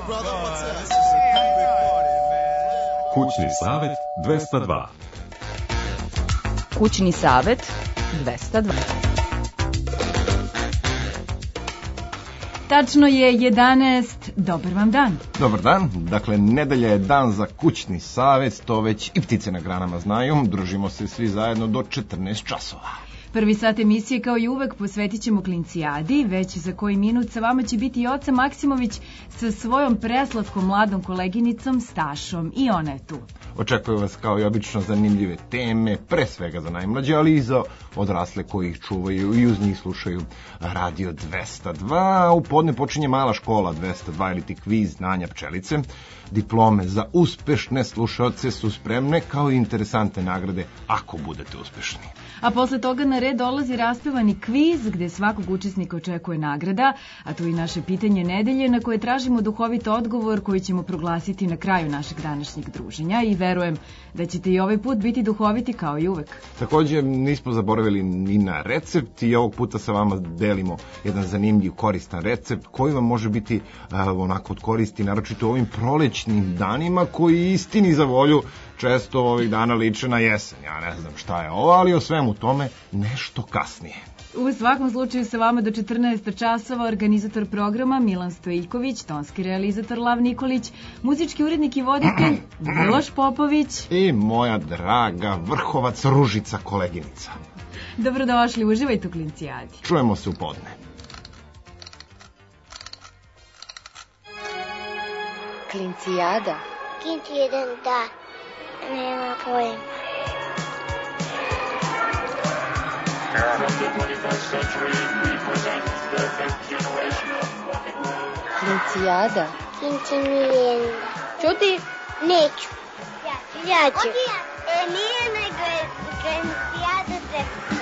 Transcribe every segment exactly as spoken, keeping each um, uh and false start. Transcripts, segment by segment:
Kućni savet dvesta dva. Kućni savet dvesta dva. Tačno je jedanaest, dobar vam dan. Dobar dan, dakle nedelja je dan za kućni savet, to već i ptice na granama znaju, družimo se svi zajedno do četrnaest časova. Prvi sat emisije kao i uvek posvetit ćemo klincijadi, već za koji minut sa vama će biti Joca Maksimović sa svojom preslatkom mladom koleginicom Stašom i ona je tu. Očekuju vas kao i obično zanimljive teme, pre svega za najmlađe, ali i za odrasle koji ih čuvaju i uz njih slušaju Radio dvesta dva. U podne počinje mala škola dvesta dva ili ti kviz znanja pčelice. Diplome za uspešne slušaoce su spremne kao i interesantne nagrade ako budete uspešni. A posle toga na red dolazi raspevani kviz gde svakog učesnika očekuje nagrada, a tu i naše pitanje nedelje na koje tražimo duhovit odgovor koji ćemo proglasiti na kraju našeg današnjeg druženja i verujem da ćete i ovaj put biti duhoviti kao i uvek. Takođe nismo zaboravili ni na recept i ovog puta sa vama delimo jedan zanimljiv koristan recept koji vam može biti a, onako od koristi, naročito u ovim prolećnim danima koji istini za volju često ovih dana liče na jesen. Ja ne znam šta je ovo, ali o svemu tome nešto kasnije. U svakom slučaju sa vama do četrnaest časova organizator programa Milan Stojiković, tonski realizator Lav Nikolić, muzički urednik i voditelj Miloš Popović i moja draga vrhovac Ružica koleginica. Dobrodošli, uživajte u klincijadi. Čujemo se u podne. Klincijada. Klincijada, nema pojma. Klincijada. Klincijada. Čuti? Neću. Ja ću. Ja ću. E, nije nego je klincijada dvesta.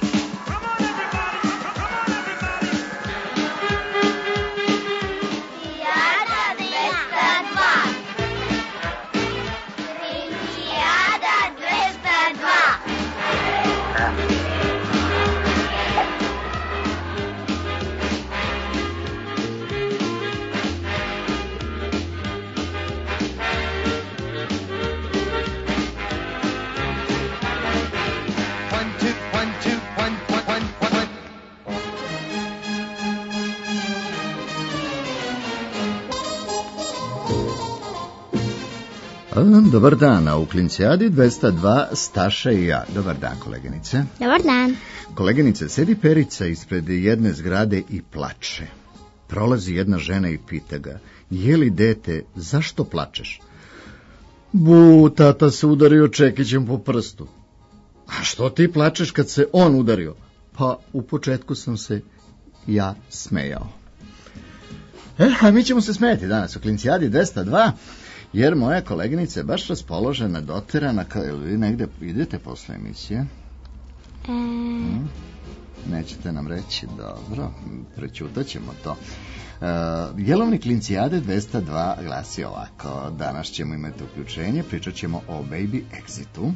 Dobar dan, a u Klincijadi dvesta dva Staša i ja. Dobar dan, koleginice. Dobar dan. Koleginice, sedi Perica ispred jedne zgrade i plače. Prolazi jedna žena i pita ga, je li dete, zašto plačeš? Bu, tata se udario čekićem po prstu. A što ti plačeš kad se on udario? Pa u početku sam se ja smejao. E, a mi ćemo se smejati danas u Klincijadi dvesta dva. Jer moja koleginica je baš raspoložena, doterana, kao vi negde idete posle emisije? E... Hmm? Nećete nam reći, dobro, prećutat ćemo to. Uh, jelovnik Klincijade dvesta dva glasi ovako, danas ćemo imati uključenje, pričat ćemo o Baby Exitu,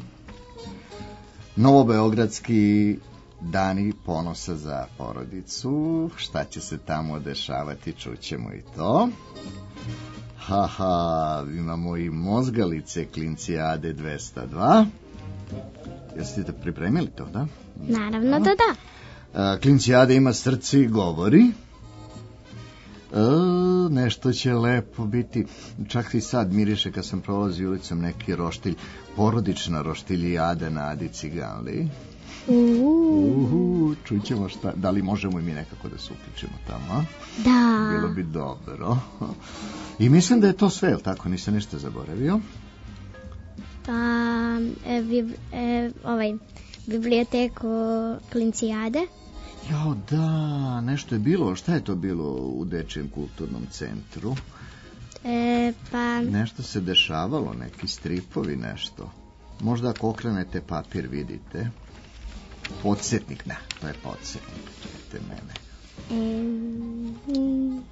novobeogradski dani ponosa za porodicu, šta će se tamo dešavati, čućemo i to. Haha, imamo i mozgalice Klincijade dvesta dva. Jeste te pripremili to, da? Naravno da da. A, Klincijada ima srce i govori. E, nešto će lepo biti. Čak i sad miriše kad sam prolazio ulicom neki roštilj, porodična roštiljijada na Adi Ciganli. Uhu, čućemo šta, da li možemo i mi nekako da se uključimo tamo, a? Da. Bilo bi dobro. I mislim da je to sve, jel tako? Nisam ništa zaboravio? Pa, e, bib, e, ovaj, biblioteku Klincijade. Jo, da, nešto je bilo. Šta je to bilo u Dečijem kulturnom centru? E, pa... Nešto se dešavalo, neki stripovi, nešto. Možda ako okrenete papir vidite. Podsjetnik, ne, to je podsjetnik, čujete mene. Mm.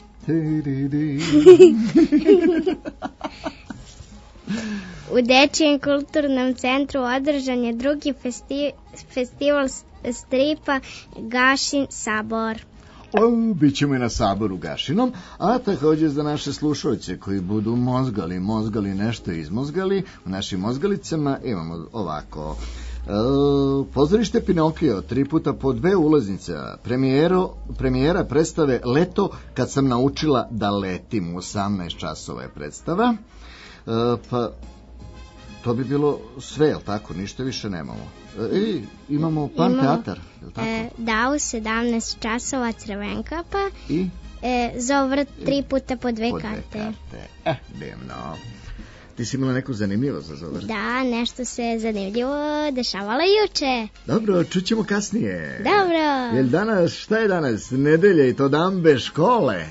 U Dečijem kulturnom centru održan je drugi festi, festival stripa Gašin sabor. O, bit ćemo i na saboru Gašinom, a također za naše slušalce koji budu mozgali, mozgali nešto izmozgali, u našim mozgalicama imamo ovako. E, pozorište Pinokio, tri puta po dve ulaznice, premijero, premijera predstave Leto kad sam naučila da letim, u osamnaest časova je predstava, e, pa to bi bilo sve, jel tako, ništa više nemamo. E, imamo Pan teatar, jel tako? E, da, u sedamnaest časova Crvenkapa i e, Zovrt tri puta po dve po karte. Dve karte. Eh, divno. Ti si imala neku zanimljivo za Zovrt? Da, nešto se zanimljivo dešavalo juče. Dobro, čućemo kasnije. Dobro. Jel danas, šta je danas? Nedelja i to dambe škole.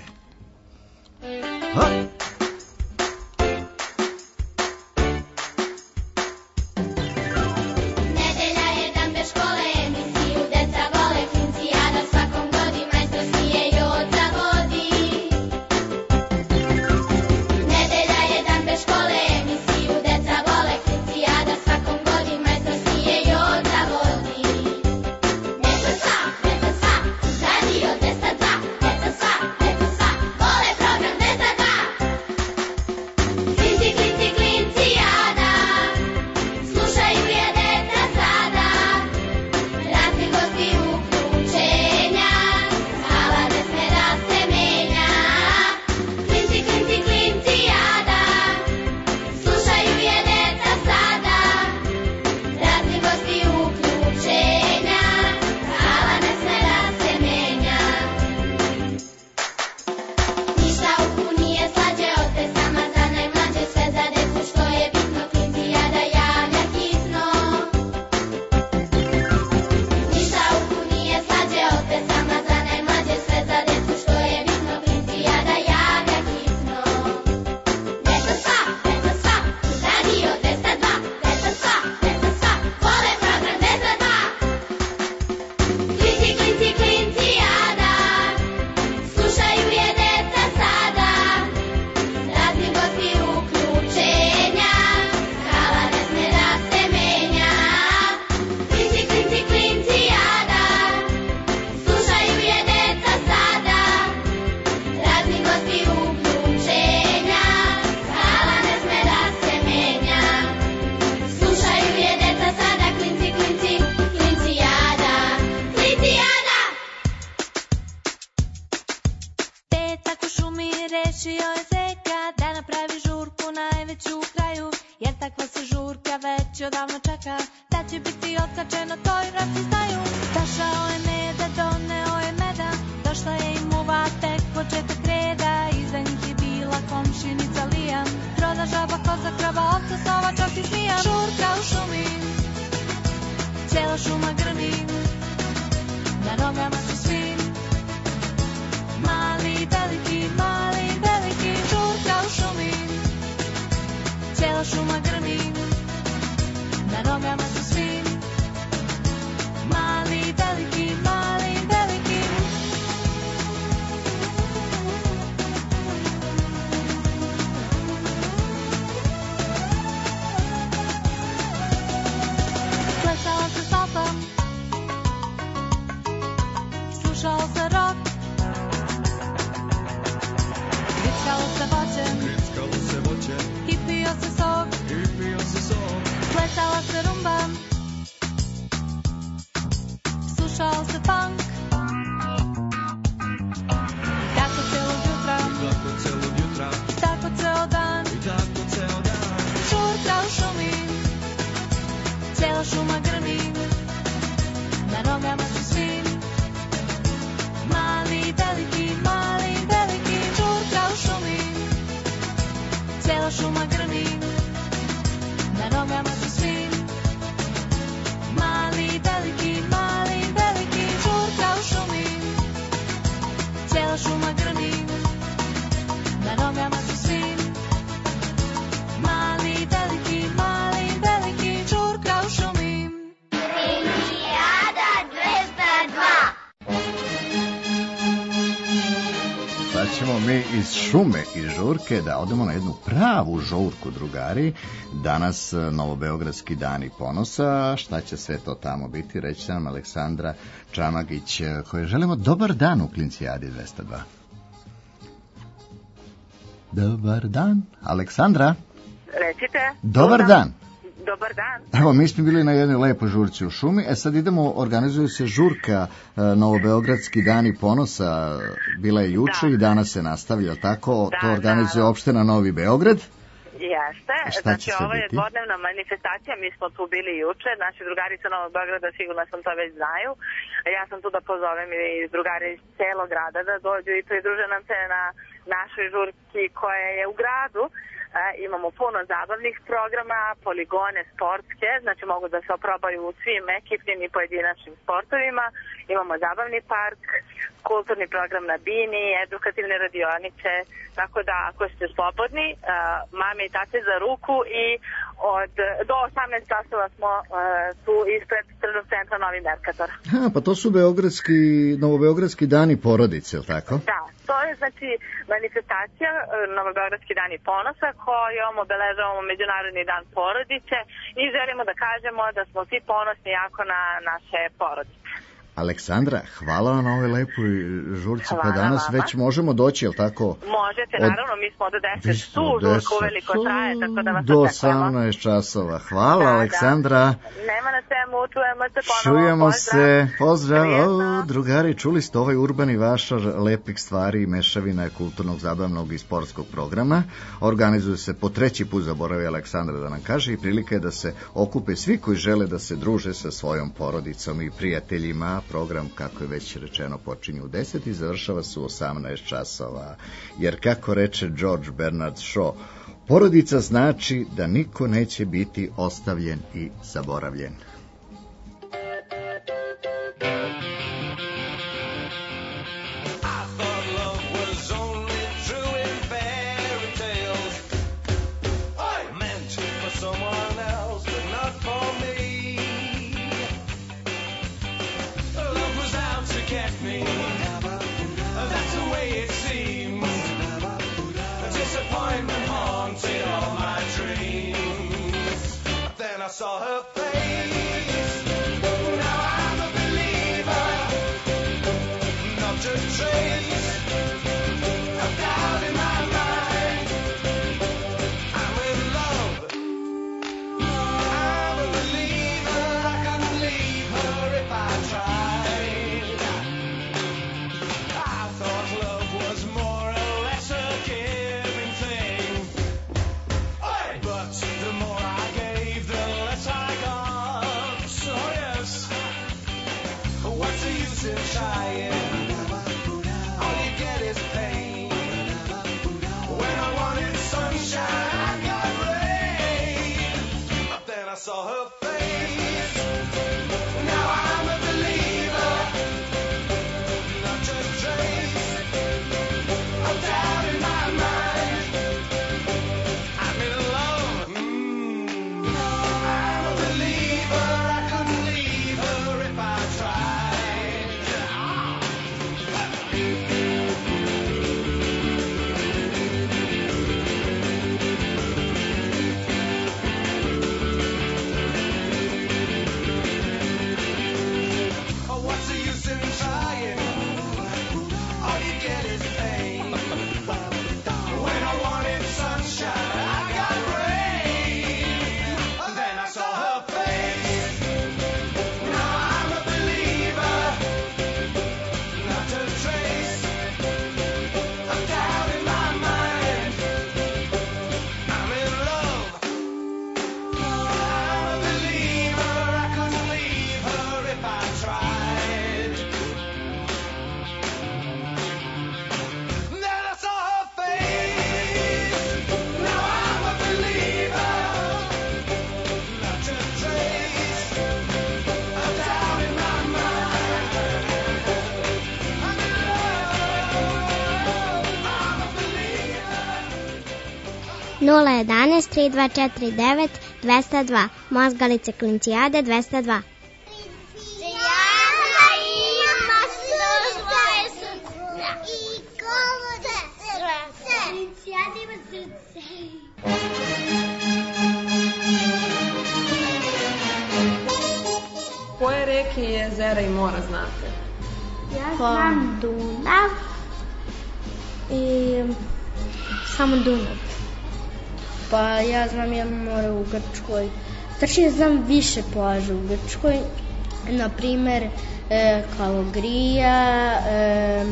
Ha? Cijela šuma grmi, na nogama su svi. mi iz šume, iz žurke, da odemo na jednu pravu žurku, drugari. Danas Novobeogradski dani ponosa. Šta će sve to tamo biti? Reći će nam Aleksandra Čamagić, koje želimo dobar dan u Klincijadi dvesta dva. Dobar dan. Aleksandra? Recite. Dobar dan. Dobar dan. Evo, mi smo bili na jednoj lepoj žurci u šumi, e sad idemo, organizuje se žurka e, Novobeogradski dani ponosa, bila je juče da. I danas se nastavlja, tako? Da, to organizuje da. Opština Novi Beograd. Jeste, znači ovo je dvodnevna manifestacija, mi smo tu bili juče, naši drugari sa Novog Beograda sigurno sam to već znaju, ja sam tu da pozovem i drugari iz celog grada da dođu i pridruže nam se na našoj žurki koja je u gradu. E, imamo puno zabavnih programa, poligone sportske, znači mogu da se oprobaju u svim ekipnim i pojedinačnim sportovima. Imamo zabavni park, kulturni program na bini, edukativne radionice, tako da ako ste slobodni, e, mame i tate za ruku i od, do osamnaest časova smo e, tu ispred tržnog centra Novi Merkator. Ha, pa to su beogradski, Novobeogradski dani porodice, ili tako? Da, to je znači manifestacija Novobeogradski dani ponosa kojom obeležavamo Međunarodni dan porodice i želimo da kažemo da smo svi ponosni jako na naše porodice. Aleksandra, hvala vam na ovoj lepoj žurci, hvala pa danas vama. Već možemo doći, jel tako? Možete, od... naravno, mi smo od deset tu, žurka uveliko traje, tako da vas do očekujemo. osamnaest časova. Hvala, da, Aleksandra. Da. Nema na čemu, čujemo se ponovo. Čujemo pozdrav. se, pozdrav. Prijetno. O, drugari, čuli ste ovaj urbani vašar lepih stvari i mešavina kulturnog, zabavnog i sportskog programa. Organizuje se po treći put, zaboravi Aleksandra da nam kaže, i prilika je da se okupe svi koji žele da se druže sa svojom porodicom i prijateljima. Program, kako je već rečeno, počinje u deset i završava se u osamnaest časova. Jer, kako reče George Bernard Shaw, porodica znači da niko neće biti ostavljen i zaboravljen. Saw her face. Now I'm a believer. Not a trace of doubt in my mind. I'm in love. I'm a believer. I couldn't leave her if I tried. I thought love was more or less a giving thing. But the more I gave, the less I got. So yes, what's the use in trying? All you get is pain. When I wanted sunshine, I got rain. But then I saw her face. Now I'm a believer. Not just trace of doubt in my mind. I'm in love. Mm. I'm a believer. I couldn't leave her if I tried. Oh, what's the use in trying? All you get is pain. When I wanted sunshine, I got rain. Then I saw her face. Now I'm a believer. Not a trace of doubt in my mind. I'm in love. I'm a believer. I couldn't leave her if I tried. Then I saw her face. Now I'm a believer. Not a trace of doubt in my mind. I'm in love. I'm a believer. nula jedan tri dva četiri devet dvesta dva. Mozgalice Klincijade dvesta dva. Klincijada ima službe i kode. jezera i mora znate? Ja znam Dunav i samo Dunav. Pa ja znam jedno more u Grčkoj. Znači ja znam više plaža u Grčkoj. Naprimer e, Kalogrija, e,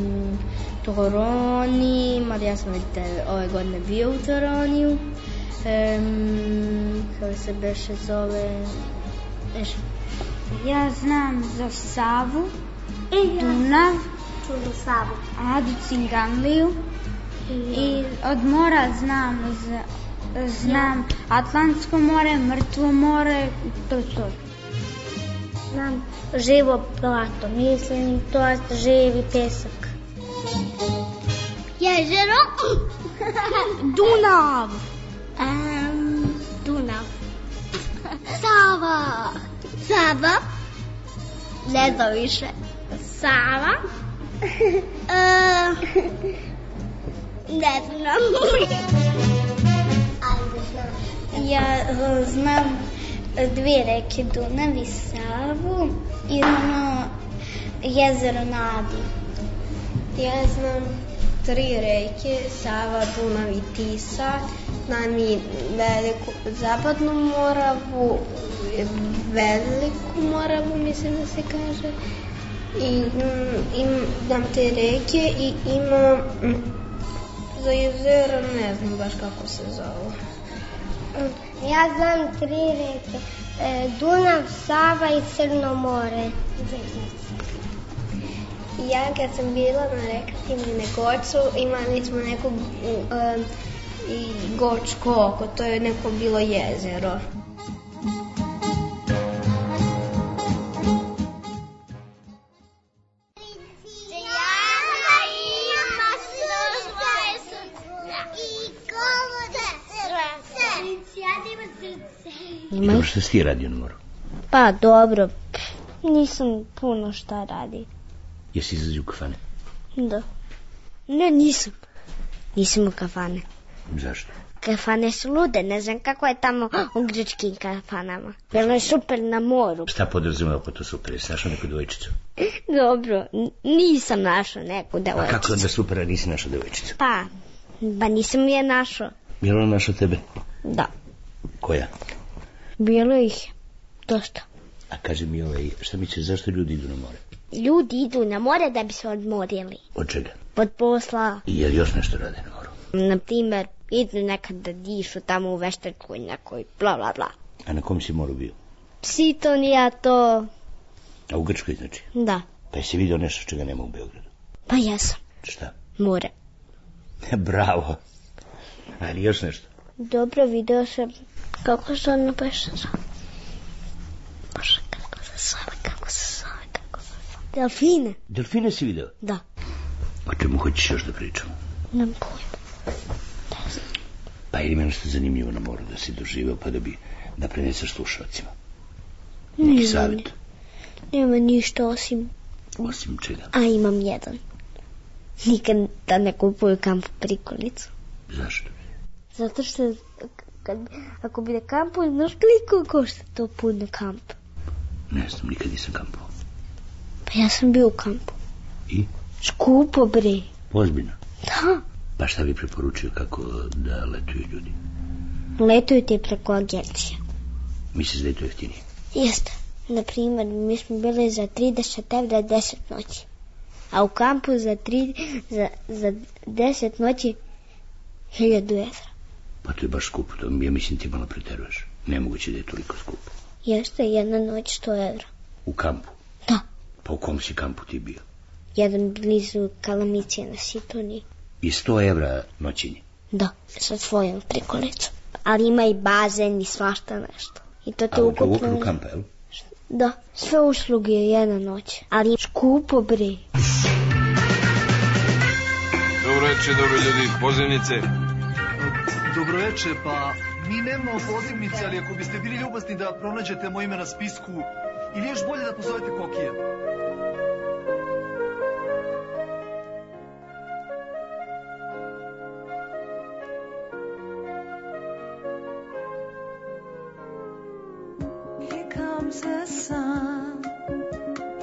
Toroni, mada ja sam vidite ove godine bio u Toroniju. E, kako se beše zove? Beše. Ja znam za Savu, e, Dunav, čuo Savu, Adu, Cinganliju i od mora znam za, znam Atlantsko more, Mrtvo more, to je to. Znam živo plato, mislim to je živi pesak. Jezero? Dunav. Um, Dunav. Sava. Sava. Ne znam više. Sava. uh, ne znam. Ja uh, znam dvije reke, Dunav i Savu i ono jezero na Adi. Ja znam tri reke, Sava, Dunav i Tisa. Znam i veliku zapadnu Moravu, veliku Moravu, mislim da se kaže. I imam te reke i imam za jezero, ne znam baš kako se zove. Ja znam tri reke, Dunav, Sava i Crno more. Ja kad sam bila na rekreativnom Goču, imali smo neko um, i Gočko oko, to je neko bilo jezero. I dobro što si ti radio na moru? Pa dobro, nisam puno šta radi. Jesi izlazio u kafane? Da. Ne, nisam. Nisam u kafane. Zašto? Kafane su lude, ne znam kako je tamo u grčkim kafanama. Bilo je super na moru. Šta podrazumeva po to super? Jesi našao neku devojčicu? Dobro, nisam našao neku devojčicu. A kako onda super, a nisi našao devojčicu? Pa, ba nisam je našao. Je li ona našao tebe? Da. Koja? Bilo ih dosta. A kaži mi, ovaj, šta misliš, zašto ljudi idu na more? Ljudi idu na more da bi se odmorili. Od čega? Od posla. I je li još nešto rade na moru? Naprimer, idu nekad da dišu tamo u Veštačkoj nekoj, bla bla bla. A na kom si moru bio? Psitonija to... A u Grčkoj znači? Da. Pa jesi vidio nešto čega nema u Beogradu? Pa jesam. Šta? More. Bravo. Ali još nešto? Dobro, video sam kako se ono beše zove. Bože, kako se zove, kako se zove, kako se zove. Delfine. Delfine si video? Da. O čemu hoćeš još da pričamo? Nemam pojma. Pa ili me nešto zanimljivo na moru da si doživeo pa da bi da preneseš slušalcima? Neki Neki savjet? Nema ništa osim... Osim čega? A imam jedan. Nikad da ne kupuju kamp prikolicu. Zašto? Zato što kad, ako bi da kampuju, znaš koliko košta to put na kamp? Ne znam, nikad nisam kampao. Pa ja sam bio u kampu. I? Skupo, bre. Ozbiljno? Da. Pa šta bi preporučio kako da letuju ljudi? Letuju ti preko agencija. Misliš da je to jeftinije? Jeste. Naprimer, mi smo bili za trideset evra deset noći. A u kampu za, tri, za, za deset noći hiljadu evra. Pa to je baš skupo, to ja mislim ti malo preteruješ. Nemoguće da je toliko skupo. Jeste, jedna noć sto evra. U kampu? Da. Pa u kom si kampu ti bio? Jedan blizu Kalamicije na Sitoniji. I sto evra noćenje? Da, sa svojom prikolicom. Ali ima i bazen i svašta nešto. I to te a ukupno... A u okviru kampa, jel? Da, sve usluge je jedna noć. Ali skupo, bre. Dobro večer, dobro ljudi, pozivnice. Dobro večer, pa mi nemamo pozivnice, ali ako biste bili ljubazni da pronađete moje ime na spisku, ili još bolje da pozovete Kokija. Here comes the sun,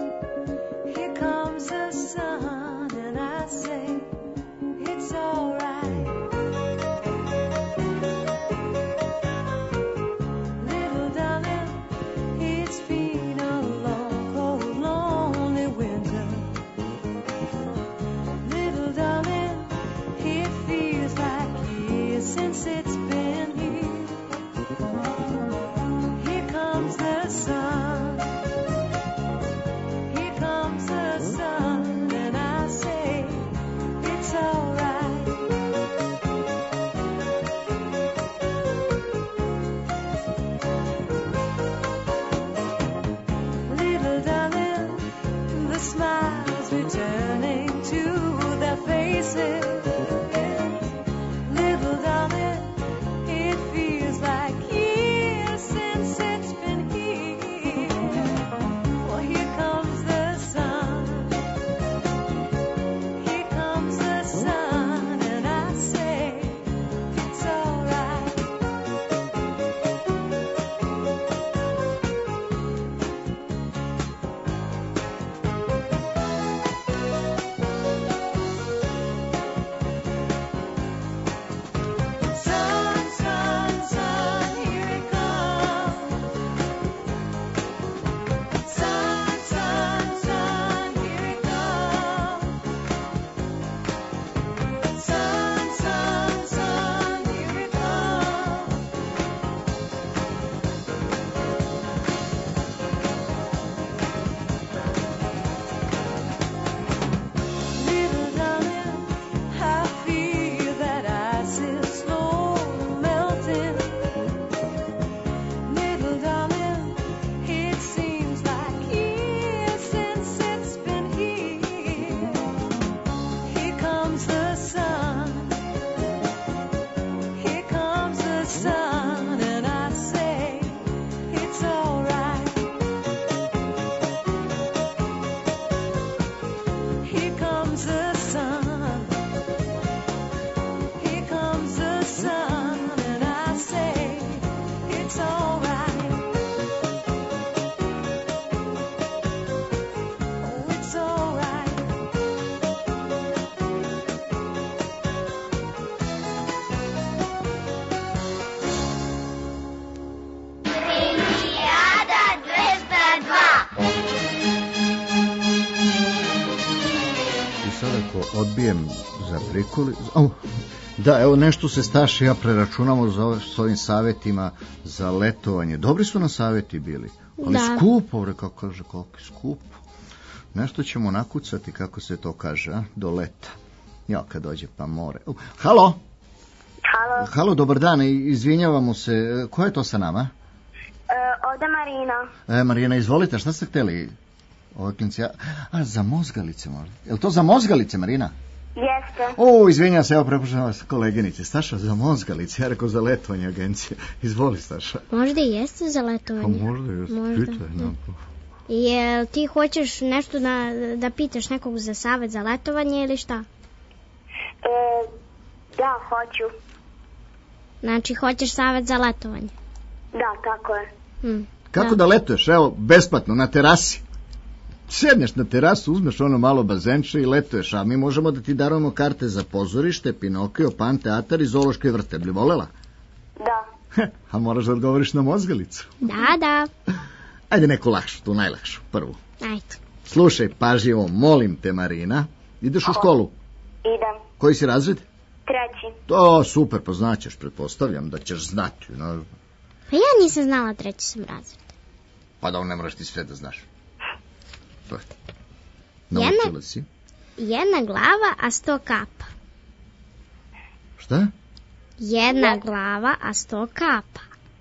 napijem za prikoli. Oh, da, evo nešto se Staša i ja preračunamo za ove, s ovim savjetima za letovanje. Dobri su na savjeti bili, ali Da. skupo, re, kako kaže, koliko je skupo. Nešto ćemo nakucati, kako se to kaže, a? Do leta. Ja, kad dođe pa more. Uh, halo? Halo, Halo, dobar dan, i- izvinjavamo se. Ko je to sa nama? e, ovdje Marina. E, Marijana, izvolite, šta ste htjeli? Ovo je klinci, a, a, za mozgalice možda. Je li to za mozgalice, Marina? Jeste. O, izvinjam se, evo prepuštam vas koleginice. Staša, za mozgalice, ja rekao za letovanje agencije. Izvoli, Staša. Možda i jeste za Pa letovanje. možda, jeste, Možda. pitaj. No. Jel ti hoćeš nešto da, da pitaš nekog za savjet za letovanje ili šta? E, da, hoću. Znači, hoćeš savjet za letovanje? Da, tako je. Hm. Kako da letuješ? Evo, besplatno, na terasi. Sedneš na terasu, uzmeš ono malo bazenče i letuješ, a mi možemo da ti darujemo karte za pozorište, Pinokio, Pan teatar i zoološke vrte. Bi volela? Da. A moraš da odgovoriš na mozgalicu. Da, da. Ajde neku lakšu, tu najlakšu, prvu. Ajde. Slušaj, pažljivo, molim te, Marina. Ideš u školu? Idem. Koji si razred? Treći. To, super, pa znaćeš, pretpostavljam da ćeš znati. No, Pa ja nisam znala treći sam razred. pa da ne moraš ti sve da znaš. To je. Jedna- Naučila si. Jedna glava, a sto kapa. Šta? Jedna glava, a sto kapa.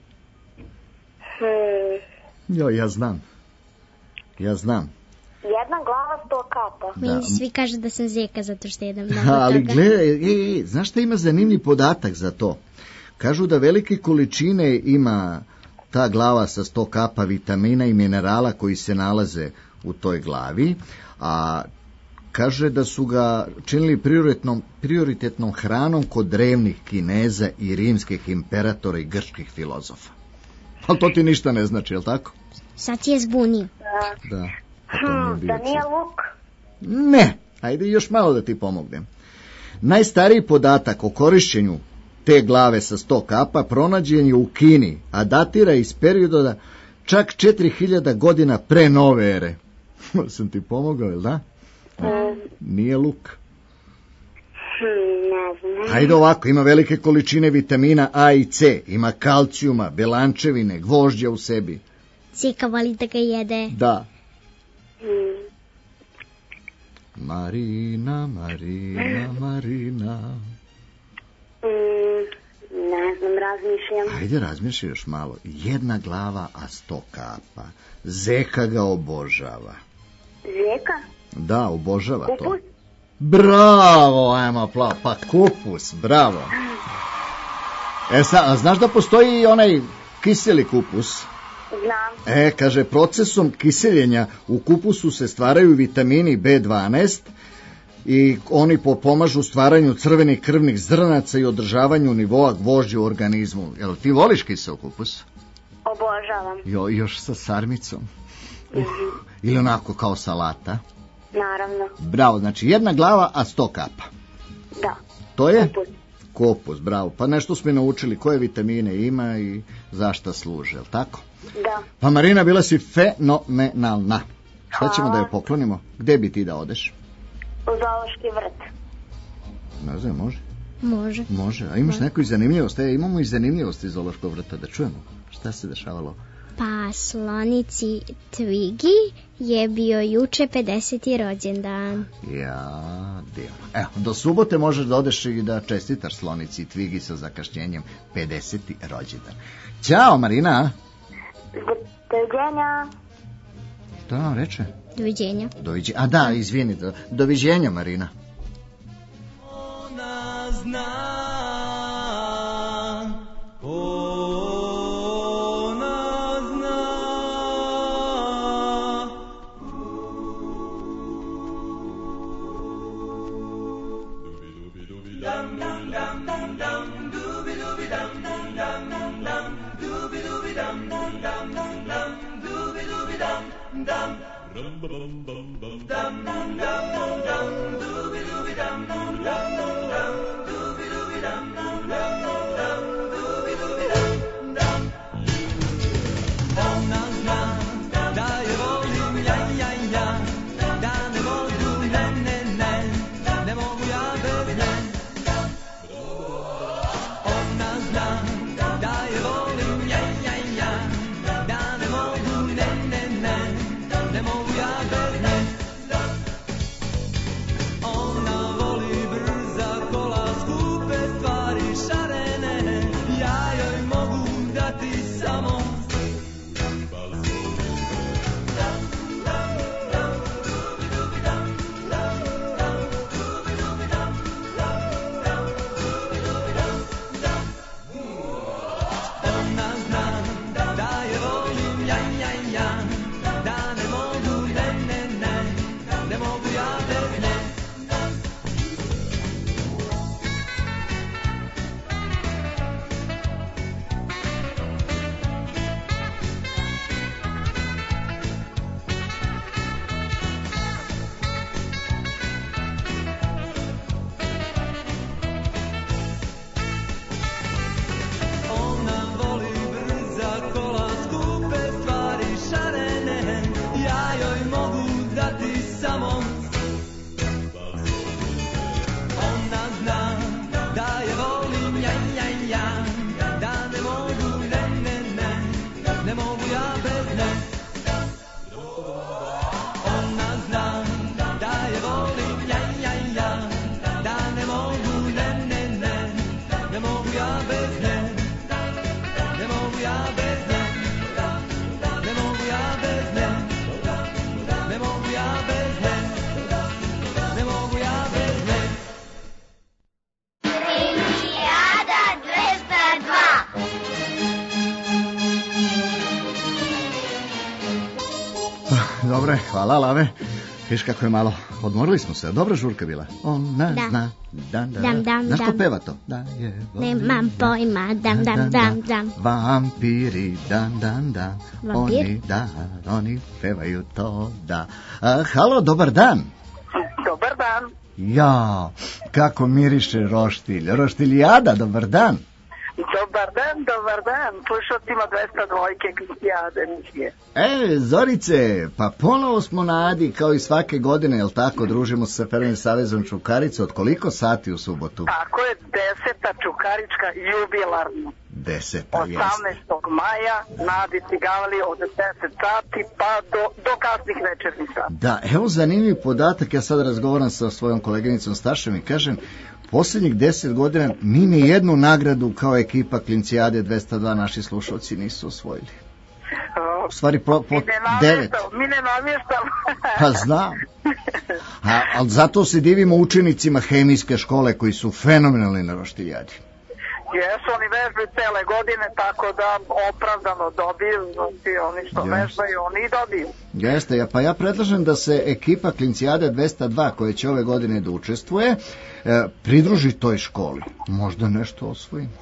Hmm. Jo, ja znam. Ja znam. Jedna glava, sto kapa. Da. Meni svi kažu da sam zeka zato što jedem mnogo Ali toga. gledaj, e, e, znaš šta ima zanimljiv podatak za to? Kažu da velike količine ima ta glava sa sto kapa vitamina i minerala koji se nalaze u toj glavi, a kaže da su ga činili prioritetnom, prioritetnom hranom kod drevnih Kineza i rimskih imperatora i grčkih filozofa. Ali to ti ništa ne znači, jel tako? Sad ti je zbunio. Da. Da. Pa to nije Hmm, bio da nije cilj. luk. Ne, ajde još malo da ti pomognem. Najstariji podatak o korišćenju te glave sa sto kapa pronađen je u Kini, a datira iz perioda čak četiri hiljade godina pre nove ere. Sam ti pomogao, jel da? Nije luk. Hmm, ne znam. Ajde ovako, ima velike količine vitamina A i C, ima kalcijuma, belančevine, gvožđa u sebi. Cika voli da ga jede. Da. Hmm. Marina, Marina, Marina. Hmm, ne znam, razmišljam. Ajde, razmišljaj još malo. Jedna glava, a sto kapa. Zeka ga obožava. Zeka? Da, obožava to. Kupus? Bravo, ajmo aplauz. Pa kupus, bravo. E sad, a znaš da postoji i onaj kiseli kupus? Znam. E, kaže, procesom kiseljenja u kupusu se stvaraju vitamini B dvanaest i oni pomažu stvaranju crvenih krvnih zrnaca i održavanju nivoa gvožđa u organizmu. Jel ti voliš kiseo kupus? Obožavam. Jo, još sa sarmicom. Uh, ili onako kao salata. Naravno. Bravo, znači jedna glava, a sto kapa. Da. To je? Kupus. Kupus, bravo. Pa nešto smo i naučili koje vitamine ima i zašta služe, jel tako? Da. Pa Marina, bila si fenomenalna. Šta ćemo da je poklonimo? Gde bi ti da odeš? U zoološki vrt. Ne znam, može? Može. Može. A imaš neku i zanimljivost? E, imamo i zanimljivost iz zoološkog vrta, da čujemo. Šta se dešavalo? Pa slonici Twiggy je bio juče pedeseti rođendan. Ja, divno. Evo, do subote možeš da odeš i da čestitaš slonici Twiggy sa zakašnjenjem pedeseti rođendan. Ćao, Marina. Doviđenja. Šta vam reče? Doviđenja. Doviđenja. A da, izvini. Do, doviđenja, Marina. Ona zna, ona zna. Dum dum dum dum dum, dooby dooby dum dum dum dum dum, dooby dooby dum dum dum dum dum, dooby dooby dum dum. Rum bum bum bum dum dum dum dum dum, dooby dooby dum dum dum dum dum, dooby dooby dum dum dum dum dum, dooby dooby dum dum. Ona zna da je volim ja ja ja, da ne volim ne ne ne, ne mogu ja Dobro, hvala Lave. Viš kako je malo, odmorili smo se, dobra žurka bila. Ona Da. zna, dan, dan, Dam, dam, Znaš ko dam. peva to? Da je Nemam pojma, dam, dam, dam, dam. Vampiri, dan, dan, dan. Vampir? Oni, da, oni pevaju to, da. A, halo, dobar dan. Dobar dan. Ja, kako miriše roštilj. Roštiljada, dobar dan. Dobar dan, dobar dan. Slušalcima dvesta dvojke Klincijade emisije. E, Zorice, pa ponovo smo na Adi, kao i svake godine, jel tako, družimo se sa Federalnim savezom Čukarica, od koliko sati u subotu? Tako je, deseta Čukarička jubilarna. Deseta, jeste. osamnaestog maja na Adi Cigavali od deset sati pa do, do kasnih večernjih sati. Da, evo zanimljiv podatak, ja sad razgovaram sa svojom koleginicom Stašem i kažem, posljednjih deset godina mi ni jednu nagradu kao ekipa Klincijade dvesta dva naši slušalci nisu osvojili. U stvari po, po Mi ne devet. namještam, mi ne namještam. Pa znam. A, ali zato se divimo učenicima hemijske škole koji su fenomenalni na roštiljadi. Jesu, oni vežbaju cele godine, tako da opravdano dobiju, znači oni što Jeste. vežbaju, oni i dobiju. Jeste, ja, pa ja predlažem da se ekipa Klincijade dvesta dva koja će ove godine da učestvuje e, pridruži toj školi. Možda nešto osvojimo.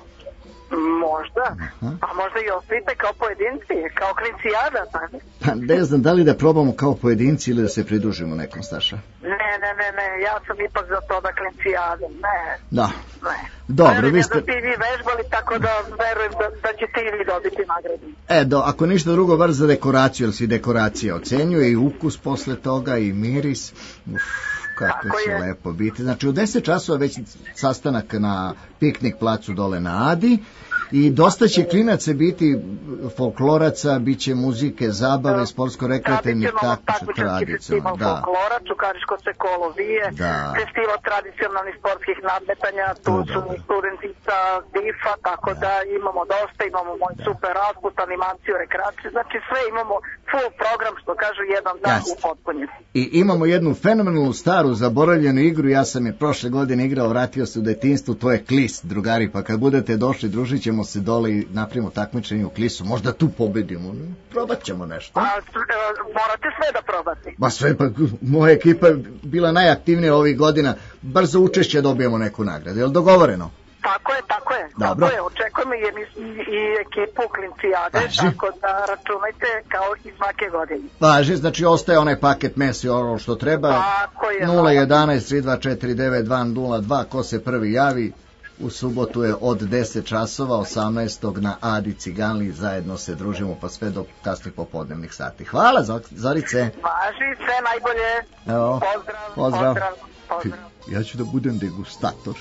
Možda, Aha. a možda i osvite kao pojedinci, kao Klincijada, tako? Pa ne znam da li da probamo kao pojedinci ili da se pridružimo nekom, Staša. Ne, ne, ne, ne, ja sam ipak za to da Klincijade, ne, Da. ne. Dobro, Verujem vi ste... da ti vi vežbali, tako da verujem da, da ćete i vi dobiti nagradu. E, do, ako ništa drugo, bar za dekoraciju, jer se i dekoracija ocenjuje, i ukus posle toga, i miris. Uf, kako Tako će je. lepo biti. Znači, u deset časova već sastanak na piknik placu dole na Adi, i dosta će klinaca biti folkloraca, bit će muzike, zabave, sportsko-rekreativnih takmičenja, Takmičarski festival da. folklora, Čukaričko se kolo vije, Da. festival tradicionalnih sportskih nadmetanja, tu To, su dobro. studenti sa difa, tako da imamo dosta, imamo moj super rasput, animaciju, rekreaciju, znači sve imamo full program, što kažu, jedan dan Jeste. u potpunjici. I imamo jednu fenomenalnu staru zaboravljenu igru, ja sam je prošle godine igrao, vratio se u detinjstvu, to je klis, drugari, pa kad budete došli, družit ćemo se dole i napravimo takmičenje u klisu, možda tu pobedimo, probat ćemo nešto. A, s- e, morate sve da probate. Ma sve, pa moja ekipa je bila najaktivnija ovih godina, bar za učešće dobijemo neku nagradu, je li dogovoreno? Tako je, tako je. Dobro. Tako je, očekujemo i, emis- i, i ekipu Klincijade, Važi. tako da računajte kao i svake godine. Važi, znači ostaje onaj paket mesa i ono što treba, Tako je. nula jedan tri dva četiri devet dva nula dva, ko se prvi javi, u subotu je od deset časova, osamnaestog na Adi Ciganli, zajedno se družimo pa sve do kasnih popodnevnih sati. Hvala, Zorice. Važi, sve najbolje. Evo, Pozdrav, pozdrav. pozdrav, pozdrav. Ja ću da budem degustator.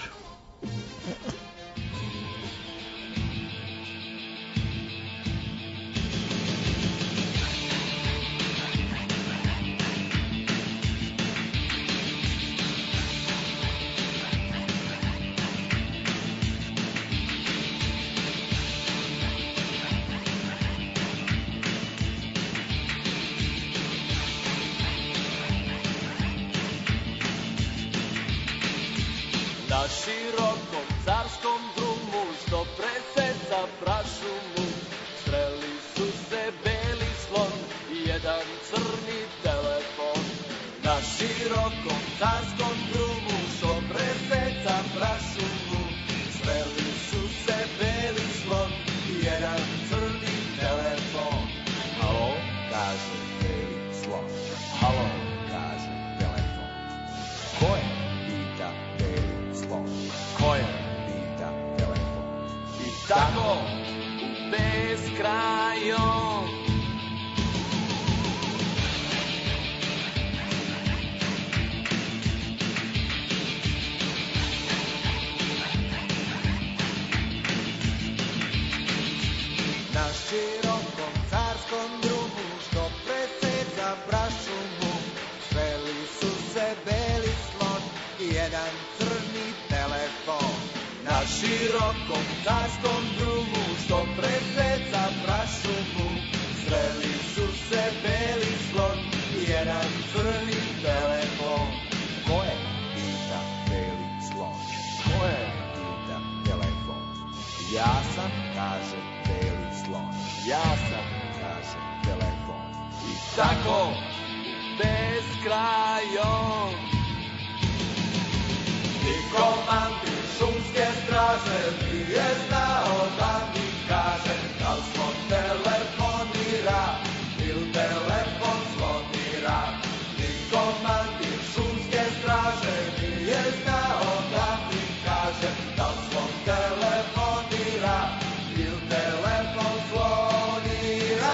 Na širokom carskom drumu što preseca prašumu sreli su se beli slon i jedan crni telefon. Na širokom carskom drumu što preseca prašumu sreli su se beli slon i jedan crni telefon. Halo, kaže beli slon. Halo, kaže telefon. Ko je? Pita beli slon. Ko je? Pita telefon. I tako u beskrajom na širokom carskom drumu što preseca prašumu sveli su se beli slon i jedan crni telefon. Na širokom carskom drumu što preseca prašumu sveli su se beli slon i jedan crni telefon. Ko je? Pita beli slon. Ko je? Pita telefon. Ja sam, kaže beli slon. Ja sam, kaže telefon. I tako u beskrajom. Ni komandir šumske straže nije znao da mi kaže da li smo telefonira ili telefon zvonira. Ni komandir šumske straže nije znao da mi kaže da li smo telefonira ili telefon zvonira.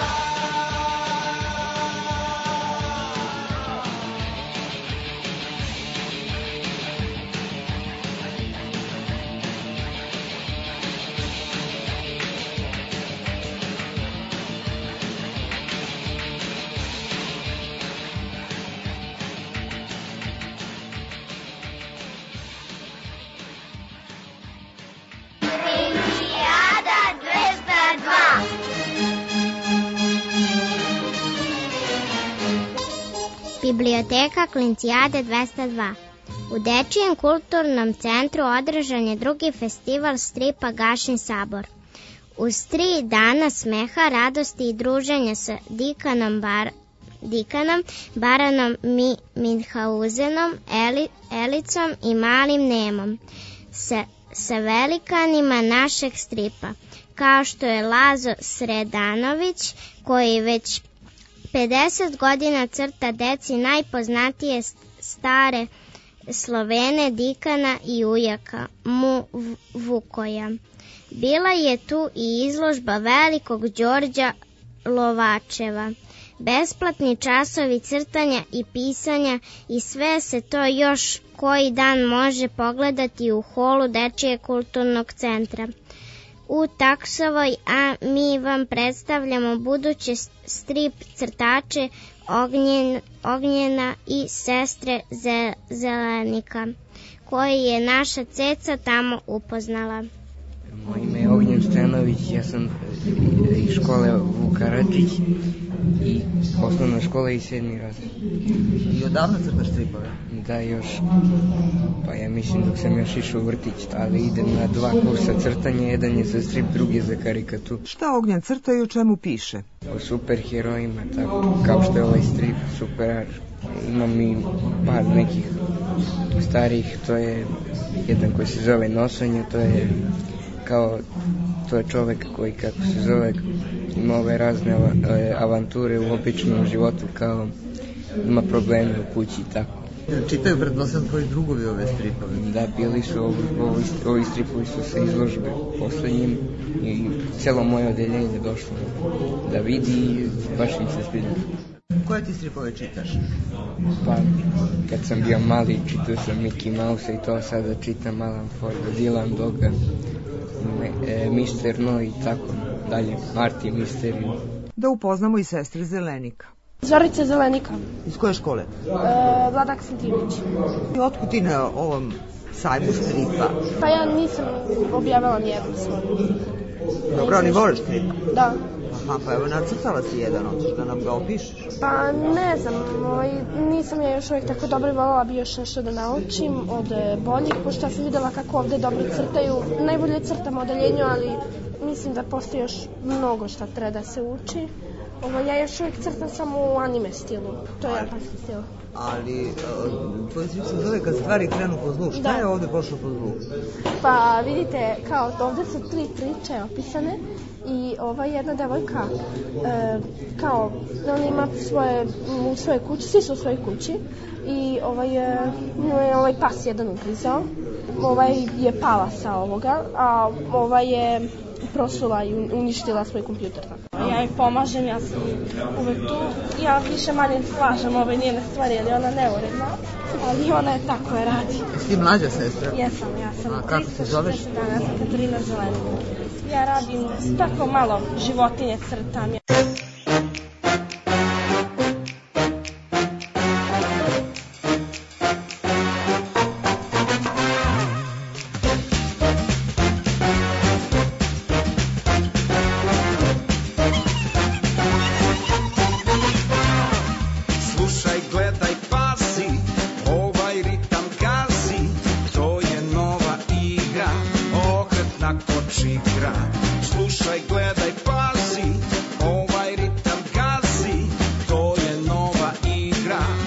Biblioteka Klincijade dvesta dva. U Dečijem kulturnom centru održan je drugi festival stripa Gašin sabor. Uz tri dana smeha, radosti i druženja sa Dikanom, Bar, Dikanom Baranom Mi, Minhauzenom, Eli, Elicom i Malim Nemom, sa, sa velikanima našeg stripa, kao što je Lazo Sredanović, koji već pedeset godina crta deci najpoznatije stare Slovene Dikana i ujaka Mu Vukoja. Bila je tu i izložba velikog Đorđa Lovačeva, besplatni časovi crtanja i pisanja i sve se to još koji dan može pogledati u holu Dečijeg kulturnog centra u Taksovoj, a mi vam predstavljamo buduće strip crtače Ognjen, Ognjena i sestre Zelenika, koji je naša Ceca tamo upoznala. Moje ime je Ognjen Stenović, ja sam iz škole Vukaračić i osnovna škola i sedmi razred. I odavno crtaš stripove? Da, još, pa ja mislim dok sam još išao u vrtić, ali idem na dva kursa crtanja, jedan je za strip, drugi je za karikaturu. Šta Ognjen crta i o čemu piše? O superherojima, tako, kao što je ovaj strip, super, imam i par nekih starih, to je jedan koji se zove Nosanje, to je kao, to je čovek koji, kako se zove, ima ove razne avanture u običnom životu, kao ima probleme u kući i tako. Čitaju pretpostavljam tvoji drugovi ove stripove? Da, bili su, ovi, ovi, ovi stripovi su se izložbe poslednjim i celo moje odeljenje došlo da vidi i baš im se sviđa. Koje ti stripove čitaš? Pa, kad sam bio mali, čitao sam Mickey Mouse i to, sada čitam Alan Forda, Dylan Doga, e, mister No i tako dalje, Marty Mystery. Da upoznamo i sestre Zelenika. Zorica Zelenika. Iz koje škole? E, Vladak Santinović. I otkud ti na ovom sajmu stripa? Pa ja nisam objavila nijednu svoju. Dobro, ni voliš stripa? Da. Aha, pa evo nacrtala si jedan, hoćeš da nam ga opišeš? Pa ne znam, ovaj, nisam ja još uvijek tako dobro, voljela bi još nešto da naučim od boljih, pošto ja sam videla kako ovde dobro crtaju. Najbolje crtam odeljenju, ali mislim da postoji još mnogo šta treba da se uči. Ovo, ja još uvijek crtam samo u anime stilu, to je japanski stil. Ali, uh, tvoj strip se zove kad stvari krenu po zlu. Šta da. je ovde pošlo po zlu? Pa vidite, kao ovde su tri priče opisane i ova jedna devojka, e, kao, ona ima svoje, u svojoj kući, svi su u svojoj kući i ovaj, e, ovaj pas jedan ugrizao, ovaj je pala sa ovoga, a ovaj je prosula i uništila svoj kompjuter. Ja joj pomažem, ja sam uvek tu, ja više manje slažem ove njene stvari, jer je ona neuredna, ali ona je tako je radi. Jesi ti mlađa sestra? Jesam, ja sam. A kako se zoveš? dana, ja sam Katarina Zelenika. Ja radim tako malo životinje crtam. Ovaj ritam gazi, to je nova igra.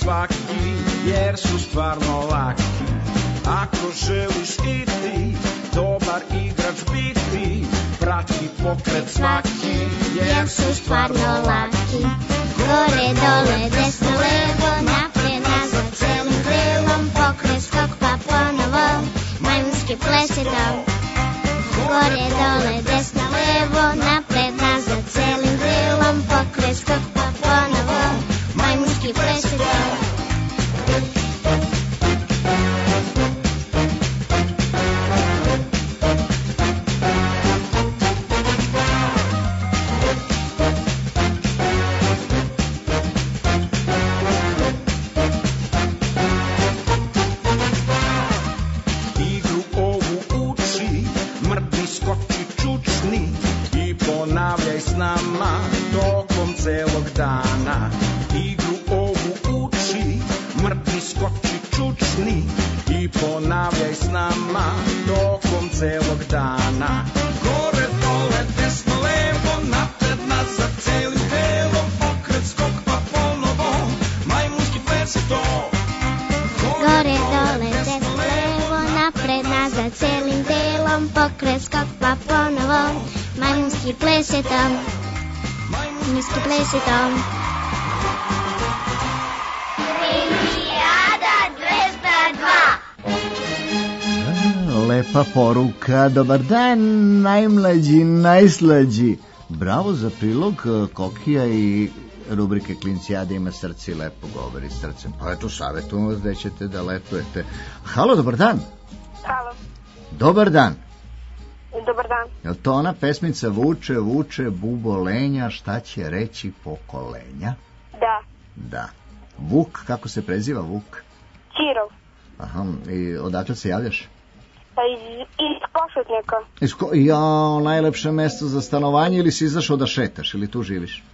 svaki, jer su stvarno laki. Ako želiš i ti dobar igrač biti, prati pokret svaki, jer su stvarno laki. Gore, dole, desno, levo, napred, nazad, celim telom, pokret, skok, pa ponovo, majmunski plesetom. Gore, dole, desno, levo, napred, nazad, celim telom, pokret, skok, pa ponovo, majmunski plesetom. Celog dana igru ovu uči, mrtni skoči čučni i ponavljaj s nama tokom celog dana. Gore, dole, desno, levo, napred, nazad, celim telom, pokret, skok, pa ponovo, majmunski ples je to. Gore, dole, desno, levo, napred, nazad, celim telom, pokret, skok, pa ponovo, majmunski ples je to. Majmunski ples je to. Klincijada dvesta dva. Lepa poruka, dobar dan, najmlađi, najslađi. Bravo za prilog Kokija i rubrike Klincijada ima srce i lepo govori srcem. Pa eto, savjetujem vas da ćete da letujete. Halo, dobar dan. Halo. Dobar dan. Dobar dan. Jel to ona pesmica Vuče, vuče, bubo lenja, šta će reći pokolenja? Da. Da. Vuk, kako se preziva Vuk? Ćirov. Aha, i odakle se javljaš? Iz, iz Košutnjaka. Iz ko... Ja, najlepše mesto za stanovanje ili si izašao da šetaš ili tu živiš?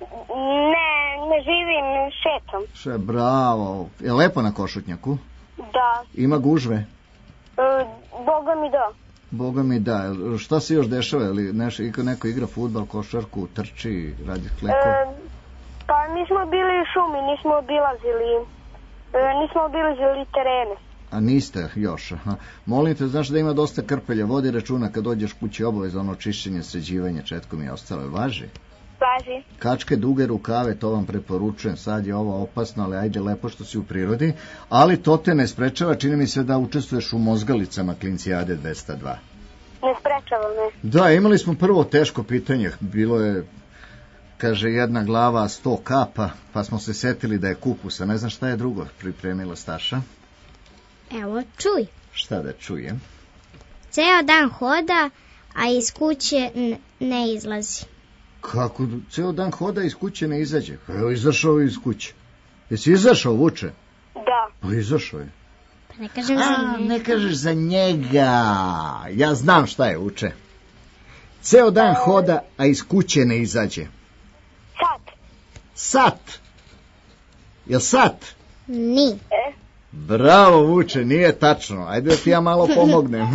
Ne, ne živim, šetam. Še, bravo. Je lepo na Košutnjaku? Da. Ima gužve? E, Boga mi da. Boga mi da. Šta se još dešava? Ili neš, neko igra fudbal, košarku, trči, radi kleko? E, pa nismo bili u šumi, nismo obilazili, e, nismo obilazili terene. A niste još, aha. Molim te, znaš da ima dosta krpelja, vodi računa kad dođeš kući, obaveza ono čišćenje, sređivanje, četkom i ostalo. Važi? Važi. Kačke, duge rukave, to vam preporučujem. Sad je ovo opasno, ali ajde, lepo što si u prirodi. Ali to te ne sprečava, čini mi se da učestvuješ u mozgalicama Klincijade dvesta dva. Ne sprečava me. Da, imali smo prvo teško pitanje. Bilo je, kaže, jedna glava, sto kapa, pa smo se setili da je kupusa. Ne znam šta je drugo pripremila Staša. Evo, čuj. Šta da čujem? Ceo dan hoda, a iz kuće n- ne izlazi. Kako? Ceo dan hoda, iz kuće ne izađe? Evo, izašao iz kuće. Jesi izašao, Vuče? Da. Pa izašao je. Pa ne kažem A, za njega. ne kažeš za njega. Ja znam šta je, Vuče. Ceo dan hoda, a iz kuće ne izađe. Sat. Sat. Jel sat? Ni. E? Bravo, Vuče, nije tačno. Ajde da ti ja malo pomognem.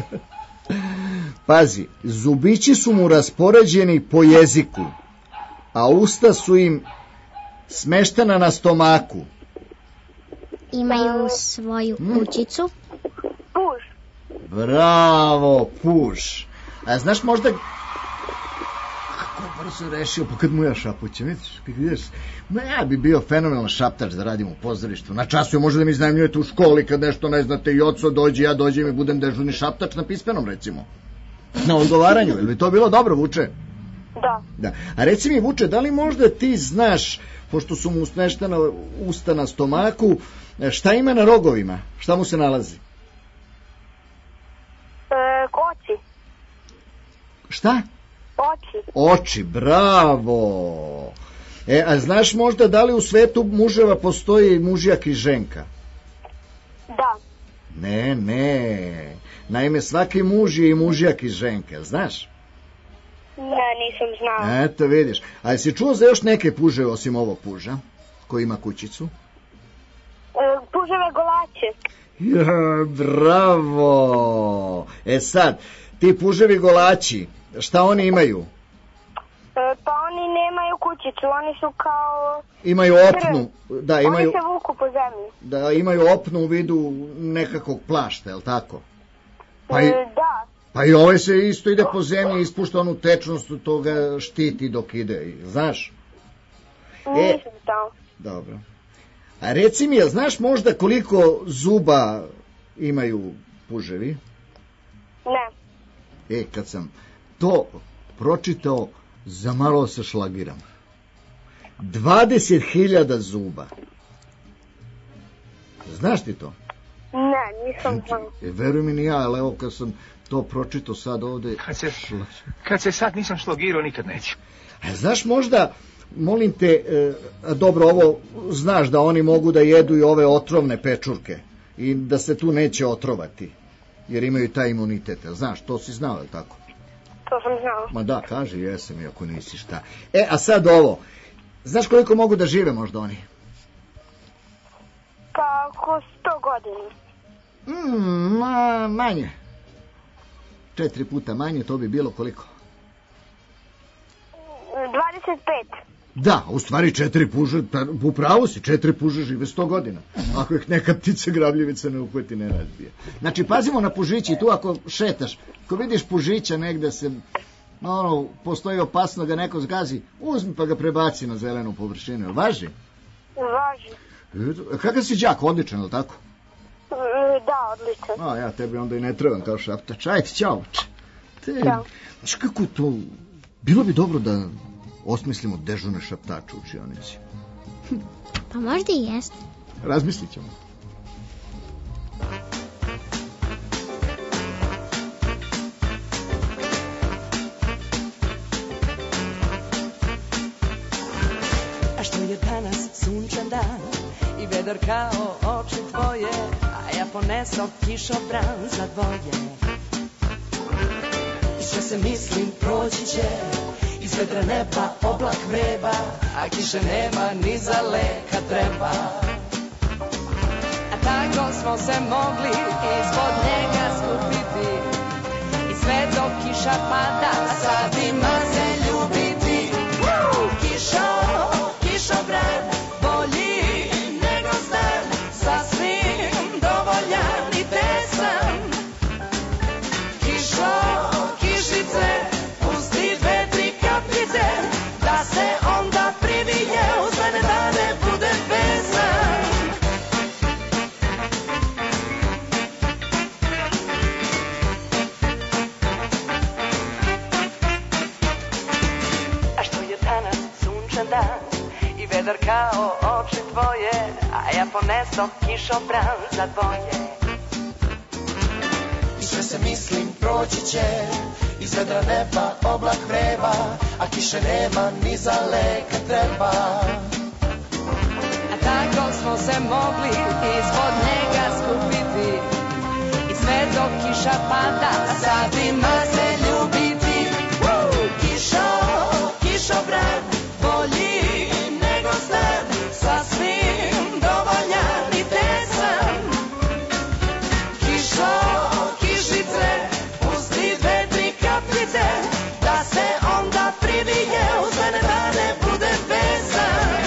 Pazi, zubići su mu raspoređeni po jeziku, a usta su im smeštena na stomaku. Imaju svoju kućicu. Puž. Bravo, puž. A znaš možda... Kako brzo rešio, pa kad mu ja šapućem, vidiš, kad vidiš, ma ja bi bio fenomenalan šaptač da radim u pozorištu. Na času je može da mi iznajmljujete u školi kad nešto ne znate i oco dođe, ja dođem i budem dežurni šaptač na pismenom, recimo. Na odgovaranju, je li to bilo dobro, Vuče? Da. Da. A reci mi, Vuče, da li možda ti znaš, pošto su mu smeštena usta na stomaku, šta ima na rogovima? Šta mu se nalazi? E, oči. Šta? Oči. Oči, bravo. E, a znaš možda da li u svetu muževa postoji mužjak i ženka? Da. Ne, ne. Naime, svaki muž je i mužjak i ženka, znaš? Ne, nisam znao. Eto, vidiš. A jesi čuo za još neke puževe osim ovog puža, koji ima kućicu? E, puževe golače. Ja, bravo. E sad, ti puževi golači, šta oni imaju? E, pa oni nemaju kućicu, oni su kao... Imaju opnu, da, imaju... Oni se vuku po zemlji. Da, imaju opnu u vidu nekakvog plašta, je li tako? Pa i, e, da. Pa i ovaj se isto ide po zemlji i ispušta onu tečnost, to ga štiti dok ide, znaš? Nisam e, tamo. Dobro. A reci mi, ja znaš možda koliko zuba imaju puževi? Ne. E, kad sam to pročitao, zamalo se šlagiram. dvadeset hiljada zuba. Znaš ti to? Ne, nisam znao. E, veruj mi ni ja, ali evo kad sam to pročitao sad ovde... Kad se, kad se sad nisam šlogirao, nikad neću. A znaš možda, molim te, e, dobro, ovo znaš da oni mogu da jedu i ove otrovne pečurke i da se tu neće otrovati, jer imaju taj imunitet, znaš, to si znao, je li tako? To sam znao. Ma da, kaži, jesam, iako nisi šta. E, a sad ovo, znaš koliko mogu da žive možda oni? Pa oko sto godina. Mm, ma, manje. Četiri puta manje, to bi bilo koliko? dvadeset pet. Da, u stvari četiri puže, u pravu si, četiri puže žive sto godina. Ako ih neka ptica grabljivica ne uhvati, ne razbije. Znači, pazimo na pužići, tu ako šetaš, ako vidiš pužića negde se, ono, postoji opasno da neko zgazi, uzmi pa ga prebaci na zelenu površinu. Važi? Važi. Kakav si đak, odličan, ili tako? Da, odličan. A, ja tebi onda i ne trebam kao šaptač. Ajde, čao. Te, znaš kako to, bilo bi dobro da osmislimo dežurne šaptače u učionici. Pa možda i jeste. Razmislit ćemo. A što je danas sunčan dan i vedar kao oči tvoje, a ja ponesao kišobran za dvoje. I sve se mislim proći će, iz vedra neba oblak vreba, a kiše nema ni za leka treba. A tako smo se mogli ispod njega skupiti i sve dok kiša pada sad ima se ljubiti. Kišo, kišobran, bolji nego stan, sasvim dovoljan i tesan. Kišo, kišice, pusti dve, tri kapljice, da se onda privije uz mene da ne bude besan. A što je danas sunčan dan i vedar kao oči tvoje, a ja poneso kišobran za dvoje. I sve se mislim proći će, iz vedra neba oblak vreba, a kiše nema ni za leka treba. A tako smo se mogli ispod njega skupiti i sve dok kiša pada sad ima se ljubiti. Kišo, kišobran, bolji nego stan, sasvim dovoljan i tesan. Kišo, kišice, pusti dve, tri kapljice, da se onda privije uz mene da ne bude besan.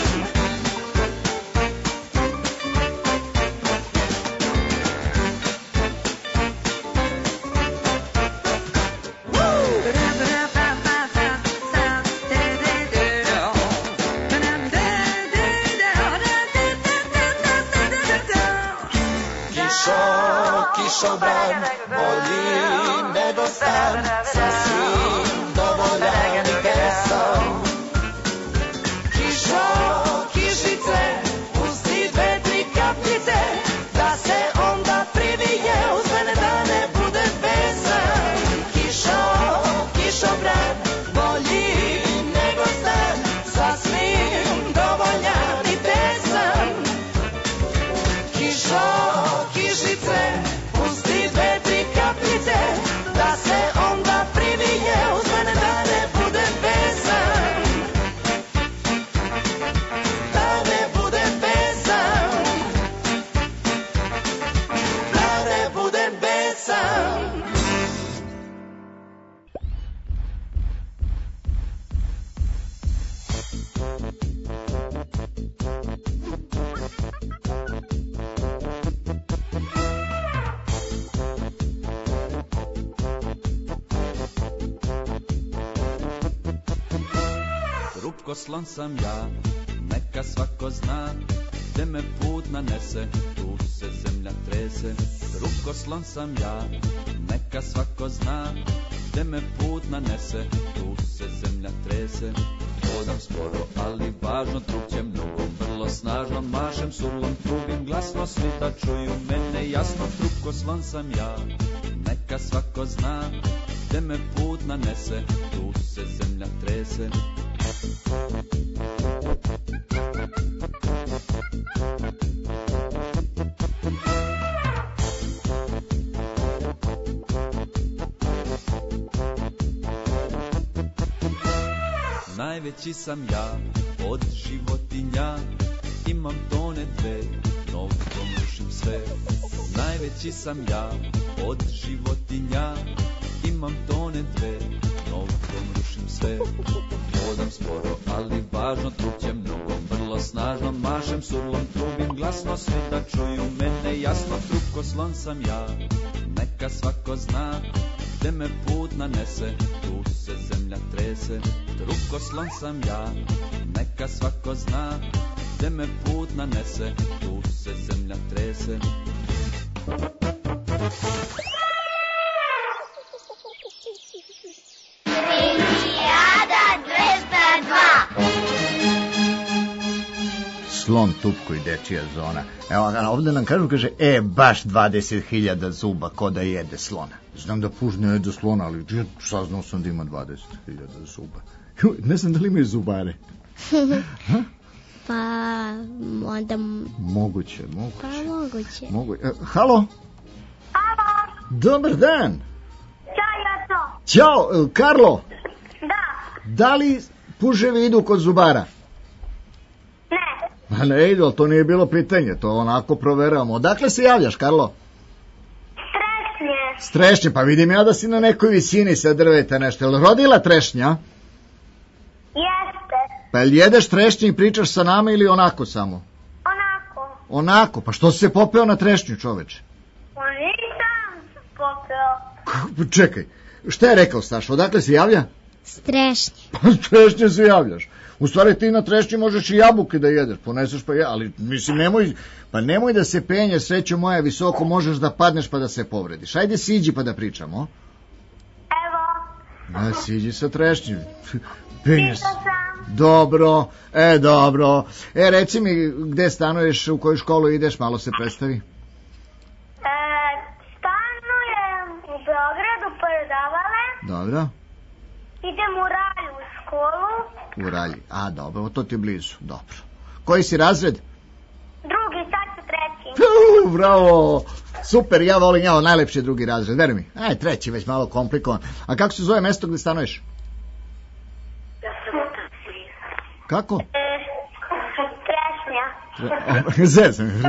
ko slon sam ja, neka svako zna, gde me put nanese, tu se zemlja trese. Drug ko slon sam ja, neka svako zna, gde me put nanese, tu se zemlja trese. Hodam sporo, ali važno, trupćem nogom vrlo snažno, mašem surlom, trubim glasno, svi da čuju mene jasno. Trup ko slon sam ja, neka svako zna, gde me put nanese, tu se zemlja trese. Najveći sam ja od životinja, imam tone dve, novcom rušim sve. Najveći sam ja od životinja, imam tone dve, novcom rušim sve. Hodam sporo, ali važno, trupćem nogom vrlo snažno, mašem surlom, trubim glasno, svi da čuju mene jasno. Trup ko slon sam ja, neka svako zna, gde me put nanese, tu se zemlja trese. Trup ko slon sam ja, neka svako zna, gde me put nanese, tu se zemlja trese. Slon, Tupko i dečija zona. Evo, ovde nam kažu, kaže, e, baš dvadeset hiljada zuba, ko da jede slona. Znam da puž ne jede slona, ali ja saznao sam da ima dvadeset hiljada zuba. Ne znam da li imaju zubare. Pa, onda... Moguće, moguće. Pa, moguće. Mogu... E, halo? Halo? Dobar dan. Ćao, Jaco. Ćao, Karlo. Da. Da li puževi idu kod zubara? Ne. Ma ne idu, ali to nije bilo pitanje, to onako proveravamo. Odakle se javljaš, Karlo? Trešnje. S Trešnje, pa vidim ja da si na nekoj visini sa drveta nešto. Je li rodila trešnja? Jeste. Pa jel jedeš trešnje i pričaš sa nama ili onako samo? Onako. Onako, pa što si se popeo na trešnju, čoveče? Pa nisam se popeo. Čekaj, šta je rekao Staša, odakle se javlja? S Trešnje. Pa s Trešnje se javljaš. U stvari ti na trešnji možeš i jabuke da jedeš, poneseš pa ja, ali mislim nemoj, pa nemoj da se penješ, srećo moja, visoko možeš da padneš pa da se povrediš. Ajde siđi pa da pričamo. Evo. Ja, siđi sa trešnjim. Penješ. Dobro, e dobro. E reci mi gde stanuješ, u koju školu ideš, malo se predstavi. E, stanujem u Beogradu, predavale. Dobro. Idem u Ralju u školu. U Ralji, a dobro, to ti je blizu, dobro. Koji si razred? Drugi, sad ću treći. Uh, bravo, super, ja volim, ja najlepši drugi razred, veruj mi. Aj, treći, već malo komplikovan. A kako se zove mesto gde stanuješ? Kako? E, trešnja. Zezam.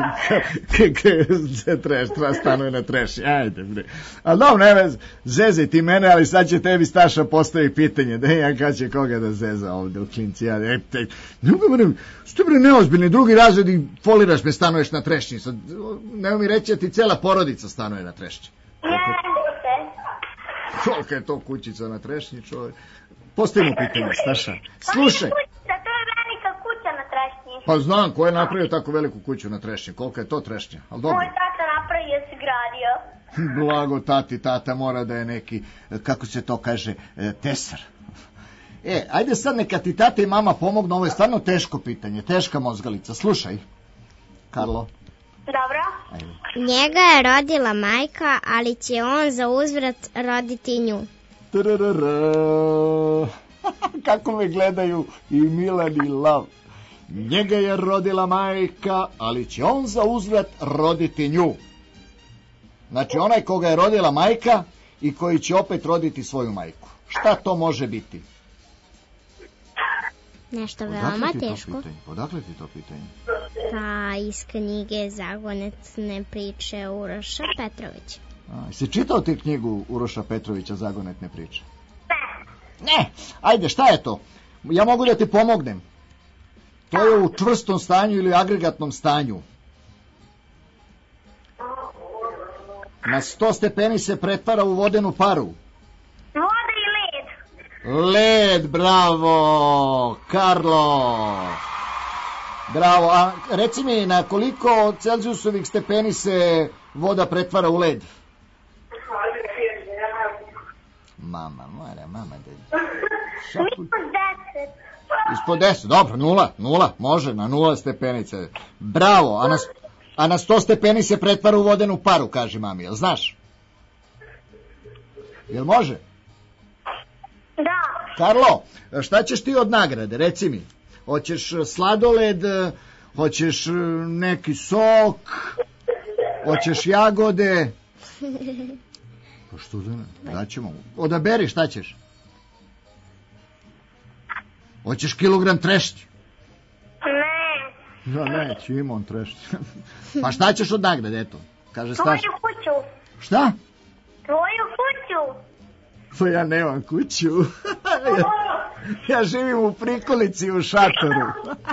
Treš, treba stanuje na trešnji. Ajde, bre. Ali dobro, ne vez, zezaj ti mene, ali sad će tebi Staša postavi pitanje. Da ja kad će koga da zeza ovde u klinci. Ja, e, te, ne bre, ste bre neozbiljni, drugi razred i foliraš me, stanuješ na trešnji. Sad, nemoj mi reći da ti cela porodica stanuje na trešnji. Jeste. Kolika je to kućica na trešnji, čovjek? Postavimo pitanje, Staša. Slušaj. To je velika kuća na trešnji. Pa znam, ko je napravio tako veliku kuću na trešnji? Kolika je to trešnja? Al dobro. Moj tata napravio se gradio. Blago tati, tata mora da je neki, kako se to kaže, tesar. E, ajde sad neka ti tata i mama pomognu, ovo je stvarno teško pitanje, teška mozgalica. Slušaj, Karlo. Dobro. Ajde. Njega je rodila majka, ali će on za uzvrat roditi nju. Kako me gledaju i Milan i Lav. Njega je rodila majka, ali će on za uzvrat roditi nju. Znači onaj koga je rodila majka i koji će opet roditi svoju majku. Šta to može biti? Nešto veoma teško. Odakle ti to pitanje? Pa iz knjige Zagonetne priče Uroša Petrovića. A, si čitao ti knjigu Uroša Petrovića Zagonetne priče? Ne, ajde, šta je to? Ja mogu da ti pomognem. To je u čvrstom stanju ili agregatnom stanju. Na sto stepeni se pretvara u vodenu paru. Voda i led. Led, bravo, Karlo. Bravo, a reci mi na koliko Celzijusovih stepeni se voda pretvara u led? Mama, mora, mama da... Ispod deset. Ispod deset, dobro, nula, nula, može, na nula stepenice. Bravo, a na, a na sto stepeni se pretvara u vodenu paru, kaže mami, jel znaš? Jel može? Da. Karlo, šta ćeš ti od nagrade, reci mi? Hoćeš sladoled, hoćeš neki sok, hoćeš jagode? Pa što da ne, daćemo. Odaberi šta ćeš? Hoćeš kilogram trešti? Ne. Ja neću, ima on trešti. Pa šta ćeš od nagrade, eto? Kaže Staša. Tvoju kuću. Šta? Tvoju kuću. Pa ja nemam kuću. ja, ja živim u prikolici u šatoru.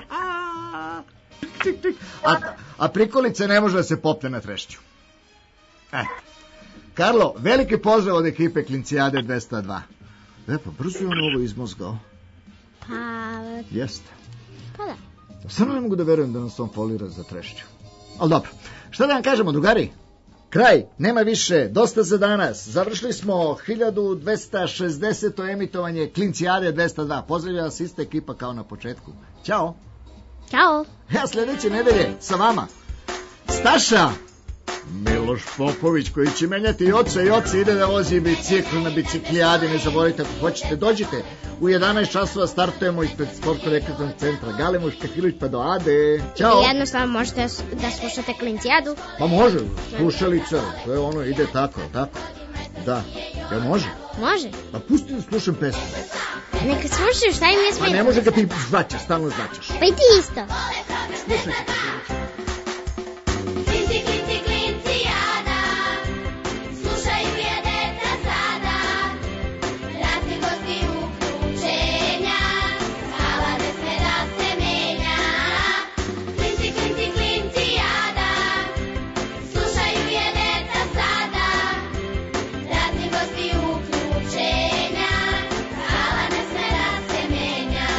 a, a prikolica ne može da se popne na trešću. Eto. Karlo, veliki pozdrav od ekipe Klincijade dvesta dva. E pa brzo je on ovo izmozgao. Pa... Jeste. Pa da. Samo ne mogu da verujem da nas on folira za trešću. Ali dobro, šta da vam kažemo, drugari? Kraj, nema više, dosta za danas. Završili smo hiljadu dvesta šezdeseto emitovanje Klincijade dvesta dva. Pozdravlja vas ista ekipa kao na početku. Ćao. Ćao. Ja sljedeće nedelje sa vama Staša Miloš Popović, koji će menjati i oca i oca ide da vozi bicikl na biciklijadi. Ne zaboravite, ako hoćete dođite u jedanaest časova, startujemo ispred sportsko-rekreativnog centra Gale Muškatilović pa do Ade. Ćao. Jednostavno možete da slušate Klincijadu. Pa može, slušalica, to je ono, ide tako, tako. Da, ja može? Može. Pa pusti da slušam pesmu. Neka slušaju, šta im je smeta? Pa ne može kad ti zvaćaš, stalno zvaćaš. Pa i ti isto. Slušaj se. Klinci, klinci, klincijada, slušaju je deca sada, razni gosti uključenja, sala ne sme da se menja. Klinci, klinci, klincijada, slušaju je deca sada, razni gosti uključenja, sala ne sme da se menja.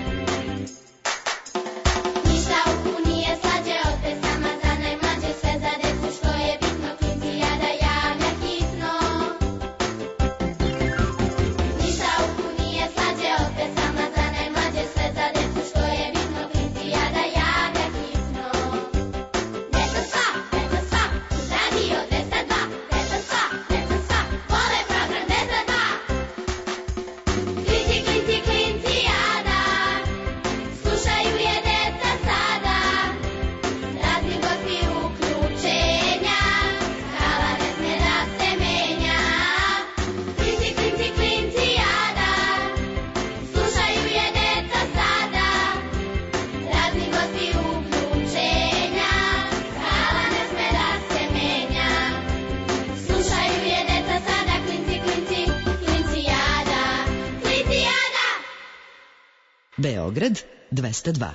Ništa uku nije slađe od pesama za najmlađe, sve za decu što je bitno, Klincijada javlja hitno. Ništa uku nije slađe od pesama za najmlađe, sve za decu što je bitno, Klincijada javlja hitno. Deca sva, deca sva, uz radio dvesta dva, deca sva, deca sva, vole program dvesta dva. Klinci, klinci, klincijada, slušaju je deca sada, razni gosti uključenja, skala ne sme da se menja. Klinci, klinci, klincijada, slušaju je deca sada, razni gosti uključenja, skala ne sme da se menja. Slušaju je deca sada, klinci, klinci, klincijada, klincijada. Beograd dvesta dva.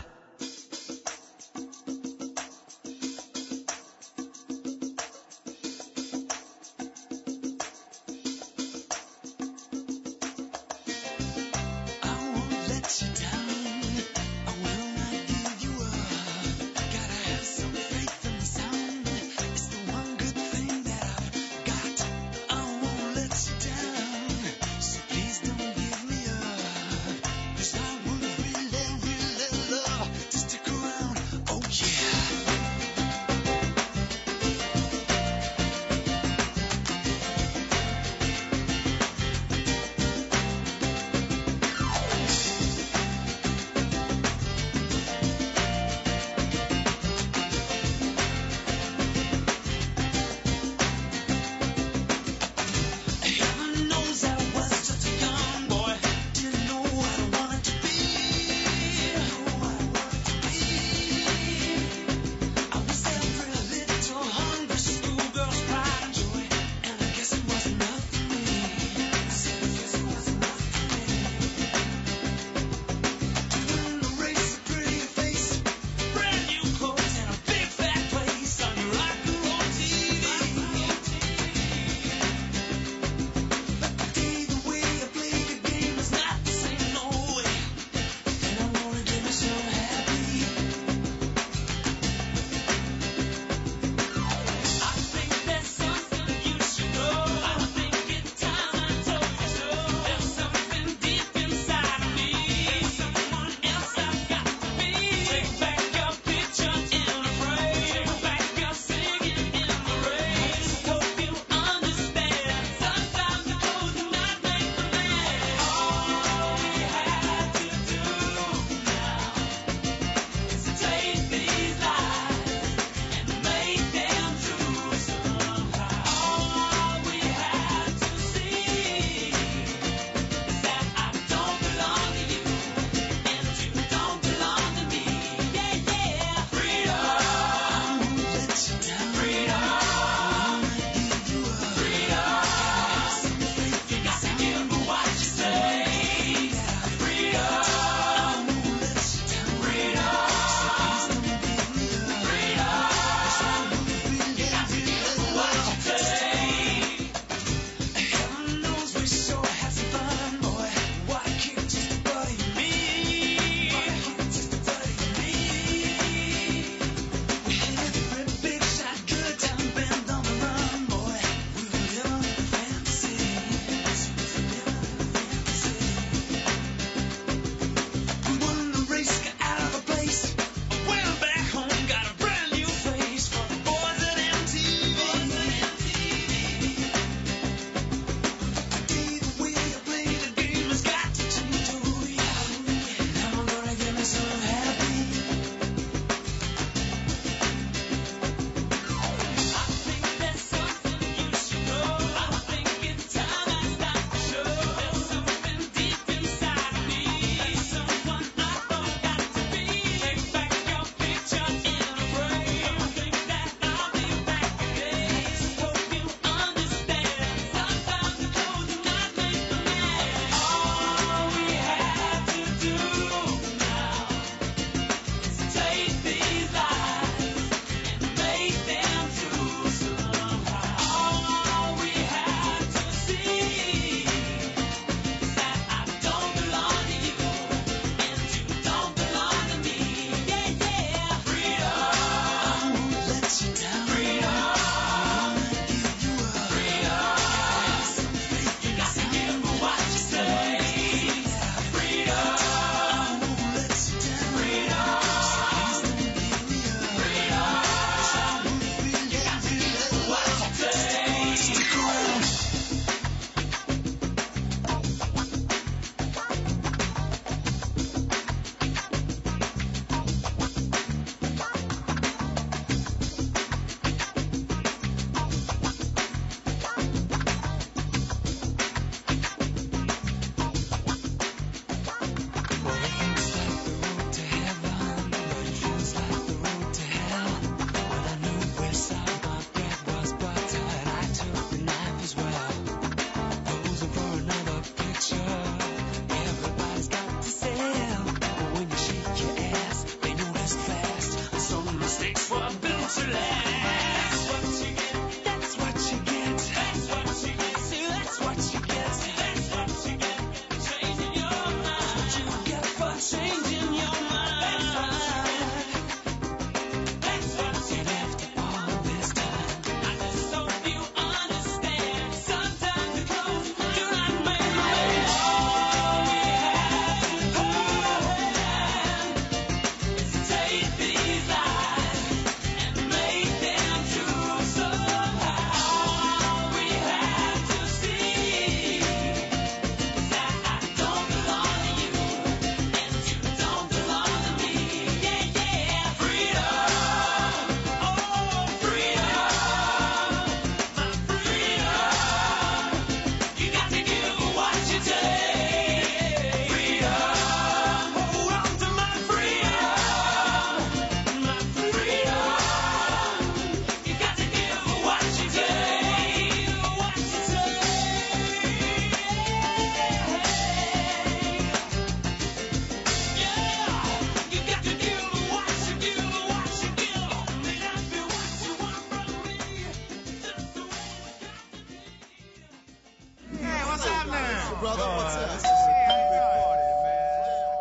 Please don't give me up, 'cause I would really, really love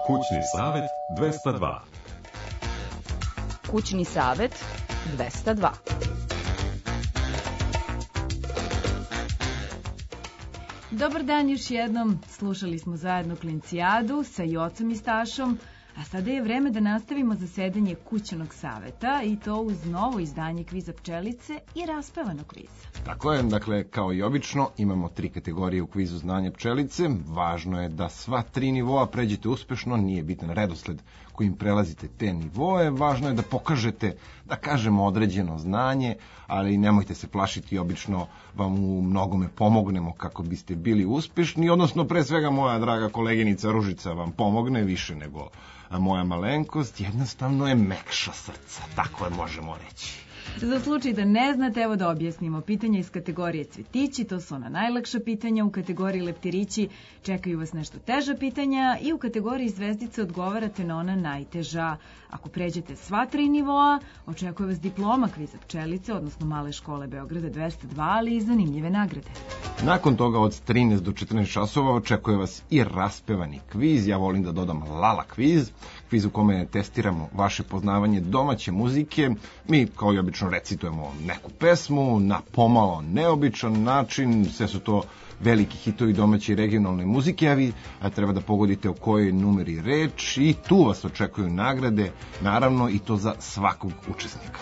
Kućni savet dvesta dva. Kućni savet dvesta dva. Dobar dan još jednom. Slušali smo zajedno Klincijadu sa Jocom i Stašom, a sada je vreme da nastavimo zasedanje kućnog saveta i to uz novo izdanje kviza pčelice i raspevanog kviza. Tako je, dakle, kao i obično, imamo tri kategorije u kvizu znanja pčelice. Važno je da sva tri nivoa pređete uspešno, nije bitan redosled kojim prelazite te nivoe. Važno je da pokažete, da kažemo, određeno znanje, ali nemojte se plašiti, obično vam u mnogome pomognemo kako biste bili uspešni, odnosno pre svega moja draga koleginica Ružica vam pomogne više nego moja malenkost, jednostavno je mekša srca, tako je možemo reći. Za slučaj da ne znate, evo da objasnimo. Pitanja iz kategorije cvetići, to su ona najlakša pitanja. U kategoriji leptirići čekaju vas nešto teža pitanja i u kategoriji zvezdice odgovarate na ona najteža. Ako pređete sva tri nivoa, očekuje vas diploma kviza pčelice, odnosno Male škole Beograda dvesta dva, ali i zanimljive nagrade. Nakon toga od trinaest do četrnaest časova očekuje vas i raspevani kviz. Ja volim da dodam Lala kviz, kviz u kome testiramo vaše poznavanje domaće muzike. Mi, kao i obično, recitujemo neku pesmu na pomalo neobičan način. Sve su to veliki hitovi domaće i regionalne muzike, a vi a treba da pogodite o kojoj numeri reč i tu vas očekuju nagrade, naravno i to za svakog učesnika.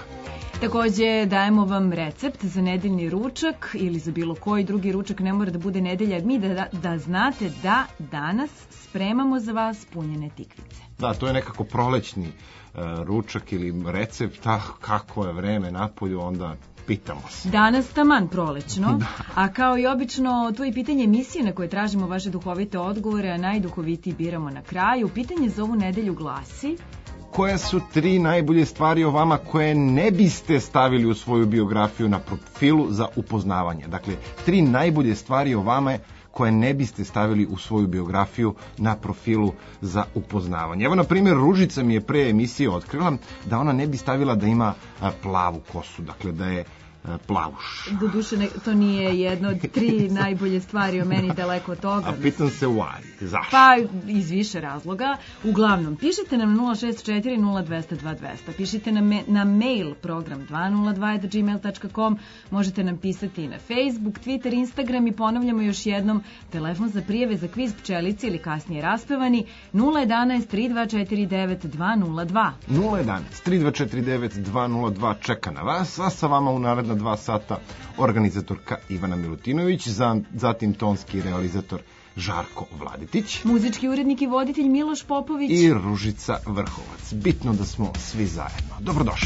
Takođe dajemo vam recept za nedeljni ručak ili za bilo koji drugi ručak, ne mora da bude nedelja, mi da, da znate da danas spremamo za vas punjene tikvice. Da, to je nekako prolećni uh, ručak ili recept, ah, kako je vreme napolju, onda pitamo se. Danas taman prolećno, da. A kao i obično, to je pitanje emisije na koje tražimo vaše duhovite odgovore, a najduhovitiji biramo na kraju. Pitanje za ovu nedelju glasi: koje su tri najbolje stvari o vama koje ne biste stavili u svoju biografiju na profilu za upoznavanje? Dakle, tri najbolje stvari o vama koje ne biste stavili u svoju biografiju na profilu za upoznavanje. Evo, na primjer, Ružica mi je pre emisije otkrila da ona ne bi stavila da ima plavu kosu, dakle da je plavuš. Doduše, ne, to nije jedno od tri najbolje stvari o meni, daleko od toga. A pitam se why, zašto? Pa iz više razloga. Uglavnom, pišite nam nula šest četiri nula dva nula dva dva nula, pišite nam na, na mail program dva nula dva at gmail tačka com, možete nam pisati i na Facebook, Twitter, Instagram i ponavljamo još jednom telefon za prijave za kviz pčelici ili kasnije raspevani nula jedan tri dva četiri devet dva nula dva. nula jedan tri dva četiri devet dva nula dva čeka na vas, a sa vama u naredna dva sata organizatorka Ivana Milutinović, zatim tonski realizator Žarko Vladetić, muzički urednik i voditelj Miloš Popović i Ružica Vrhovac. Bitno da smo svi zajedno. Dobrodošli.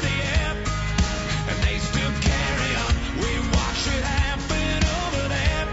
They still carry on. We watch it happen over there.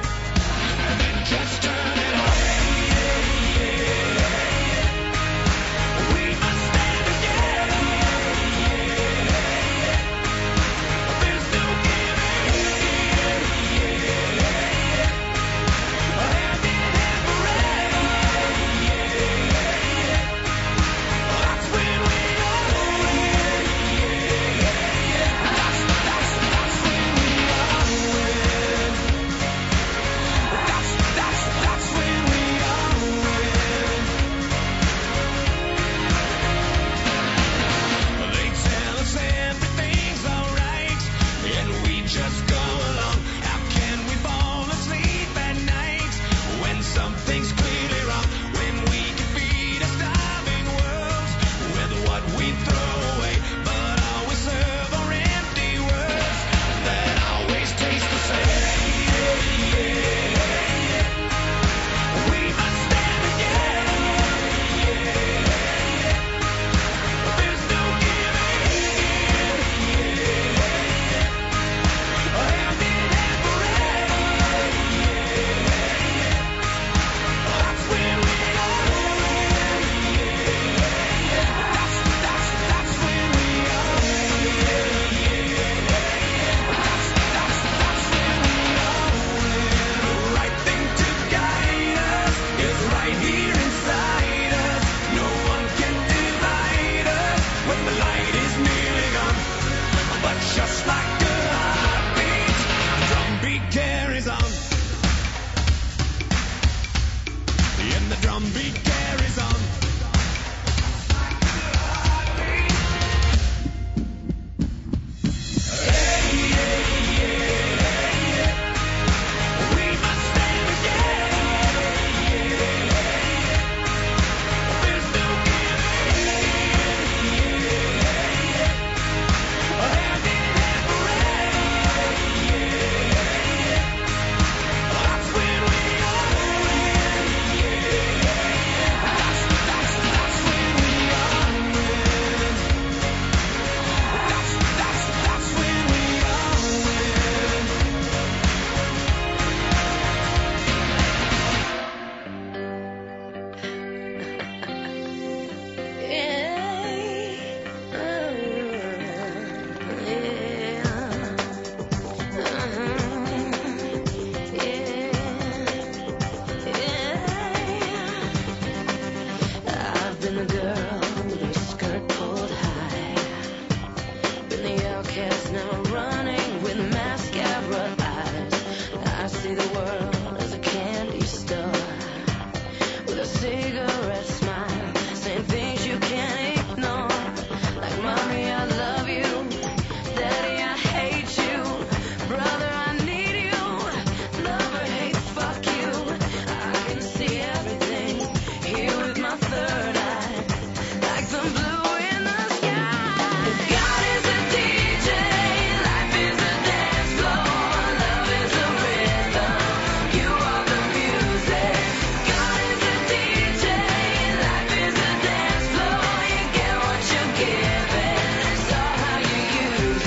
outcast now running with mascara eyes. I see the world as a candy store with a cigarette smile, saying things you can't ignore, like mommy I love you, daddy I hate you, brother I need you, lover hate fuck you. I can see everything here with my third eye, like some blue in the sky. If God is a D J, life is a dance floor, love is a rhythm, you are the music. God is a D J, life is a dance floor, you get what you give it, it's all how you use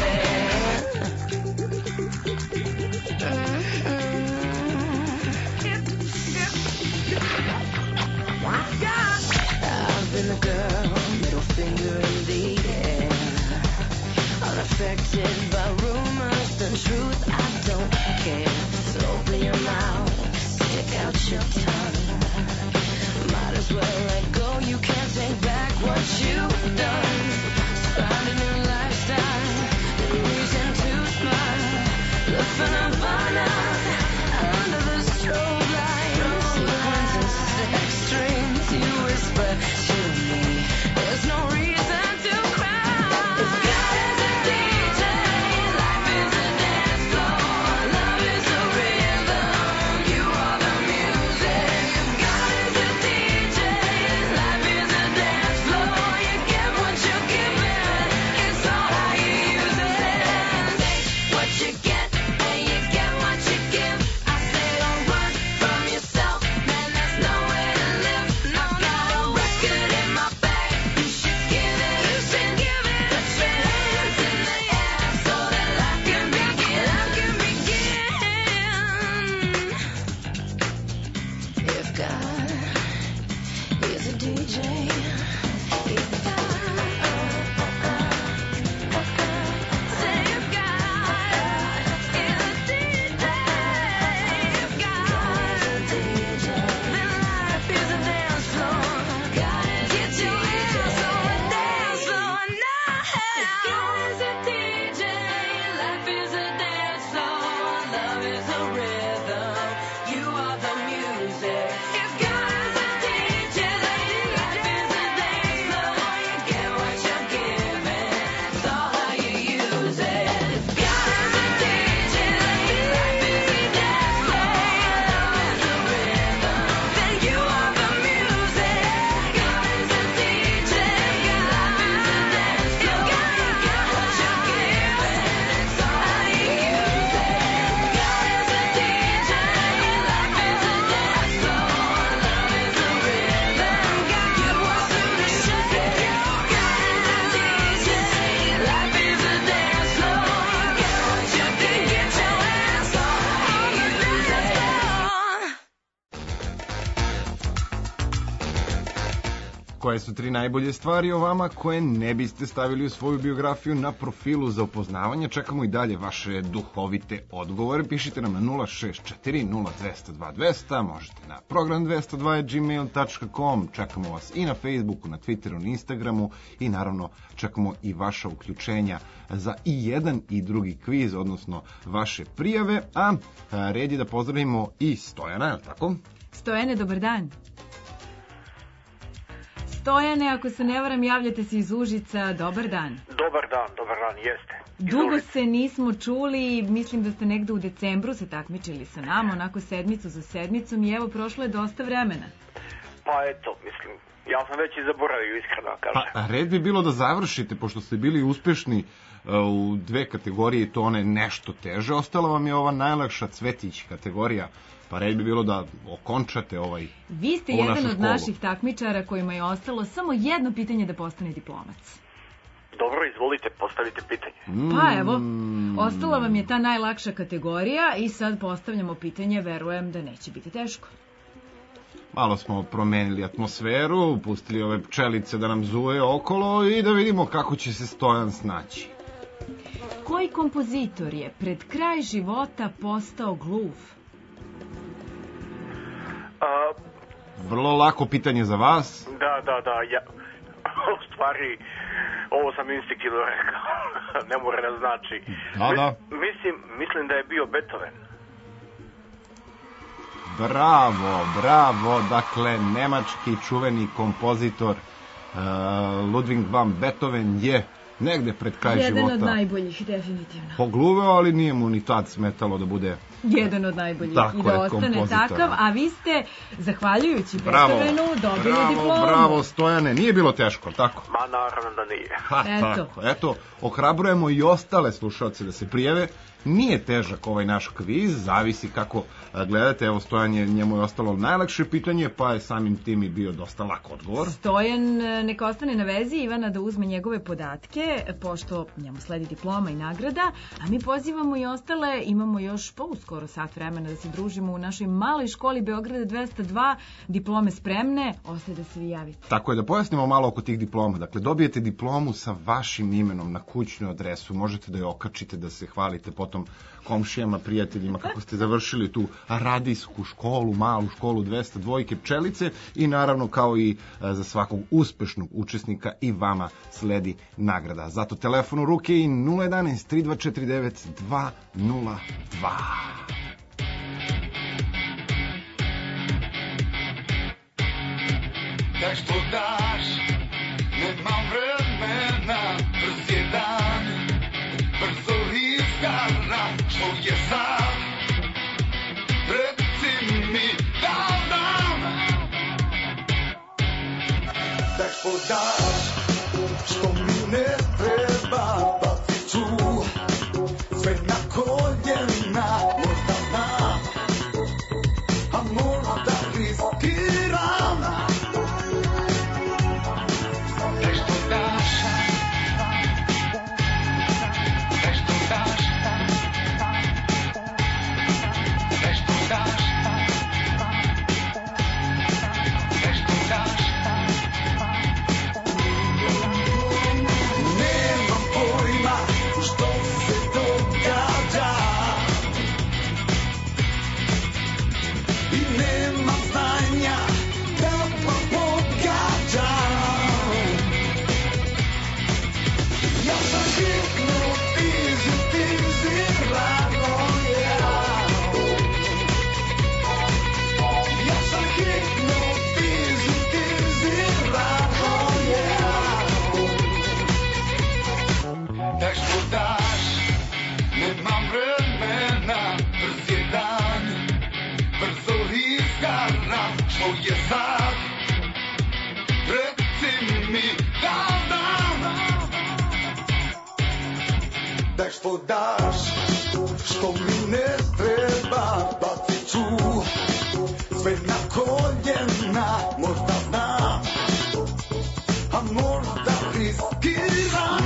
I've been a girl, middle finger in the air, unaffected by rumors, the truth I don't care. So open your mouth, stick out your tongue. Might as well let go, you can't take back what you've done. Find a new lifestyle, a reason to smile. Look for Nirvana under the strobe light. Sequins and sex dreams, you whisper to me. There's no reason to cry. If God is a D J, life is a dance floor, love is a rhythm, you are the music. If God is a D J, life is a dance floor, you get what you give it, it's all how you use it. Take what you get and you get what you give. I say don't run from yourself, man, there's no way to live. No, got a record in my bag, you should give it, you should give it. Put your hands in the air so that life can begin, life can begin. If God is a D J, if God, say if God is a D J, if God is a D J, then life is a dance floor. Get your hands on the dance floor now. If God is a D J, life is a dance floor, love is a rhythm, you are the music. If God is a D J, life is a dance floor, you get what you're giving, it's all how you use it. If God is a D J, life is a dance floor, love is a rhythm, then you are the music. God is a D J, life is a dance floor, you get what you're giving, it's all how you use it. God is a D J, life is a dance floor, love is a rhythm, you are the music. God is a D J, life is a dance floor, you get what you think, get your hands on the dance floor. Koje su tri najbolje stvari o vama koje ne biste stavili u svoju biografiju na profilu za upoznavanje? Čekamo i dalje vaše duhovite odgovore. Pišite nam na nula šest četiri nula dvesta dva dvesta, možete na program dvesta dva at gmail dot com, čekamo vas i na Facebooku, na Twitteru, na Instagramu i naravno čekamo i vaša uključenja za i jedan i drugi kviz, odnosno vaše prijave, a a, red je da pozdravimo i Stojana, je li tako? Stojane, dobar dan. Stojane, ako se ne varam, javljate se iz Užica, dobar dan. Dobar dan, dobar dan, jeste. Dugo se nismo čuli, mislim da ste negde u decembru se takmičili sa nama, onako sedmicu za sedmicom i evo, prošlo je dosta vremena. Pa eto, mislim, ja sam već i zaboravio, iskreno kažem. Pa red bi bilo da završite, pošto ste bili uspešni uh, u dve kategorije i to one nešto teže. Ostala vam je ova najlakša Cvetić kategorija, pa red bi bilo da okončate ovaj, Vi ste ovu jedan našu od školu. naših takmičara kojima je ostalo samo jedno pitanje da postane diplomac. Dobro, izvolite, postavite pitanje. Pa evo, ostala vam je ta najlakša kategorija i sad postavljamo pitanje, verujem da neće biti teško. Malo smo promenili atmosferu, pustili ove pčelice da nam zuje okolo i da vidimo kako će se Stojan snaći. Koji kompozitor je pred kraj života postao gluv? A, Vrlo lako pitanje za vas. da, da, da, ja... u stvari, ovo sam instiktivno rekao, ne mora da znači. Da, da. Mislim, mislim da je bio Beethoven. Bravo, bravo, dakle, nemački čuveni kompozitor uh, Ludwig van Beethoven je negde pred kraj Jedan života. od najboljih, definitivno. Pogluveo, ali nije mu ni tad smetalo da bude Jedan od najboljih Tako i da je, ostane kompozitor. takav, a vi ste, zahvaljujući Bravo, Beethovenu, dobili bravo, diplomu. bravo, Stojane, nije bilo teško, tako? Ma naravno da nije. Ha, Eto. Tako, eto, ohrabrujemo i ostale slušalce da se prijave. Nije težak ovaj naš kviz, zavisi kako a, gledate. Evo, Stojan je, njemu je ostalo najlakše pitanje, pa je samim tim i bio dosta lak odgovor. Stojan e, neka ostane na vezi, Ivana da uzme njegove podatke, pošto njemu sledi diploma i nagrada, a mi pozivamo i ostale, imamo još pouskoro sat vremena da se družimo u našoj maloj školi Beograda dvesta dva, diplome spremne, ostaje da se vi javite. Tako je, da pojasnimo malo oko tih diploma. Dakle, dobijete diplomu sa vašim imenom na kućnu adresu, možete da je okačite, da se hvalite potom komšijama, prijateljima kako ste završili tu radijsku školu, malu školu dvesta dvojke pčelice i naravno kao i e, za svakog uspešnog učesnika i vama sledi nagrada. Zato telefon u ruke i nula jedanaest tri dva četiri devet dva nula dva. Tak što daš, nemam vremena, brz je dan, brzo izgara, što je sad, reci mi da dam. Tak što daš, što mi ne treba, baci ću sve na koljena, možda znam, a možda riskiram. Što daš, što mi ne treba, bacit ću sve na koljena, možda znam, a možda riskiram.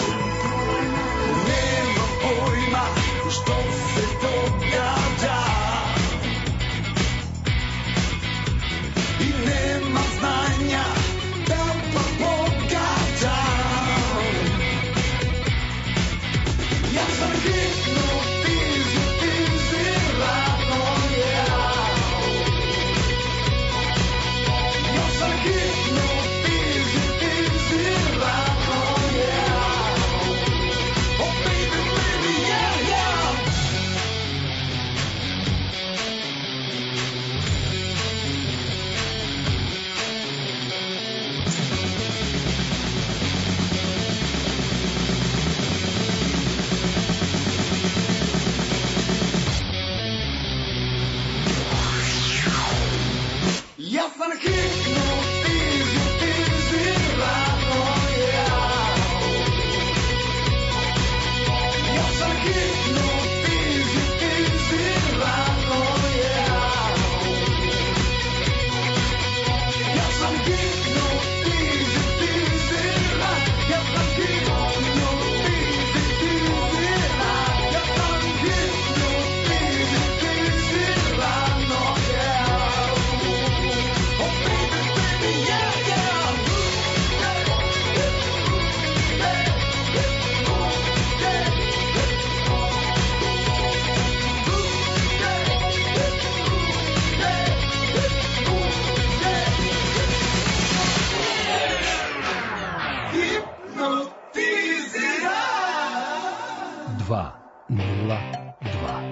Nemam pojma što se događa i nemam znanja da pa pogađam. Ja sam hipnotiziran, oh yeah. Ja sam dva nula dva.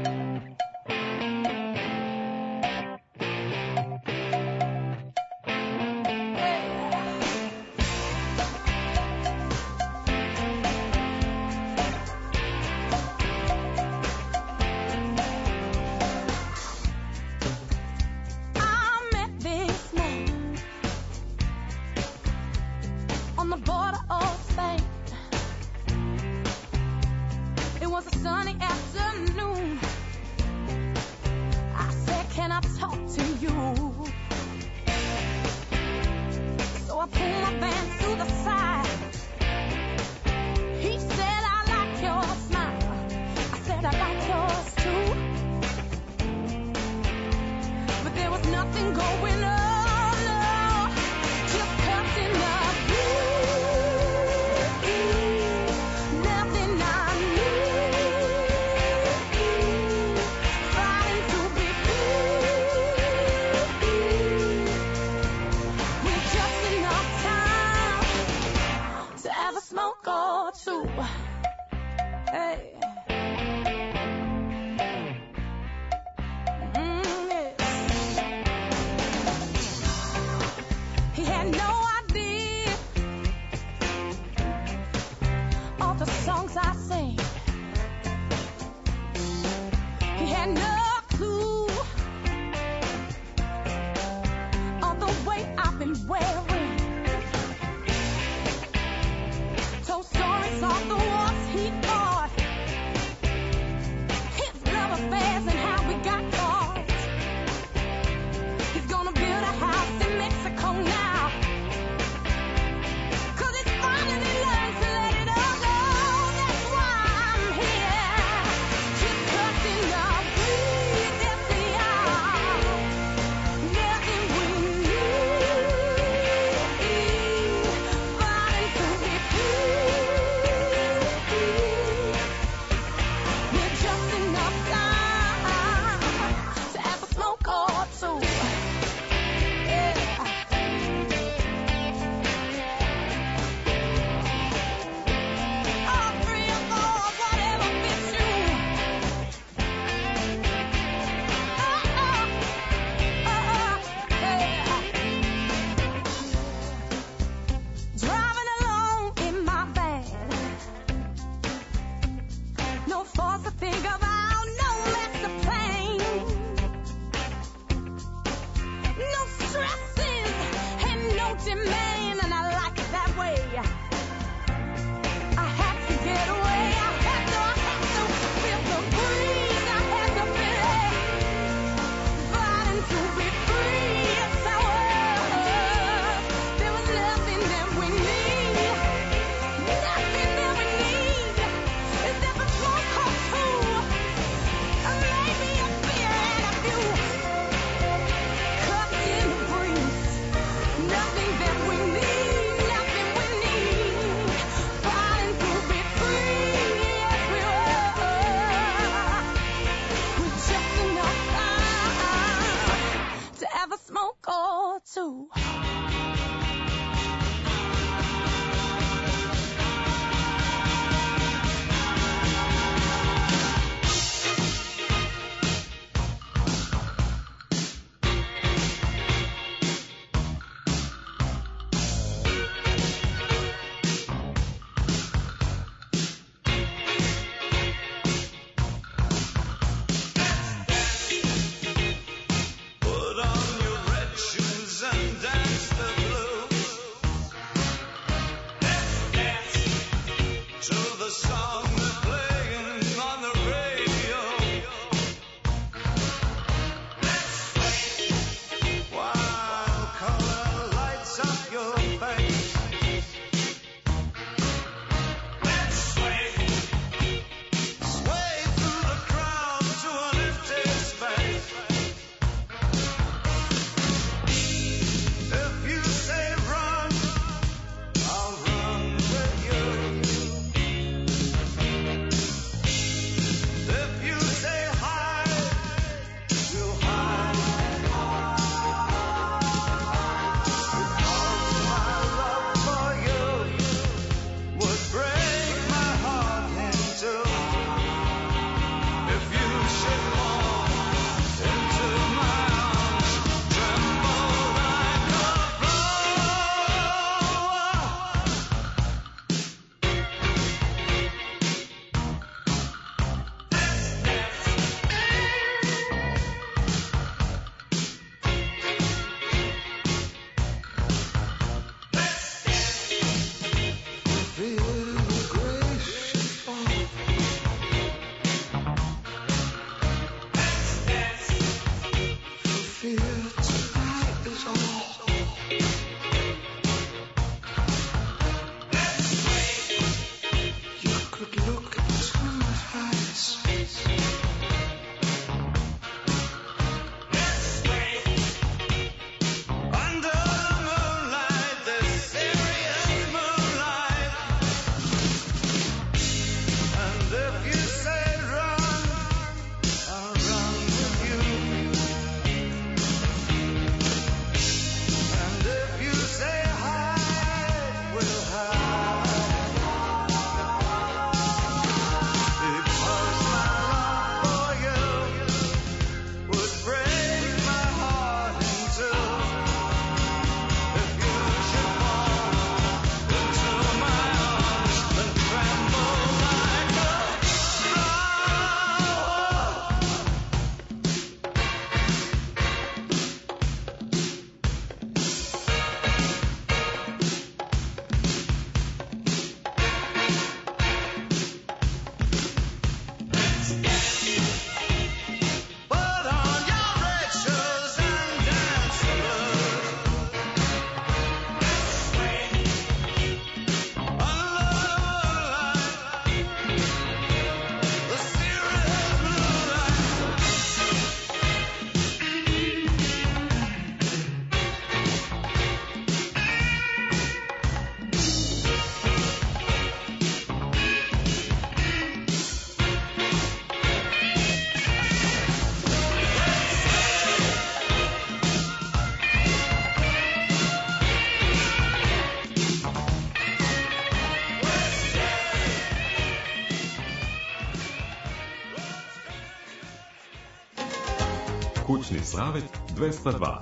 Kućni savet dvesta dva.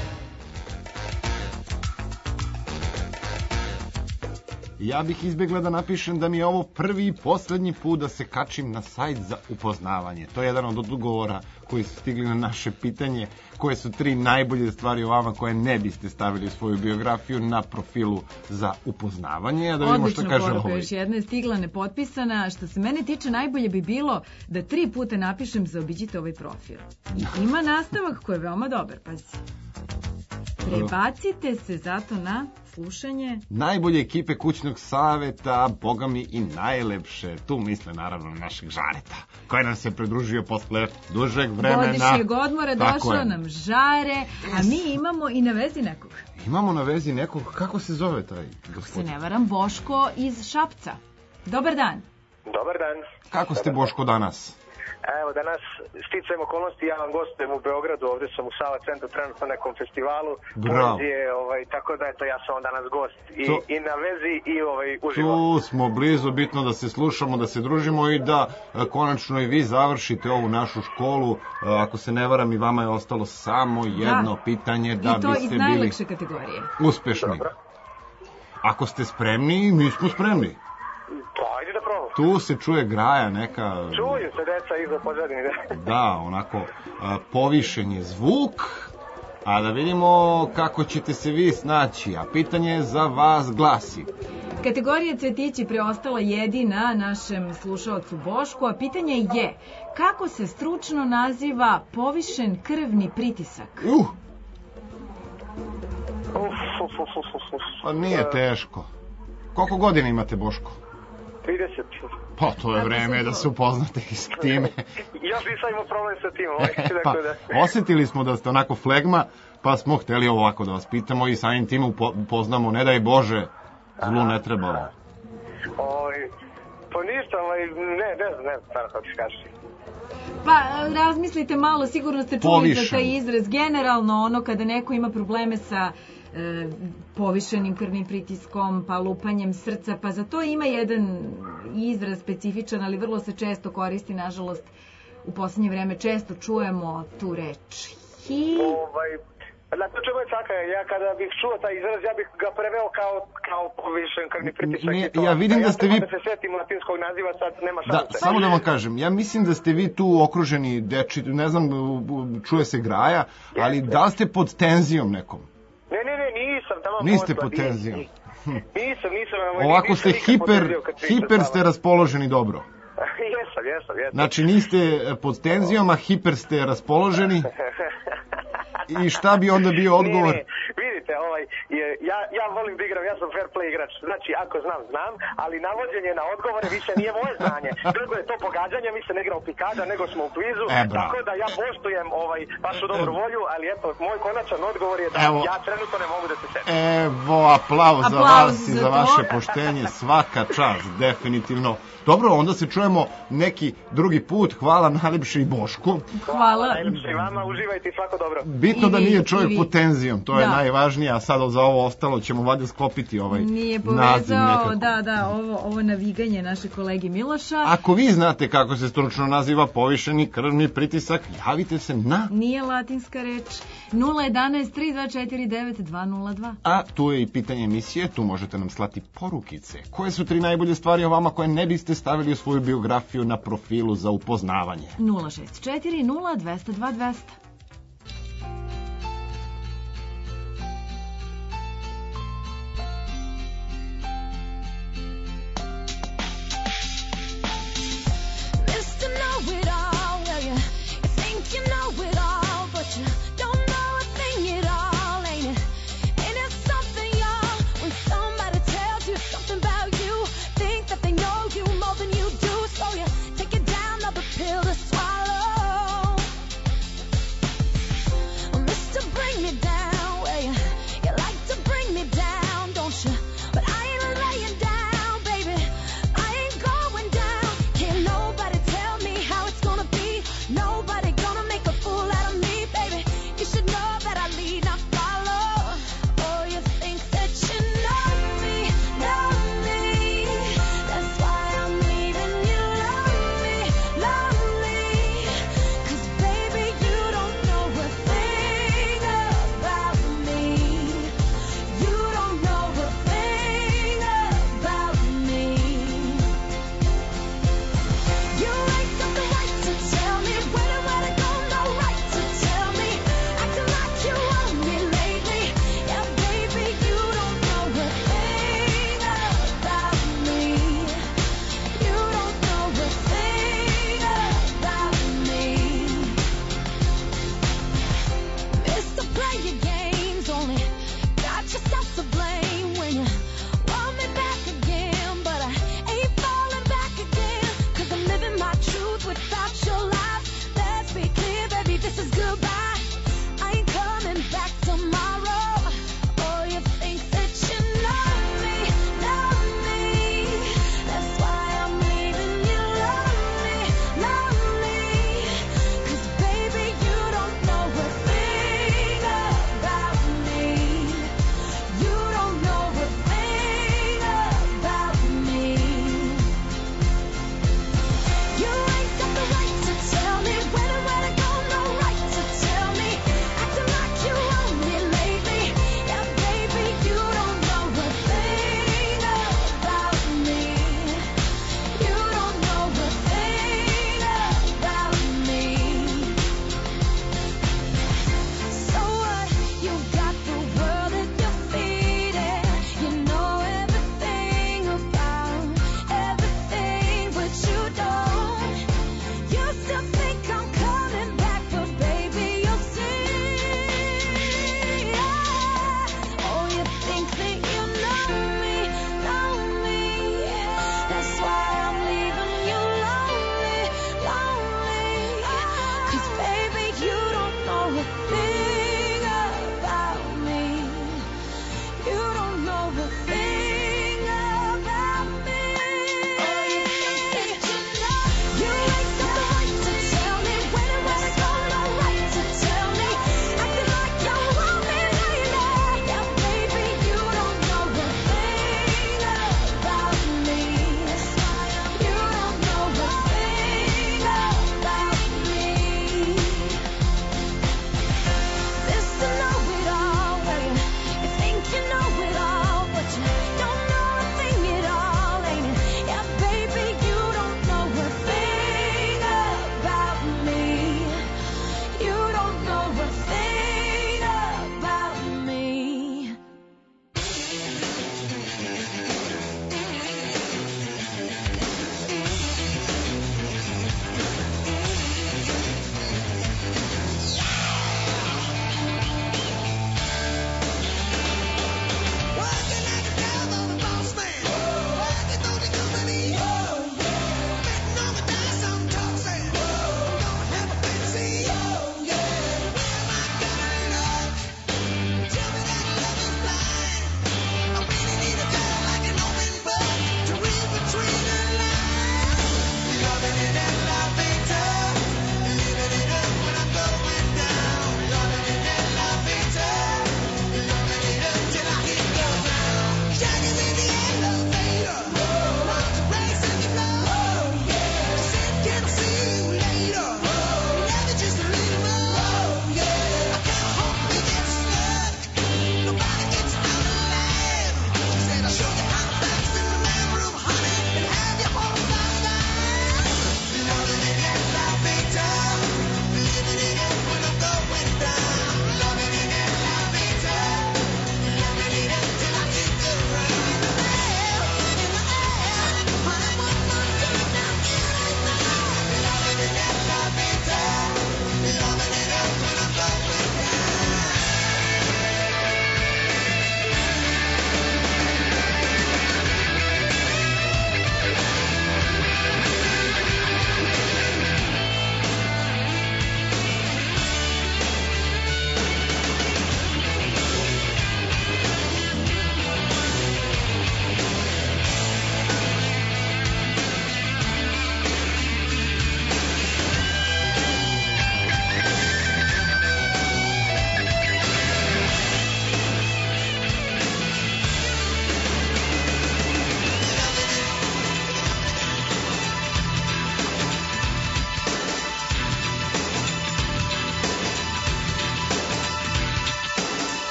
Ja bih izbjegla da napišem da mi je ovo prvi i posljednji put da se kačim na sajt za upoznavanje. To je jedan od odgovora koji su stigli na naše pitanje, koje su tri najbolje stvari o vama koje ne biste stavili u svoju biografiju na profilu za upoznavanje. A da vidimo što kaže poruka, ovaj. još jedna je stigla nepotpisana. Što se mene tiče, najbolje bi bilo da tri puta napišem zaobiđite ovaj profil. I ima nastavak koji je veoma dobar, pazi. Prebacite se zato na slušanje. Najbolje ekipe kućnog saveta, boga mi i najlepše. Tu misle naravno na našeg Žareta, koji nam se pridružio posle dužeg vremena. Godišnjeg odmora došao je. nam Žare, a mi imamo i na vezi nekog. Imamo na vezi nekog, kako se zove taj Ako se gospodin? ne varam, Boško iz Šapca. Dobar dan. Dobar dan. Kako ste, Boško, danas? Evo, danas sticajem okolnosti, ja vam gostujem u Beogradu, ovdje sam u Sava centru trenutno na nekom festivalu poezije, ovaj, tako da eto, ja sam vam danas gost i, To... i na vezi i ovaj, uživo. Tu smo blizu, bitno da se slušamo, da se družimo i da e, konačno i vi završite ovu našu školu. E, ako se ne varam, i vama je ostalo samo jedno Da. pitanje da I to biste iz bili najlakše kategorije. uspešni. Dobro. Ako ste spremni, mi smo spremni. Pa, ajde da probam. Tu se čuje graja neka... Čuju se deca iza pozadini, da. Da, onako, a, povišen je zvuk, a da vidimo kako ćete se vi snaći. A pitanje za vas glasi. Kategorija cvetići preostala jedina našem slušaocu Bošku, a pitanje je kako se stručno naziva povišen krvni pritisak? Uh, Uf, uf, uf, uf, uf, uf. pa nije teško. Koliko godina imate, Boško? trideset. Pa to je vreme da se upoznate i s time. Ja nisam imao problem sa tim, ovaj, Pa, tako da. osjetili smo da ste onako flegma, pa smo hteli ovako da vas pitamo i samim tim upo- upoznamo, ne daj Bože, zlu ne trebalo. Ovaj, pa ništa, ovaj, ne, ne znam, ne znam, stvarno kako ti kažeš. Pa razmislite malo, sigurno ste čuli Povišen. za taj izraz. Generalno ono kada neko ima probleme sa e, povišenim krvnim pritiskom, pa lupanjem srca, pa za to ima jedan izraz specifičan, ali vrlo se često koristi, nažalost, u posljednje vreme često čujemo tu reč. Hi... Ovaj, na to čemu je taka, ja kada bih čuo taj izraz, ja bih ga preveo kao, kao povišen krvni pritisak. Nije- i to. ja vidim A da ste vi- Da se setim latinskog naziva, sad nema Da, šanse. samo da vam kažem, ja mislim da ste vi tu okruženi deči, ne znam, u- u- čuje se graja, ali da li ste pod tenzijom nekom? Ne, ne, ne, nisam tamo. Niste posla, pod nisam, tenzijom. Nisam, nisam. ovaj, Ovako nisam ste nikad hiper, potvrdio kad pričam hiper s ste vama. raspoloženi dobro. Jesam, jesam, jesam. Znači niste pod tenzijom, a hiper ste raspoloženi. I šta bi onda bio odgovor? Ne, ne, vidite, ovaj, je, ja, ja volim da igram, ja sam fair play igrač. Znači, ako znam, znam, ali navođenje na odgovore više nije moje znanje. Drugo je to pogađanje, mi se ne igramo pikada, nego smo u kvizu. E, bravo. Tako da ja poštujem ovaj, vašu dobru volju, ali eto, moj konačan odgovor je da Evo. ja trenutno ne mogu da se setim. Evo, aplauz za Aplauz vas i za za to. vaše poštenje, svaka čast, definitivno. Dobro, onda se čujemo neki drugi put, hvala najljepše i Bošku. Hvala. Najljepše i vama, uživajte i svako dobro. Bitno I da vi, nije i čovjek vi. pod tenzijom, to je Da. najvažnije, a sad za ovo ostalo ćemo valjda sklopiti ovaj Nije naziv povezao, nekako. da, da, ovo, ovo naviganje naše kolege Miloša. Ako vi znate kako se stručno naziva povišeni krvni pritisak, javite se na... Nije latinska reč. nula jedan tri dva četiri devet dva nula dva. A tu je i pitanje emisije, tu možete nam slati porukice. Koje su tri najbolje stvari o vama koje ne biste stavili u svoju biografiju na profilu za upoznavanje? nula šest četiri nula dva zero dva dva zero zero. Mister Know-It-All, well, you, you think you know it all, but you don't know a thing at all, ain't it? Ain't it something, y'all, when somebody tells you something about you, think that they know you more than you do, so you take it down, another pill to swallow.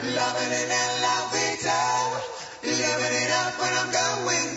Loving it and loving it, living it up when I'm going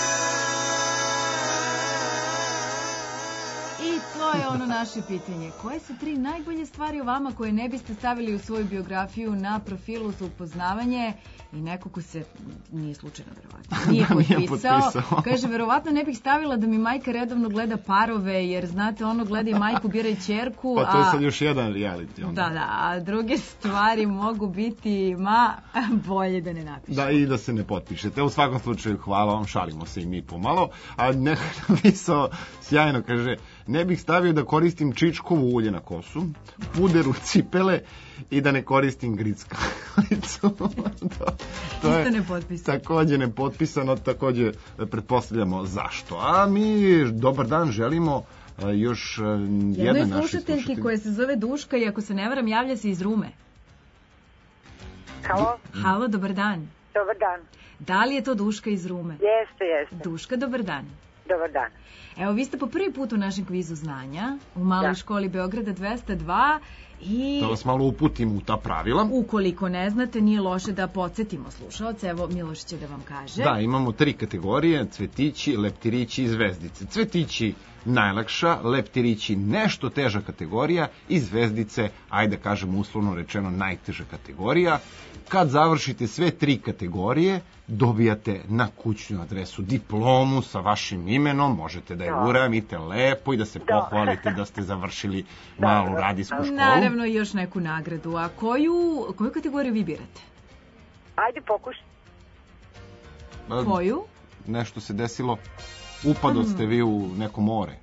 down. I to je ono naše pitanje. Koje su tri najbolje stvari o vama koje ne biste stavili u svoju biografiju na profilu za upoznavanje? I neko ko se, nije slučajno verovatno, nije Da, nije potpisao, potpisao. kaže, verovatno ne bih stavila da mi majka redovno gleda parove, jer znate, ono gleda i majku, bira i ćerku, Pa to je a... sad još jedan reality. Onda. Da, da, a druge stvari mogu biti, ma, bolje da ne napišem. Da, i da se ne potpišete. U svakom slučaju, hvala vam, šalimo se i mi pomalo. A neko je napisao, sjajno, kaže, ne bih stavio da koristim čičkovo ulje na kosu, puder u cipele i da ne koristim grickalicu. to, to Isto ne potpisano. Takođe ne potpisano, takođe pretpostavljamo zašto. A mi dobar dan želimo a, još a, Jednoj jednoj našoj slušateljki slušatelji. koja se zove Duška i ako se ne varam javlja se iz Rume. Halo? Halo, dobar dan. Dobar dan. Da li je to Duška iz Rume? Jeste, jeste. Duška, dobar dan. Dobar dan. Evo, vi ste po prvi put u našem kvizu znanja u Maloj Da. školi Beograda dvesta dva i... Da vas malo uputim u ta pravila. Ukoliko ne znate, nije loše da podsjetimo slušalce. Evo, Miloš će da vam kaže. Da, imamo tri kategorije, cvetići, leptirići i zvezdice. Cvetići najlakša, leptirići nešto teža kategorija i zvezdice, ajde da kažem uslovno rečeno, najteža kategorija. Kad završite sve tri kategorije, dobijate na kućnu adresu diplomu sa vašim imenom, možete da je Da. uramite lepo i da se pohvalite da ste završili malu radijsku školu. Naravno i još neku nagradu. A koju, koju kategoriju vi birate? Ajde, pokušaj. A, Koju? Nešto se desilo, upado ste vi u neko more.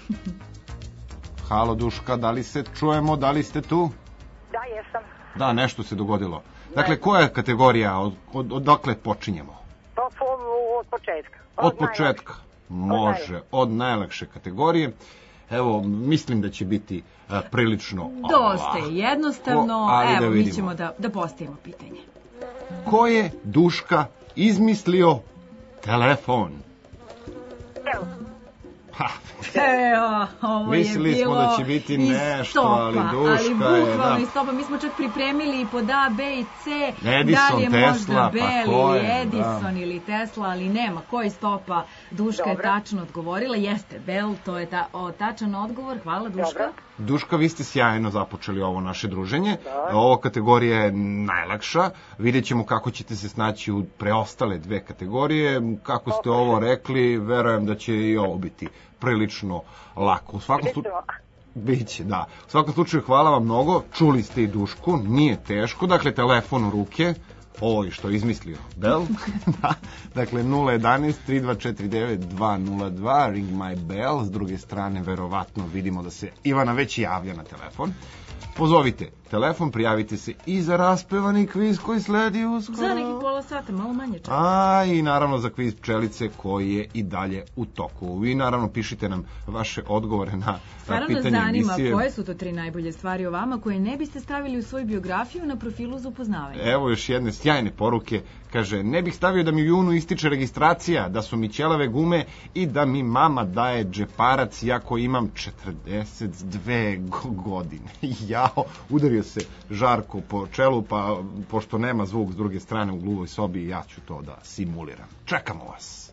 Halo Duška, da li se čujemo, da li ste tu? Da, jesam. Da, nešto se dogodilo. Dakle, koja je kategorija, od, od, odakle počinjemo? Po, po, od početka. Od početka. Može, od najlakše kategorije. Evo, mislim da će biti a, prilično... Dosta je jednostavno. Ko- ali da Evo, mi vidimo. ćemo da, da postavimo pitanje. Ko je Duška izmislio telefon? Evo. Ha, Evo, ovo Mislili je smo bilo da će biti iz nešto, stopa, ali Duška ali je, bukvalno da. iz stopa. Mi smo čak pripremili i pod A, B i C. Edison, da li je Tesla, možda pa Bell ko ili je, Edison da. ili Tesla, ali nema. Koji stopa? Duška je Dobro. tačno odgovorila. Jeste, Bell, to je ta, o, tačan odgovor. Hvala, Duška. Dobro. Duška, vi ste sjajno započeli ovo naše druženje. Ova kategorija je najlakša. Vidjet ćemo kako ćete se snaći u preostale dve kategorije. Kako ste ovo rekli, verujem da će i ovo biti prilično lako. U svakom slučaju... Biće, da. U svakom slučaju, hvala vam mnogo. Čuli ste i Dušku, nije teško. Dakle, telefon u ruke. Ovo je što je izmislio Bell. Da. Dakle, nula jedanaest tri dva četiri devet dva nula dva, ring my bell. S druge strane, verovatno vidimo da se Ivana već javlja na telefon. Pozovite telefon, prijavite se i za raspevani kviz koji sledi uskoro. Za neki pola sata, malo manje čak. A i naravno za kviz pčelice koji je i dalje u toku. Vi naravno pišite nam vaše odgovore na Stvarno nas pitanje zanima emisije. koje su to tri najbolje stvari o vama koje ne biste stavili u svoju biografiju na profilu za upoznavanje. Evo još jedne sjajne poruke. Kaže, ne bih stavio da mi u junu ističe registracija, da su mi ćelave gume i da mi mama daje džeparac iako imam četrdeset dve go- godine. Jao, udario se Žarko po čelu, pa pošto nema zvuk s druge strane u gluvoj sobi, ja ću to da simuliram. Čekamo vas.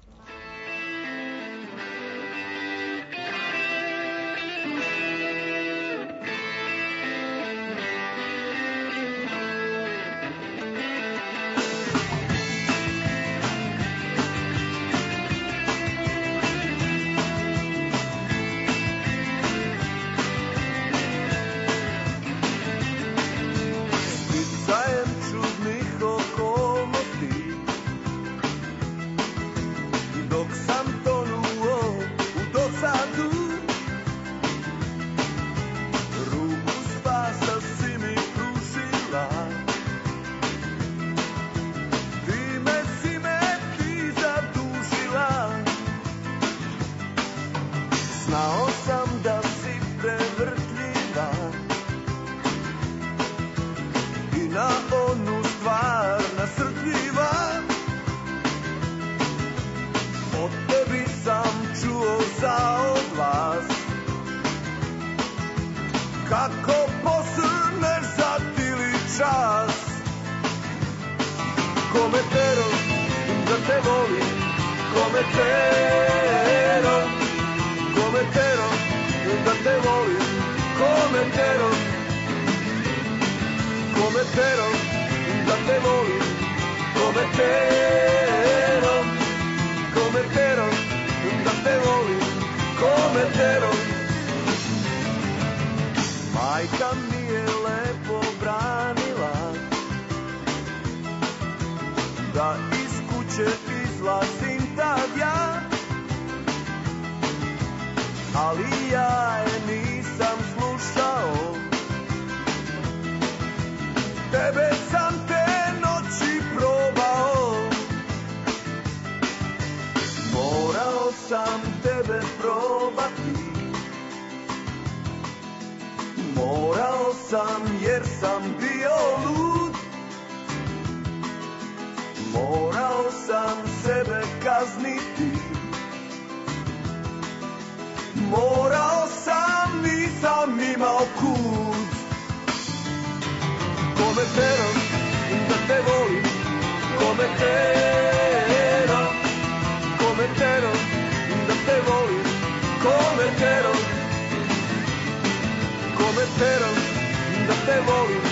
Sticajem čudnih okolnosti, dok sam tonuo u dosadu, ruku spasa si mi pružila, time si me ti zadužila. Znao sam da si prevrtljiva i na onu stvar nasrtljiva. Od tebi sam čuo za odlas, kako posrneš za tili čas. Kometero, da te volim, kometero, kometero, da te volim, kometero, kometero, da te volim, kometero, kometero, da te volim, kometero. Majka mi je lepo branila da iz kuće izlazim tad ja, ali ja je nisam slušao. Tebe sam te noći probao, morao sam tebe probati, morao sam jer sam bio lud, morao sam sebe kazniti, morao sam, nisam imao kud. Kometero, da te volim, kometero, kometero, da te volim, kometero, kometero, da te volim,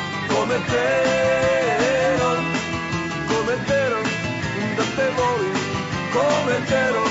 kometero, kometero, da te volim, kometero.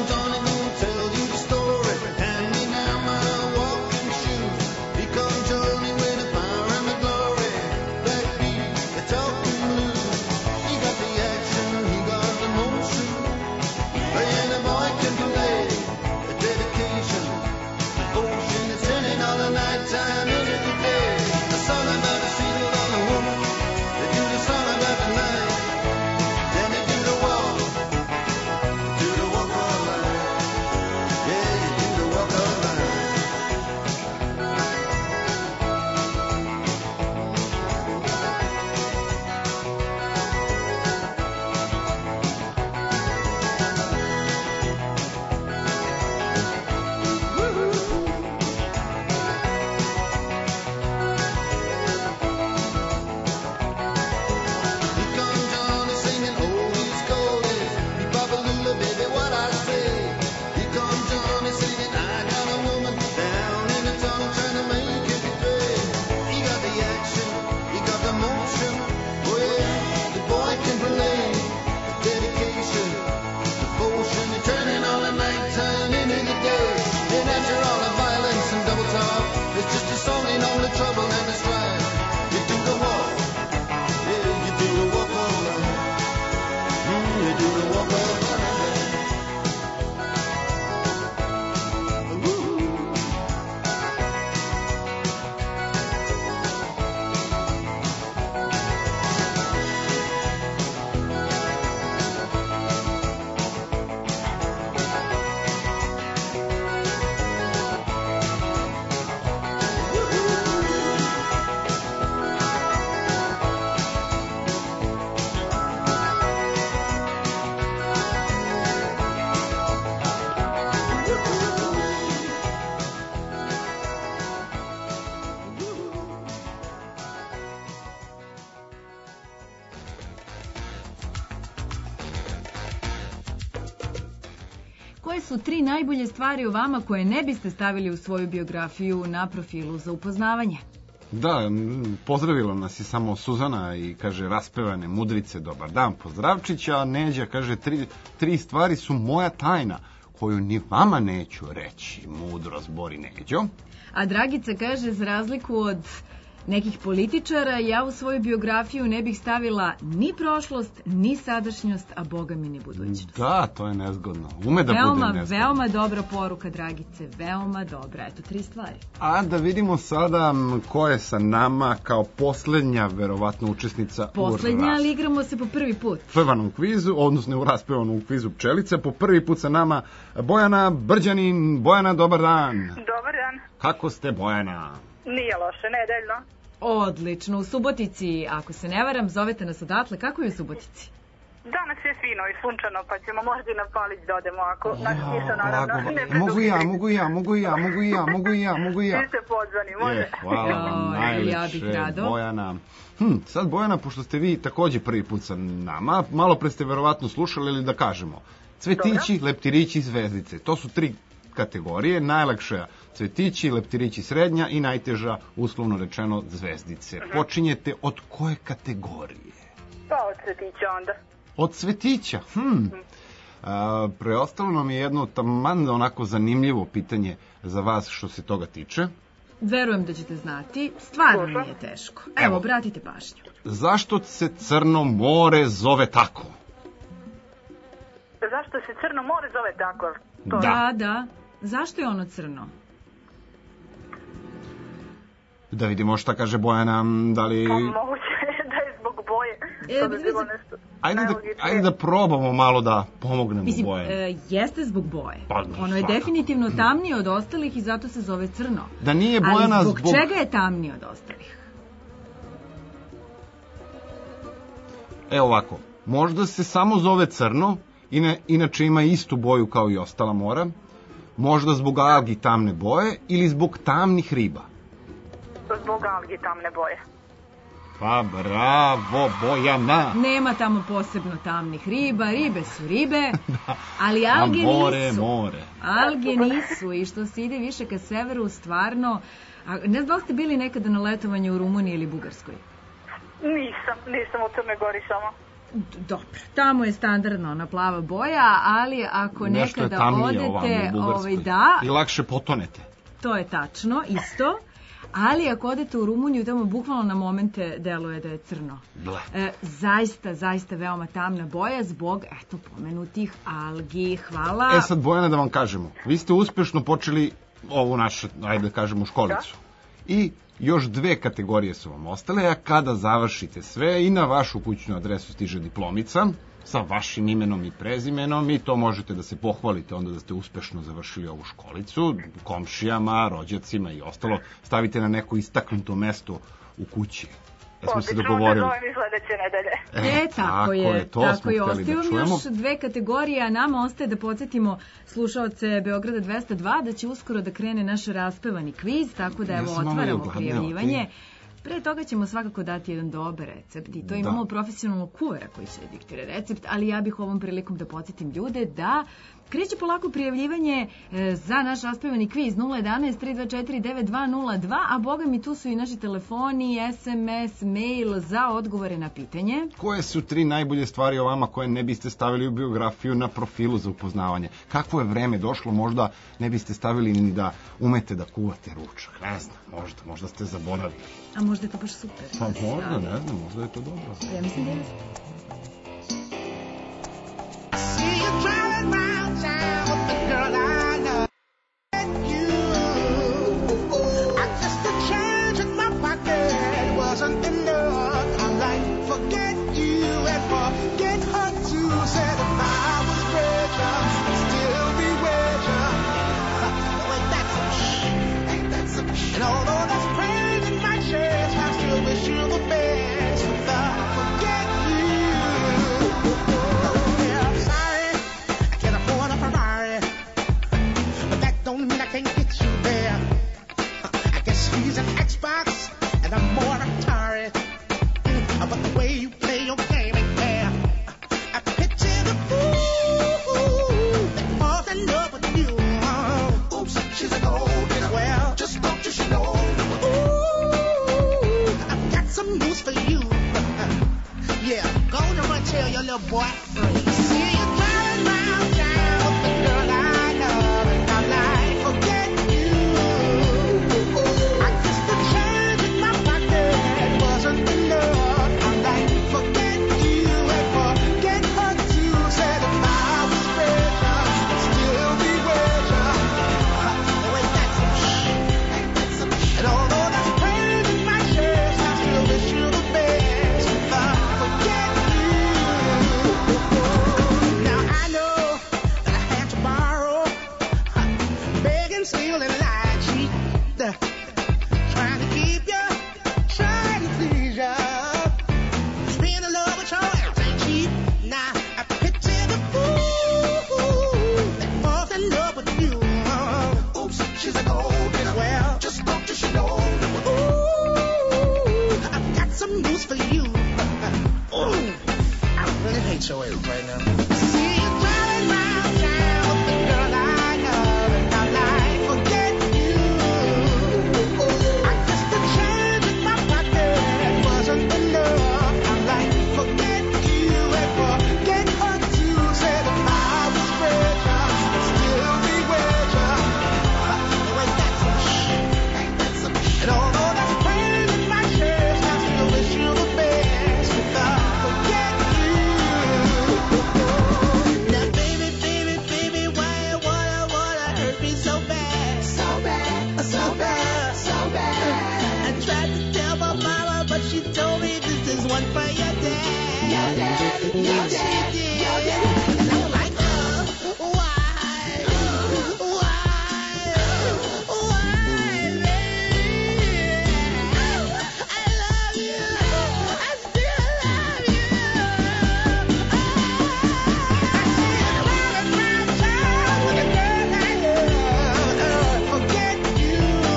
Come Koje su tri najbolje stvari o vama koje ne biste stavili u svoju biografiju na profilu za upoznavanje? Da, m, pozdravila nas je samo Suzana i kaže raspevane mudrice, dobar dan, pozdravčić, a Neđa kaže tri, tri stvari su moja tajna koju ni vama neću reći, mudro zbori Neđo. A Dragica kaže, za razliku od nekih političara, ja u svoju biografiju ne bih stavila ni prošlost, ni sadašnjost, a boga mi ni budućnost. Da, to je nezgodno. Ume da veoma, bude nezgodno. Veoma dobra poruka, Dragice, veoma dobra. Eto, tri stvari. A da vidimo sada m, ko je sa nama kao poslednja, verovatno, učesnica Poslednja, u ras... ali igramo se po prvi put. Pevanom kvizu, odnosno u raspevanom kvizu Pčelice. Po prvi put sa nama Bojana Brđanin. Bojana, dobar dan. Dobar dan. Kako ste, Bojana? Nije loše, nedeljno. Odlično, u Subotici, ako se ne varam, zovete nas odatle. Kako je u Subotici? Danas je fino i sunčano, pa ćemo možda i na Palić da odemo, ako nas kiša naravno Blago, ne mogu ja, mogu ja, mogu ja, mogu ja, mogu ja, mogu ja. Vi ste pozvani, može. Je, hvala vam, Joj, najlepše, ja bih rado. Bojana. Hm, sad Bojana, pošto ste vi takođe prvi put sa nama, malo pre ste verovatno slušali, ili da kažemo, cvetići, Dobro. leptirići, zvezdice. To su tri kategorije, najlakša cvetići, leptirići srednja i najteža, uslovno rečeno, zvezdice. Mhm. Počinjete od koje kategorije? Pa od cvetića onda. Od cvetića, hm. A, preostalo nam je jedno taman onako zanimljivo pitanje za vas što se toga tiče. Verujem da ćete znati, stvarno Slušam. nije teško. Evo, Evo. obratite pažnju. Zašto se Crno more zove tako? Zašto se Crno more zove tako? To je- Da, da. Zašto je ono crno? Da vidimo šta kaže Bojana, da li... Pa moguće je da je zbog boje. E, To bi bilo mislim- nešto Ajde da, najlogičnije. ajde da probamo malo da pomognemo Mislim, Bojani. e, jeste zbog boje. Pa, Ono je svakako. definitivno tamnije od ostalih i zato se zove crno. Da nije Bojana Ali zbog, zbog... čega je tamnije od ostalih? Evo ovako, možda se samo zove crno, ina, inače ima istu boju kao i ostala mora, možda zbog algi tamne boje ili zbog tamnih riba. Zbog algi tamne boje. Pa bravo, Bojana! Nema tamo posebno tamnih riba, ribe su ribe, ali alge A more, nisu. more. Alge nisu i što se ide više ka severu, stvarno... A, ne znam da li ste bili nekada na letovanju u Rumuniji ili Bugarskoj? Nisam, nisam u Crnoj Gori samo. D- Dobro, tamo je standardno ona plava boja, ali ako Nešto je nekada tamnije ovamo odete, u Bugarskoj. ovaj, da, I lakše potonete. to je tačno, isto, ali ako odete u Rumuniju, tamo bukvalno na momente deluje da je crno. Ble. E, zaista, zaista veoma tamna boja zbog, eto, pomenutih algi. Hvala. E sad, Bojana, da vam kažemo, vi ste uspešno počeli ovu našu, ajde da kažemo, školicu. I još dve kategorije su vam ostale, a kada završite sve i na vašu kućnu adresu stiže diplomica sa vašim imenom i prezimenom i to možete da se pohvalite onda da ste uspešno završili ovu školicu, komšijama, rođacima i ostalo, stavite na neko istaknuto mesto u kući. Jesmo se Odlično, dogovorili? da zovem i sledeće nedelje. E, tako je, to tako smo je. hteli da Ostaju vam čujemo. još dve kategorije, a nama ostaje da podsjetimo slušaoce Beograda dvesta dva da će uskoro da krene naš raspevani kviz, tako da Ja evo sam malo i otvaramo ogladneo, prijavljivanje. ti? Pre toga ćemo svakako dati jedan dobar recept i to Da. imamo profesionalnog kuvera koji će da diktira recept, ali ja bih ovom prilikom da podsjetim ljude da kreće polako prijavljivanje e, za naš raspevani kviz nula jedan tri dva četiri devet dva nula dva, a boga mi tu su i naši telefoni, es em es, mail za odgovore na pitanje. Koje su tri najbolje stvari o vama koje ne biste stavili u biografiju na profilu za upoznavanje? Kakvo je vreme došlo, možda ne biste stavili ni da umete da kuvate ručak, ne znam, možda, možda ste zaboravili. A možda je to baš super. Pa da se možda, stavi. ne znam, možda je to dobro. Ja mislim da je. See you driving round town with the girl I love. You, I just a change in my pocket wasn't enough. I like forget you and forget her too. Said if I was richer, I'd still be richer. Wait, that's some shit. Ain't that some shit? And although that's pain in my chest, I still wish you the best. If I forget you. Yeah, I'm sorry, I can't afford a Ferrari, but that don't mean I can't get you there. I guess he's an Xbox, and I'm more Atari, but the way you play your game ain't fair. I picture the fool that falls in love. little boy free. See you driving round town with the girl I love, and I'm like, forget you. I guess the change in my pocket wasn't enough. I'm like, forget you and forget her too. Said if I was richer, I'd still be richer. Oh, ain't that some shit? Ain't that some shit? And although that's pain in my chest, I still wish you the best. If I forget you. Now I know that I had to borrow, begging, stealing, lying, cheat, trying to keep you, trying to please you. Being in love with your ass ain't cheap. Now I picture the fool that falls in love with you. Oops, she's a gold digger. Well, just don't you she know. Ooh, I've got some news for you. Ooh, I really hate your ass right now. See you driving round town with the girl I love, and I'm like, forget you. I guess the change in my pocket wasn't enough. I'm like, forget you and forget her too. Said if I was richer, I'd still be richer. Oh, ain't that some shit? Ain't that some shit? And although that's pain in my chest, I still wish you the best. If I forget you. Now, baby, baby, baby, why you wanna, wanna hurt me so bad? So bad, so bad, so bad. I tried to tell my mama, but she told me this is one for your dad. Your dad, your dad, your dad. And I'm like, oh, why? Why? Why, baby? I love you. I still love you. Forget you.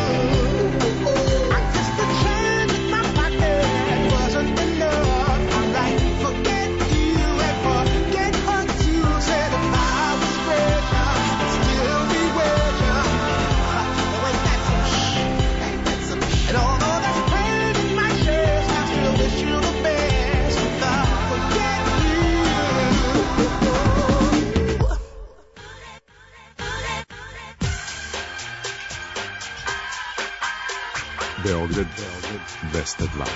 I guess the change in my pocket wasn't enough. I'm like, forget you and forget her too. Said if I was richer, I'd still be richer. Oh, ain't that some shit? Ain't that some shit? And although that's pain in my chest, I still wish you the best. If I forget you. Beograd dvesta dva.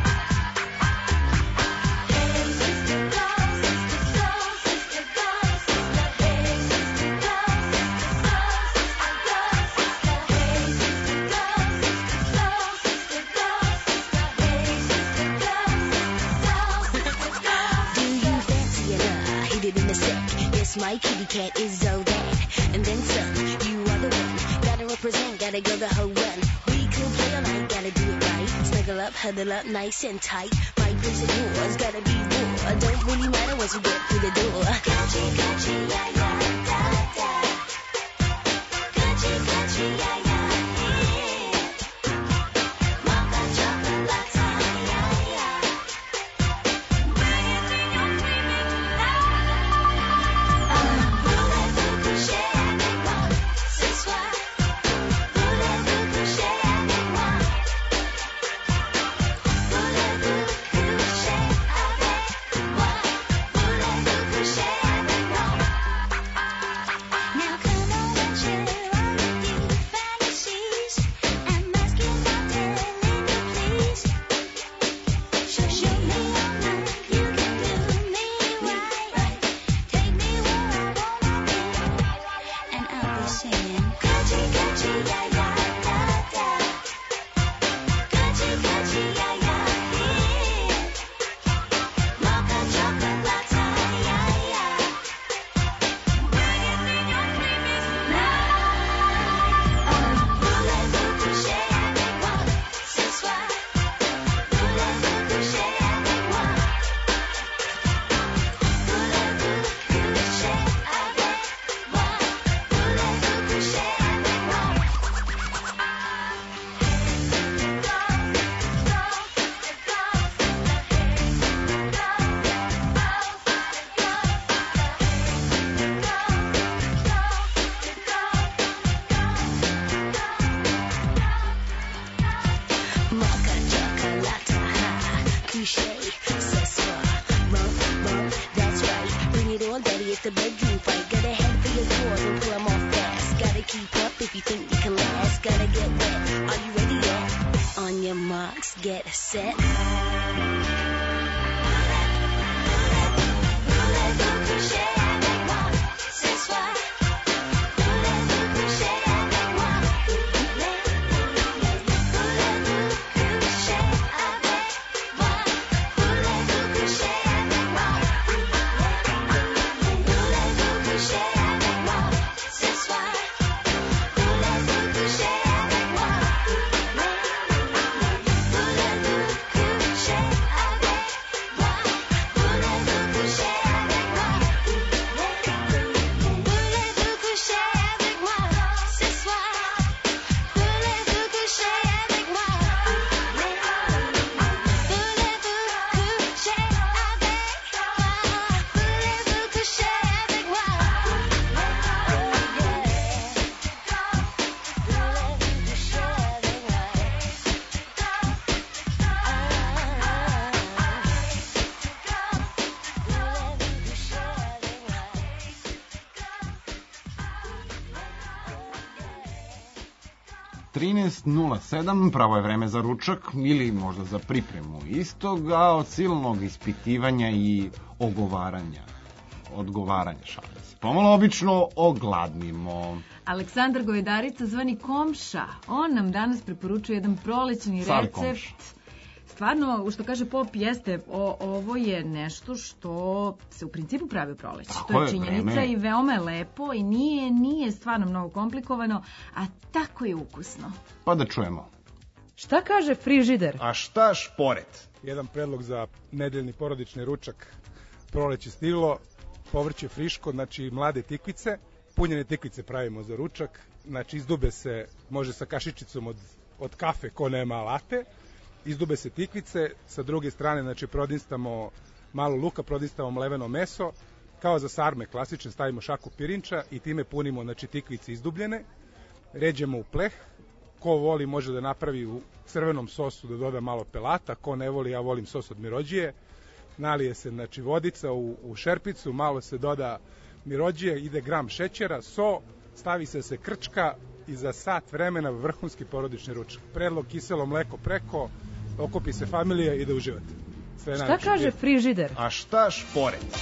My kitty cat is so bad, and then some. You are the one, gotta represent, gotta go the whole run. We could play all night, gotta do it right. Snuggle up, huddle up, nice and tight. My place and yours, gotta be war. Don't really matter once you get through the door. Catchy, catchy, yeah, yeah, da, da. Catchy, catchy, yeah, yeah, yeah. Mocha chocolate latte, yeah, yeah. Voulez-vous coucher avec moi ce soir? Voulez-vous coucher avec moi? Voulez-vous coucher avec moi? Voulez-vous coucher avec moi? Now come on and share all your deep fantasies. I'm asking for telling you please. Show, show me your mind, you can do me right. Take me where I wanna be, and I'll be singing. Catchy, catchy, yeah, yeah, da, da. Catchy, catchy, yeah, yeah, yeah. Mocha chocolate latte, yeah, yeah. Voulez-vous coucher avec moi ce soir? Voulez-vous coucher avec moi? Voulez-vous coucher avec moi? Voulez-vous coucher avec moi? Mocha chocolate, coucher ce soir. Rum, rum, that's the bedroom fight. Got a head for your drawers and pull them off fast. Gotta keep up if you think you can last. Gotta get wet. Are you ready yet? On your marks, get set. Voulez-vous coucher avec moi ce soir? Voulez-vous coucher avec moi? Voulez-vous coucher avec moi? Voulez-vous coucher avec moi? Voulez-vous coucher avec moi ce soir? Voulez-vous coucher avec moi? Voulez-vous coucher avec moi? Voulez-vous coucher avec moi? Voulez-vous coucher avec moi ce soir? Voulez-vous coucher avec moi? Voulez-vous coucher avec moi? trinaest nula sedam, pravo je vreme za ručak ili možda za pripremu istog, a od silnog ispitivanja i ogovaranja, odgovaranja, šalim se, pomalo obično ogladnimo. Aleksandar Govedarica, zvani Komša, on nam danas preporučuje jedan prolećni Sali recept. Komša. Stvarno, što kaže Pop, jeste, o, ovo je nešto što se u principu pravi u proleće. Tako To je je, činjenica vreme. i veoma je lepo i nije, nije stvarno mnogo komplikovano, a tako je ukusno. Pa da čujemo. Šta kaže frižider? A šta šporet? Jedan predlog za nedeljni porodični ručak. Proleće stiglo, povrće friško, znači mlade tikvice. Punjene tikvice pravimo za ručak. Znači izdube se, može sa kašičicom od, od kafe ko nema alate. Izdube se tikvice, sa druge strane znači prodinstamo malo luka, prodinstamo mleveno meso. Kao za sarme klasične stavimo šaku pirinča i time punimo znači tikvice izdubljene. Ređemo u pleh. Ko voli može da napravi u crvenom sosu da doda malo pelata, ko ne voli, ja volim sos od mirođije. Nalije se znači vodica u, u šerpicu, malo se doda mirođije, ide gram šećera, so, stavi se se krčka i za sat vremena vrhunski porodični ručak. Predlog kiselo mleko preko, okupi se familija i da uživate. Sve Šta najlepše. kaže frižider? A šta šporet?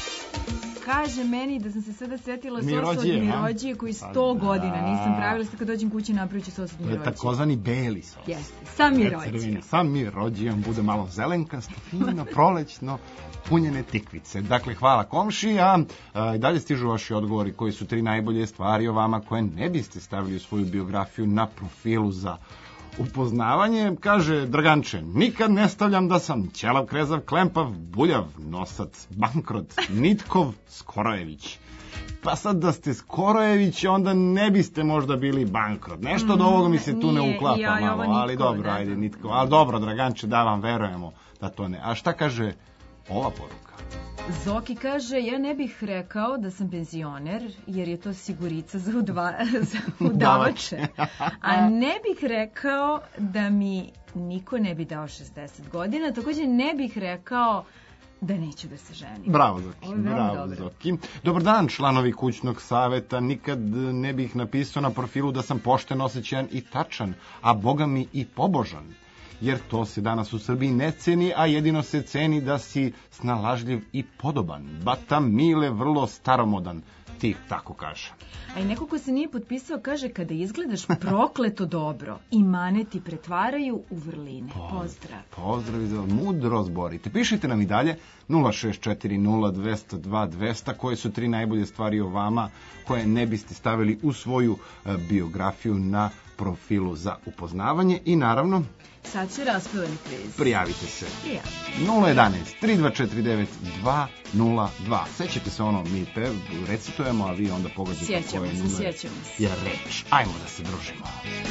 Kaže meni da sam se sada setila sosa od Mirođije, a? mirođije koji Pa sto da. godina nisam pravila, sad kad dođem kući napravit ću sos od To je mirođije. takozvani beli sos. Jeste, sa mirođijom. Crveni, sa mirođijom, bude malo zelenkasto, fino, prolećno, punjene tikvice. Dakle, hvala komši, a, a i dalje stižu vaši odgovori koji su tri najbolje stvari o vama koje ne biste stavili u svoju biografiju na profilu za upoznavanje. Kaže Draganče, nikad ne stavljam da sam ćelav, krezav, klempav, buljav, nosac, bankrot, nitkov, Skorojević. Pa sad da ste Skorojević, onda ne biste možda bili bankrot. Nešto od ovoga mi se tu ne Nije, uklapa ja, i ovo malo, ali Nitkov, dobro, da, ajde, da. nitko. Ali dobro, Draganče, da vam verujemo da to ne. A šta kaže ova poruka? Zoki kaže, ja ne bih rekao da sam penzioner, jer je to sigurica za, udva, za udavače. A ne bih rekao da mi niko ne bi dao šezdeset godina, takođe ne bih rekao da neću da se ženim. Bravo, Zoki. Ovo je veoma Bravo, dobro. Zoki. Dobar dan, članovi kućnog saveta. Nikad ne bih napisao na profilu da sam pošten, osjećajan i tačan, a boga mi i pobožan. Jer to se danas u Srbiji ne ceni, a jedino se ceni da si snalažljiv i podoban. Bata Mile vrlo staromodan, ti tako kaže. A i neko ko se nije potpisao kaže, kada izgledaš prokleto dobro, imane ti pretvaraju u vrline. Pozdrav. Pozdrav za mudro zborite. Pišite nam i dalje nula šest četiri nula dva zero dva dva zero koje su tri najbolje stvari o vama koje ne biste stavili u svoju e, biografiju na profilu za upoznavanje i naravno Sad će raspevani kviz. prijavite se. Prijavite. nula jedan tri dva četiri devet dva nula dva. Sećate se ono, mi pev, recitujemo, a vi onda pogađate Sjećamo koje se, numer sjećamo se. je reč. Ajmo da se družimo.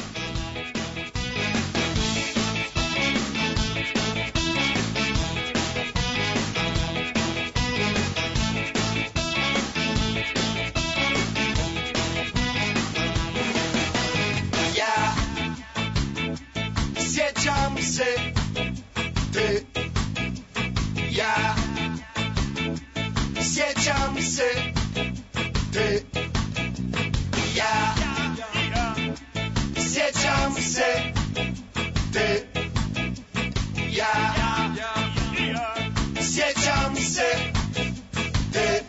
Ja sjećam se te, ja sjećam se se te, ja, sjećam se te.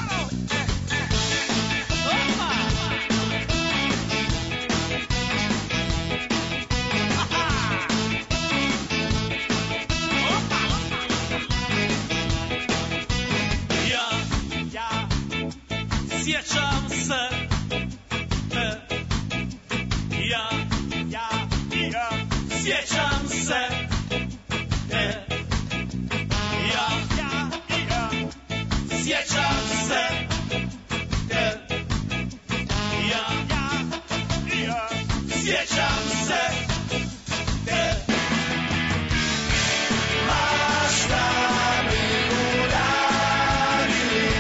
Sjećam se te, ja, ja, ja, sjećam se te, ja, ja, ja, sjećam se te, ja, ja, ja, sjećam se te. Ma šta mi uradili,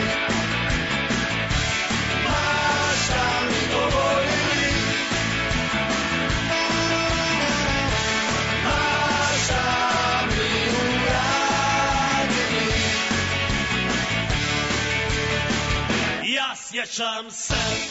sjećam se.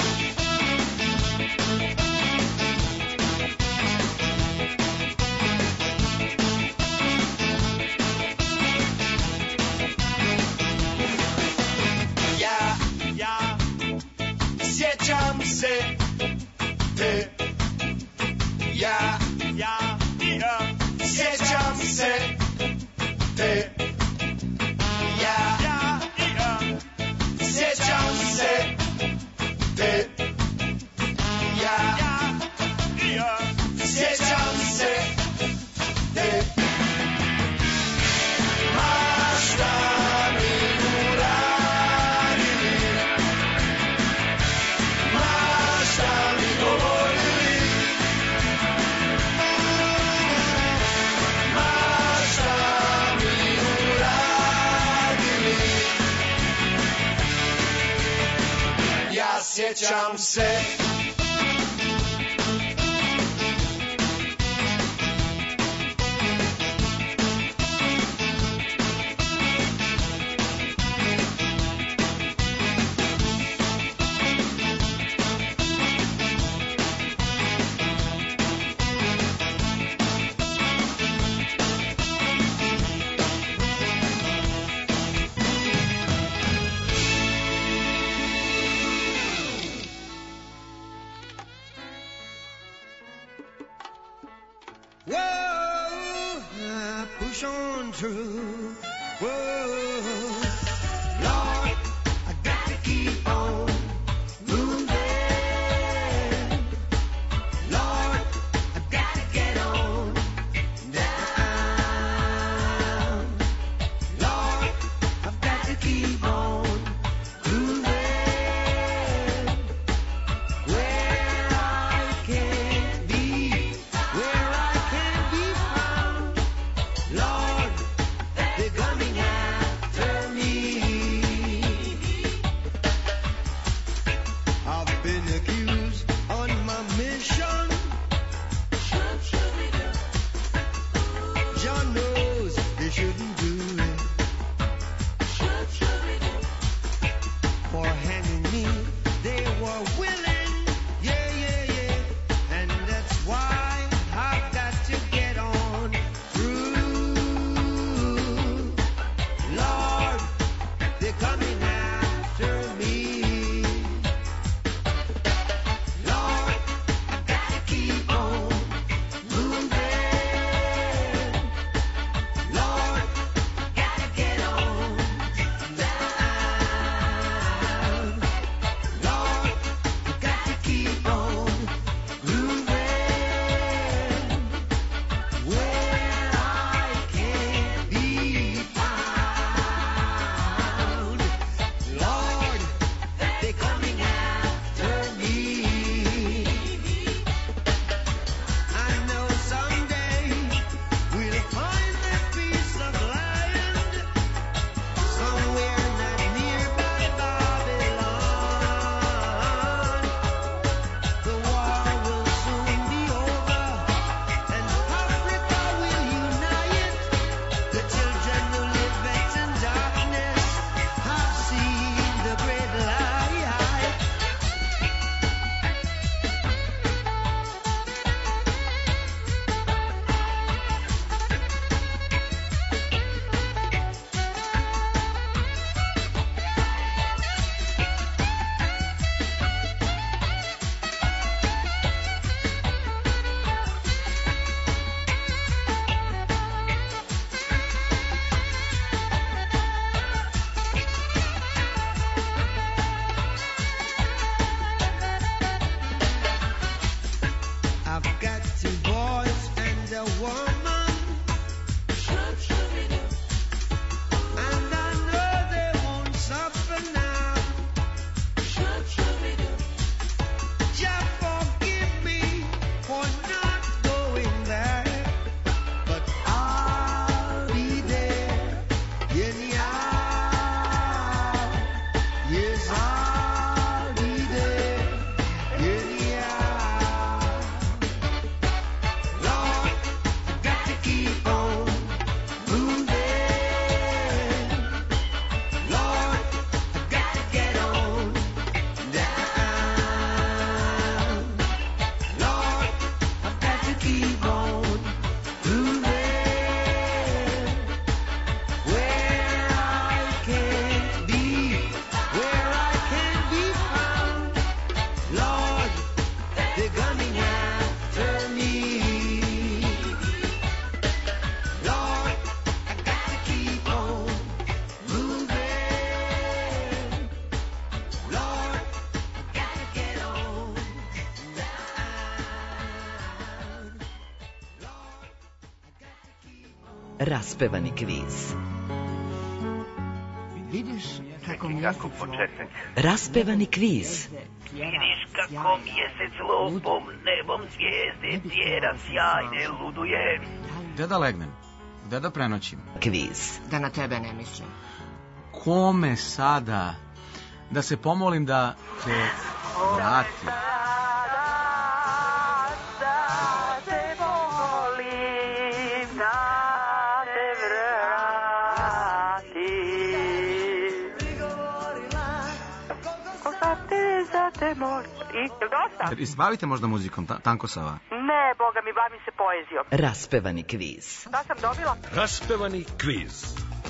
Ja, ja, sjećam se te, ja, ja, ja, sjećam se te, ja, ja, ja, sjećam se te, ja, ja, ja, sjećam se te. Ma šta mi uradili, ma šta mi govorili, ma šta mi uradili, ja sjećam se. Whoa, I push on through. Whoa, Lord, I got to keep on moving. Lord, I got to get on down. Lord, I've got to keep on moving. Where I can be, where I can be found. Lord, they're coming after me. Raspevani kviz. Vidiš kako mjesec Raspevani kviz. Vidiš kako mjesec lupom nebom zvijezde tjera sjajne luduje. Gde da legnem? Gde da prenoćim? Kviz. Da na tebe ne mislim. Kome sada? Da se pomolim da te vrati. Izbavite možda muzikom, ta, Tanko Sava. Ne, boga mi, bavim se poezijom. Raspevani kviz. Šta sam dobila? Raspevani kviz.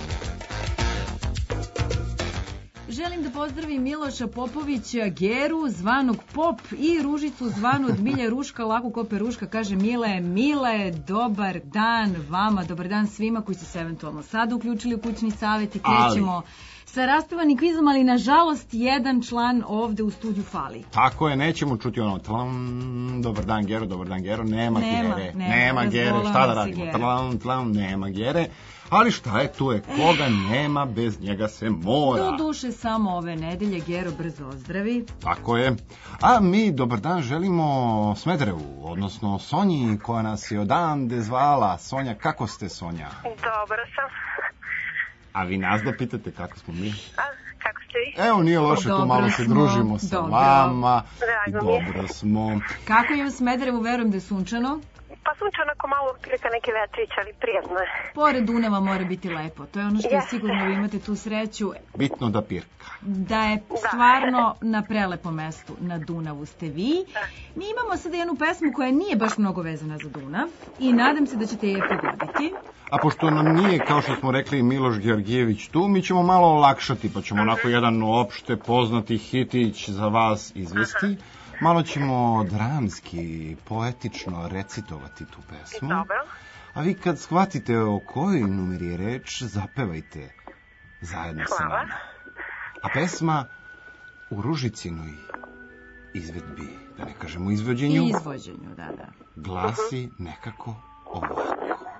Želim da pozdravim Miloša Popovića, Geru, zvanog Pop i Ružicu, zvanu od Milje Ruška, Laku ko Peruška, kaže Mile, Mile, dobar dan vama, dobar dan svima koji su se eventualno sada uključili u kućni savjet i krećemo ali sa raspevanim kvizom, ali nažalost jedan član ovde u studiju fali. Tako je, nećemo čuti ono tlam, dobar dan Gero, dobar dan Gero, nema, nema Gere, nema, nema Gere, šta da radimo, tlam, tlam, nema Gere, ali šta je, tu je, koga nema, bez njega se mora. Do duše samo ove nedelje, Gero brzo ozdravi. Tako je, a mi dobar dan želimo Smederevu, odnosno Sonji koja nas je odande zvala. Sonja, kako ste, Sonja? Dobro sam. A vi nas da pitate kako smo mi? A, kako ste vi? Evo, nije loše, tu malo se družimo sa dobro vama. Drago mi je. Dobro smo. Kako je u Smederevu, verujem da je sunčano? Pa sunčano ako malo prilika neki vetrić, ali prijatno je. Pored Dunava mora biti lepo, to je ono što je Jeste. sigurno, vi imate tu sreću. Bitno da pirka. Da je stvarno na prelepom mestu, na Dunavu ste vi. Mi imamo sada jednu pesmu koja nije baš mnogo vezana za Dunav i nadam se da ćete je pogoditi. A pošto nam nije, kao što smo rekli, Miloš Georgijević tu, mi ćemo malo olakšati, pa ćemo onako jedan opšte poznati hitić za vas izvesti. Malo ćemo dramski, poetično recitovati tu pesmu. Dobro. A vi kad shvatite o kojoj numeri je reč, zapevajte zajedno sa Hvala. nama. A pesma u Ružicinoj izvedbi, da ne kažemo izvođenju, I izvođenju, da, da. glasi nekako ovako.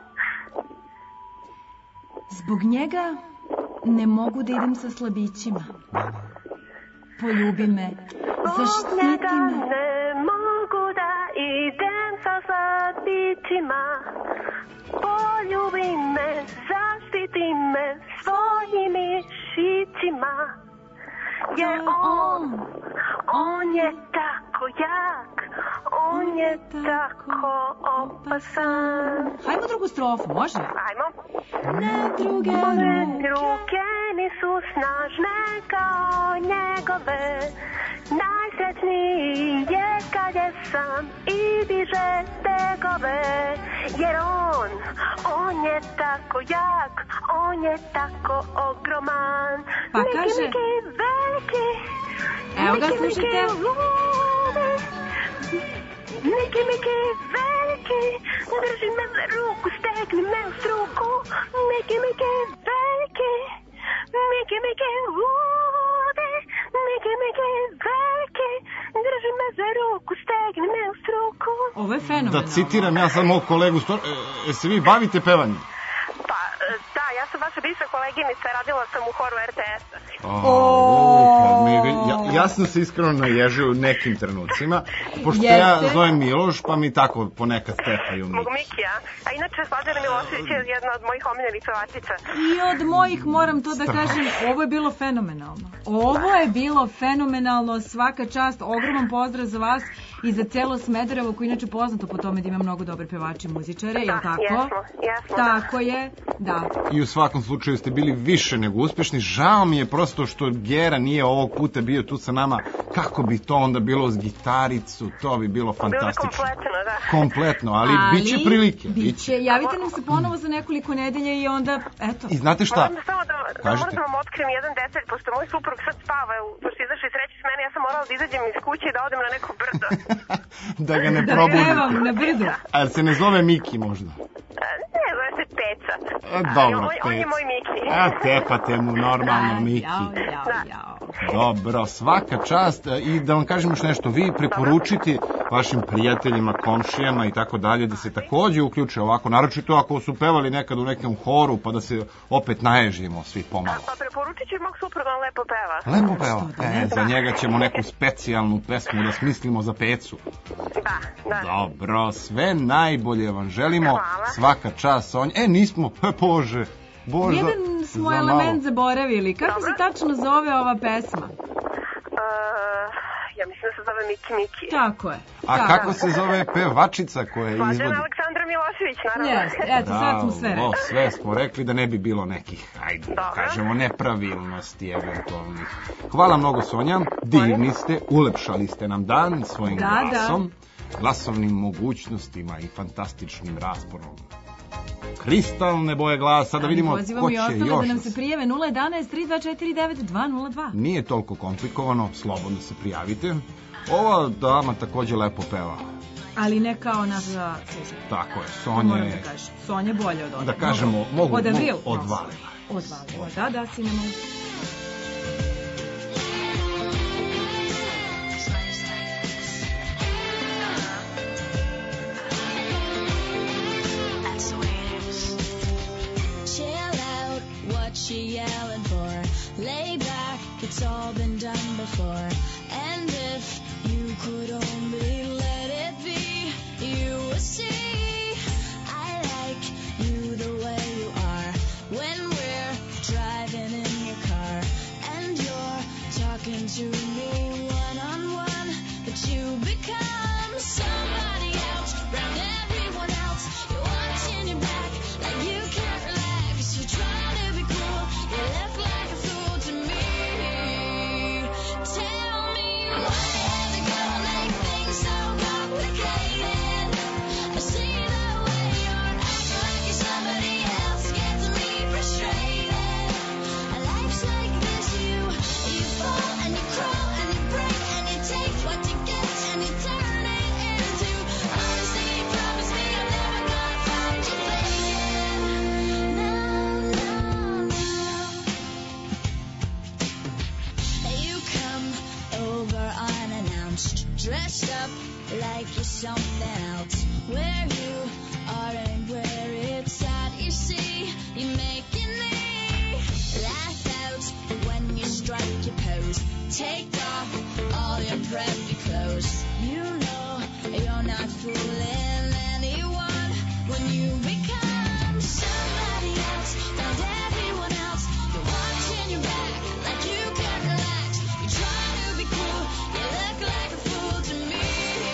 Zbog njega ne mogu da idem sa slabićima. Poljubi me, zaštiti me. Ne mogu da idem sa sladićima. Poljubi me, zaštiti me svojim mišićima. Jer on, on je tako jak, on je tako opasan. Hajmo drugu strofu, može? Ajmo. Ne druge Moje ruke. ruke nisu snažne kao njegove. Najsrećniji je kad je sam i diže tegove. Jer on, on je tako jak, on je tako ogroman. Pa Neki, kaže- neki veliki, Evo ga, neki, neki slušajte. ludi. Neki, neki veliki, drži me za ruku, stegni me u struku. Neki, neki veliki, neki, neki ludi. Neki, neki veliki, drži me za ruku, stegni me u struku. Ovo je fenomenalno. Da citiram ja sad mog kolegu, Stor... e, e, se vi bavite pevanjem? Pa, e, da, ja sam vaša bivša koleginica, radila sam u horu er te es-a. O, kad mi, ja, jasno se iskreno naježio u nekim trenucima, pošto Jeste. ja zovem Miloš, pa mi tako ponekad tepaju Mog mi. Mikija. A inače, Slađana Milošević je jedna od mojih omiljenih pevačica. I od mojih, moram to da kažem, ovo je bilo fenomenalno. Ovo je bilo fenomenalno, svaka čast, ogroman pozdrav za vas i za celo Smederevo, koji inače poznato po tome da ima mnogo dobre pevače i muzičare, je li tako? jesmo, jesmo, Tako je, da. I u svakom slučaju ste bili više nego uspešni. Žao mi je prosto što Gera nije ovog puta bio tu sa nama. Kako bi to onda bilo uz gitaricu, to bi bilo fantastično. Bilo kompletno, da. Kompletno, ali, bit će prilike. bit će. Biće, javite nam se ponovo za nekoliko nedelja i onda, eto. I znate šta? Moram da samo da, da, Kažite. moram da vam otkrijem jedan detalj, pošto moj suprug sad spava, u- pošto izašao iz sreće s mene, ja sam morala da izađem iz kuće i da odem na neko brdo. Da ga ne Da probudite. pevam na brdu. A se ne zove Miki možda? E, Ne, zove se Peca. E, dobro, on, on je Peca. moj Miki. A tepate mu normalno Jao, Miki. jao, Da. jao. Dobro, svaka čast. I da vam kažem još nešto, vi preporučiti vašim prijateljima, komšijama i tako dalje da se takođe uključe ovako, naročito ako su pevali nekad u nekom horu, pa da se opet naježimo svi pomalo. Pa preporučit ću mog supruga, on lepo peva. Lepo peva. E, za njega ćemo neku specijalnu pesmu da smislimo za pecu. Da, da. Dobro, sve najbolje vam želimo. Hvala. Svaka čast, Sonja. E, nismo, e, Bože. Bože, Jedan smo za element malo. zaboravili. Kako se tačno zove ova pesma? Uh, ja mislim da se zove Miki Miki. Tako je. A Tako kako je. se zove pevačica koja je izvodi? Slađana Aleksandra Milošević, naravno. Jeste, eto, sad smo sve Bravo, rekli. sve smo rekli da ne bi bilo nekih, ajde, da Dobro. kažemo, nepravilnosti eventualnih. Hvala mnogo, Sonja. Divni ste, ulepšali ste nam dan svojim Da, da. glasom, glasovnim mogućnostima i fantastičnim rasporom. Kristalne boje glasa, da vidimo ko Pozivamo i će ostale još. da nam nas- se prijeve nula jedan tri dva četiri devet dva nula dva. Nije toliko komplikovano, slobodno se prijavite. Ova dama takođe lepo peva. Ali ne kao naša slušatelj. Tako je, To Sonja moram je, da kažem. Sonja je bolje od ovoga. da kažemo, mogu, Od mogu Avril. odvalila. Odvalila, da, da, sinema. Chill out, what she yelling for? Lay back, it's all been done before. And if you could only let it be, you would see. I like you the way you are. When we're driving in your car, and you're talking to me one on one, but you become somebody else, round everyone else. You're watching your back like you can't relax. You're trying to be cool, you look like a fool to me. Tell me why you have to go make things so complicated. I see the way you're acting like you're somebody else, gets me frustrated. Life's like this, you you fall and you crawl and you break and you take what you get and you turn it into honesty. Promise me I'm never gonna find you faking. No, no, no. You come over unannounced, dressed up like you're something else. Where you are and where it's at, you see, you're making me laugh out when you strike your pose. Take off all your preppy clothes. You know you're not fooling anyone when you become somebody else, round everyone else. You're watching your back like you can't relax. You're trying to be cool, you look like a fool to me.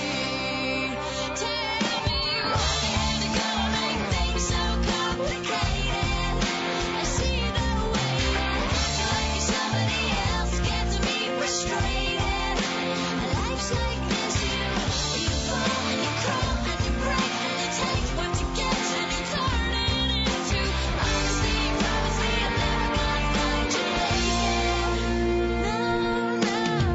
Tell me why you have to go make things so complicated. I see the way you're acting like you're somebody else, gets me frustrated. Life's like this, you you fall and you crawl and you break and you take what you get and you turn it into honesty. Promise me I'm never gonna find you faking. No, no,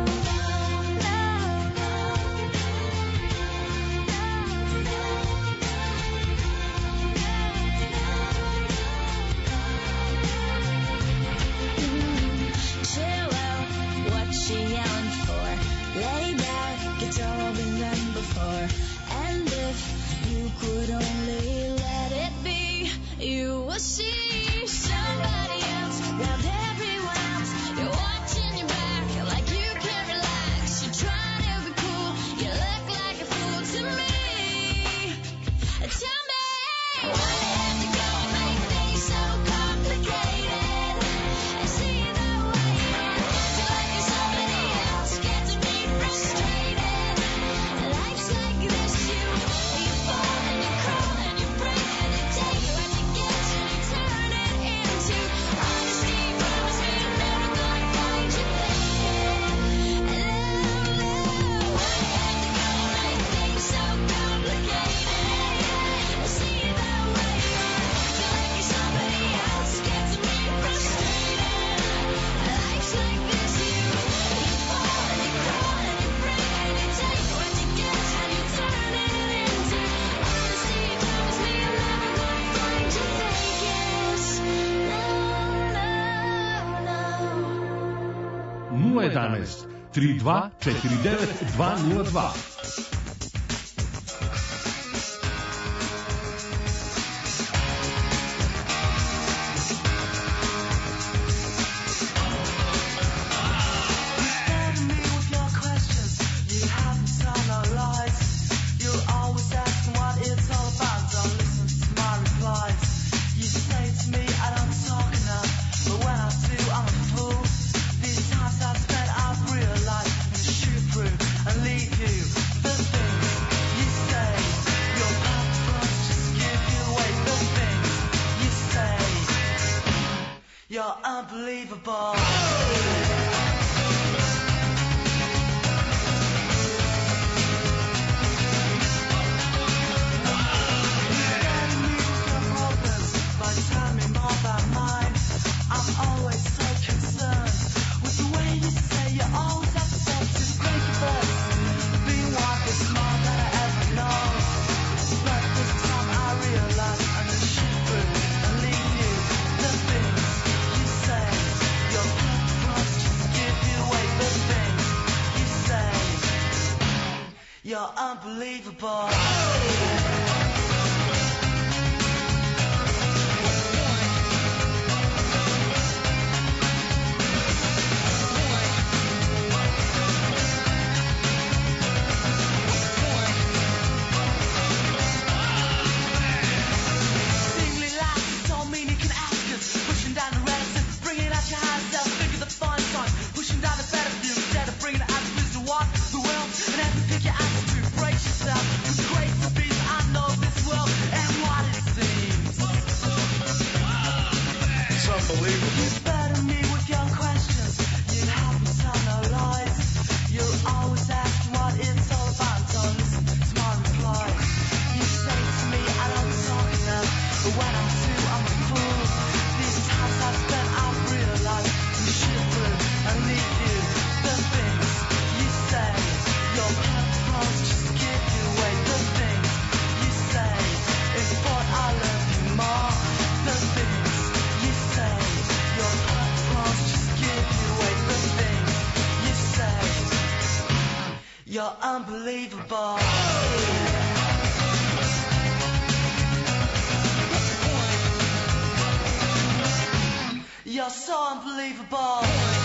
chill out, what she yelling for? Lay back, it's all been done before. And if you could only let it be, you will see somebody else, round everyone else. You're watching your back like you can't relax. You're trying to be cool, you look like a fool to me. Tell me why you have to go and make things so complicated. I see the way you're acting like you're somebody else, gets me frustrated. Life's like this, you you fall and you crawl and you break and you take what you get and you turn it into nula jedanaest tri dva četiri devet dva nula dva. You're unbelievable. You're unbelievable. Singly lights don't mean you can ask us. Pushing down the reticence, bringing out your high self. Think of the fun song. Pushing down the better view instead of bringing it out to walk the world and have to pick your attitude. Brace yourself. It's great to be. I know this world and what it seems. It's unbelievable. You better me with your questions. You haven't tell no lies. You always ask what it's all about. Don't listen to my replies. You say to me I don't talk enough, but when I do I'm a fool. These times I've spent I've realized you should through and leave you the things you say. Your purpose just give you away the things you say. It's what I love you more. The things you say. Your purpose just give you away the things you say. You're unbelievable. You're so unbelievable.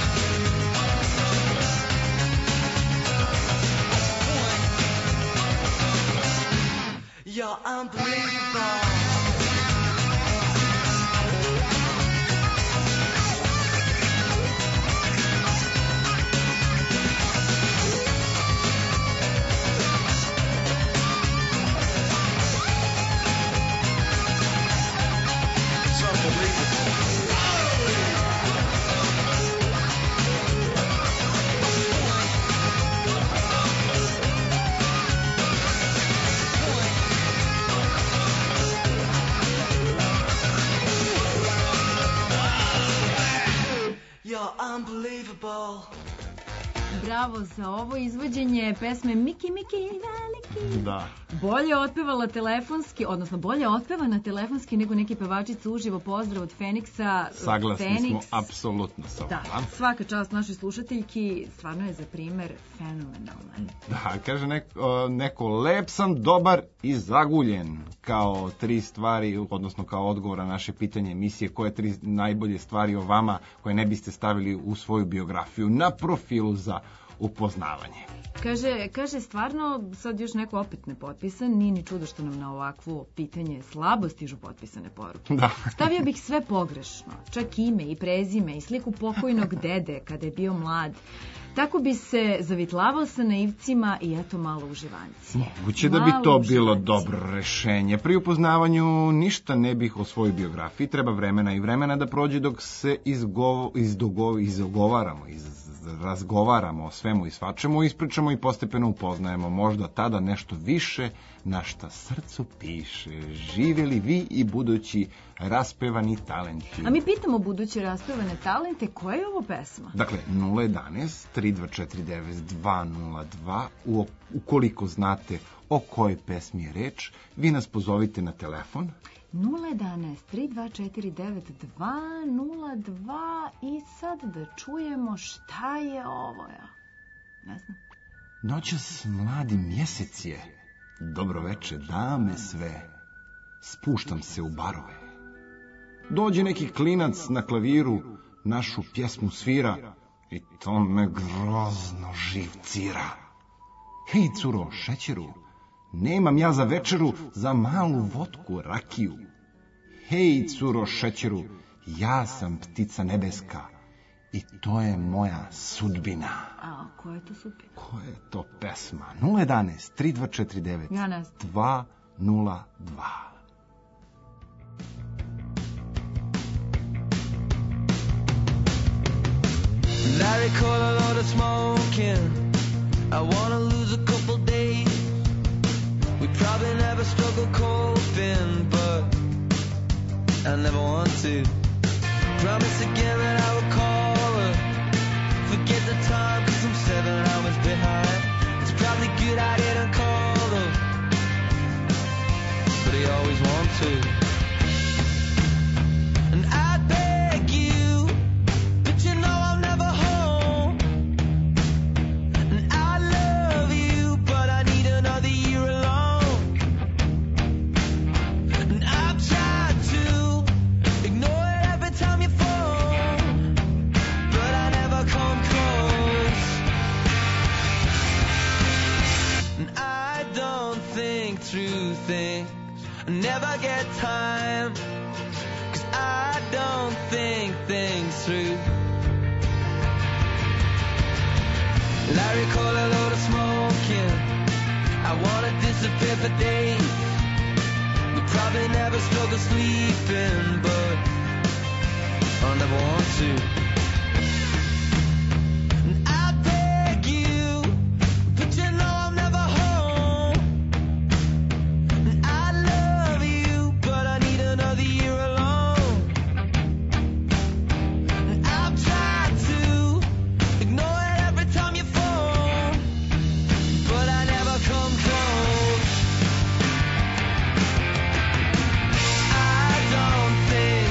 You're unbelievable. It's unbelievable. You're unbelievable. Bravo za ovo izvođenje pesme Miki Miki Veliki. Da. Bolje otpevala telefonski, odnosno bolje otpevana telefonski nego neki pevačica uživo. Pozdrav od Feniksa. Saglasni Feniks. smo apsolutno sa Da, vama. svaka čast našoj slušateljki, stvarno je za primer fenomenalna. Da, kaže neko, neko, lep sam, dobar i zaguljen. Kao tri stvari, odnosno kao odgovor na naše pitanje emisije, koje tri najbolje stvari o vama koje ne biste stavili u svoju biografiju na profilu za upoznavanje. Kaže, kaže stvarno, sad još neko opet nepotpisan, nije ni čudo što nam na ovakvo pitanje slabo stižu potpisane poruke. Da. Stavio bih sve pogrešno, čak ime i prezime i sliku pokojnog dede kada je bio mlad. Tako bi se zavitlavao sa naivcima i eto malo uživanci. Moguće da bi Malo to bilo uživanci. dobro rešenje. Pri upoznavanju ništa ne bih o svojoj biografiji, treba vremena i vremena da prođe dok se izgo, izdogo, izogovaramo, iz, razgovaramo o svemu i svačemu, ispričamo i postepeno upoznajemo možda tada nešto više na šta srcu piše. Živjeli vi i budući raspevani talenti. A mi pitamo buduće raspevane talente, koja je ovo pesma? Dakle, nula jedanaest tri dva četiri devet dva nula dva, u, ukoliko znate o kojoj pesmi je reč, vi nas pozovite na telefon. nula jedan tri dva četiri devet dva nula dva i sad da čujemo šta je ovo, ja. Ne znam. Noćas mladi mjesec je. Dobro veče, dame sve. Spuštam se u barove. Dođe neki klinac na klaviru, našu pjesmu svira i to me grozno živcira. Hej, curo, šećeru, nemam ja za večeru za malu vodku rakiju. Hej, curo, šećeru, ja sam ptica nebeska i to je moja sudbina. A koja je to sudbina? Koja je to pesma? nula jedan tri dva četiri devet Ja ne znam. dva nula dva. Larry caught a lot of smoking. I wanna lose a couple days. We probably never struggle coping, but I never want to. Promise again that I will call her. Forget the time, cause I'm seven hours behind. It's probably good I didn't call her, but I always want to. And I beg you, but you know I'm never home. And I love you, but I need another year alone. And I've tried to ignore it every time you phone, but I never come close. And I don't think through things, I never get time. I don't think things through. Larry caught a load of smoking. I wanna disappear for days. We probably never struggle sleeping, but I never want to. And I beg you, but you know I'm never home. And I love you, but I need another year alone. Think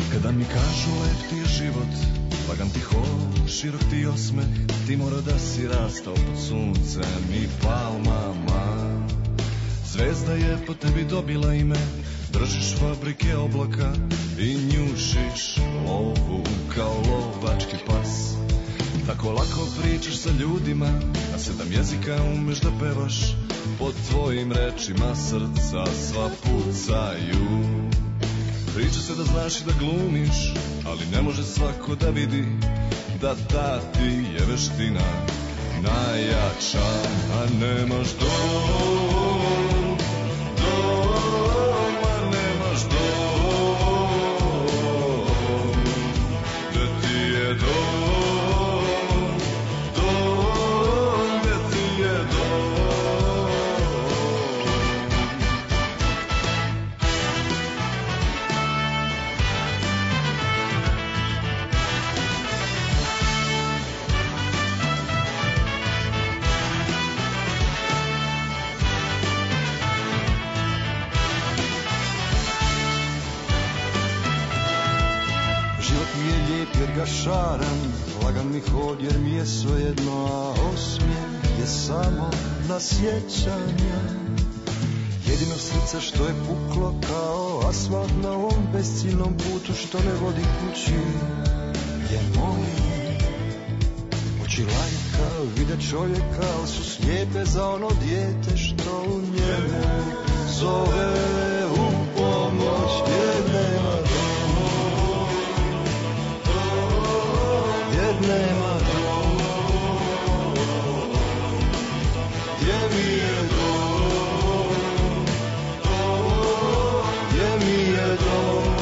Kada mi kažu lep ti je život, lagan ti hod, širok ti osmeh, ti mora da si rastao pod suncem i palmama. Zvezda je po tebi dobila ime, držiš fabrike oblaka i njušiš lovu kao lovački pas. Tako lako pričaš sa ljudima, na sedam jezika umeš da pevaš, pod tvojim rečima srca sva pucaju. Priča se da znaš i da glumiš, ali ne može svako da vidi da ta ti je veština najjača. A nemaš dom, dom, a nemaš dom, gde ti je dom, dom, gde ti je dom. Jer ga šaram, lagan mi hod jer mi je svejedno, a osmijeh je samo na sjećanja. Jedino srce što je puklo kao asfalt na ovom besciljnom putu što ne vodi kući je moje. Oči lajka vide čovjeka, ali su slijepe za ono dijete što u njemu zove u pomoć, jer nema nema dom, gdje mi je dom, dom, gdje mi je dom.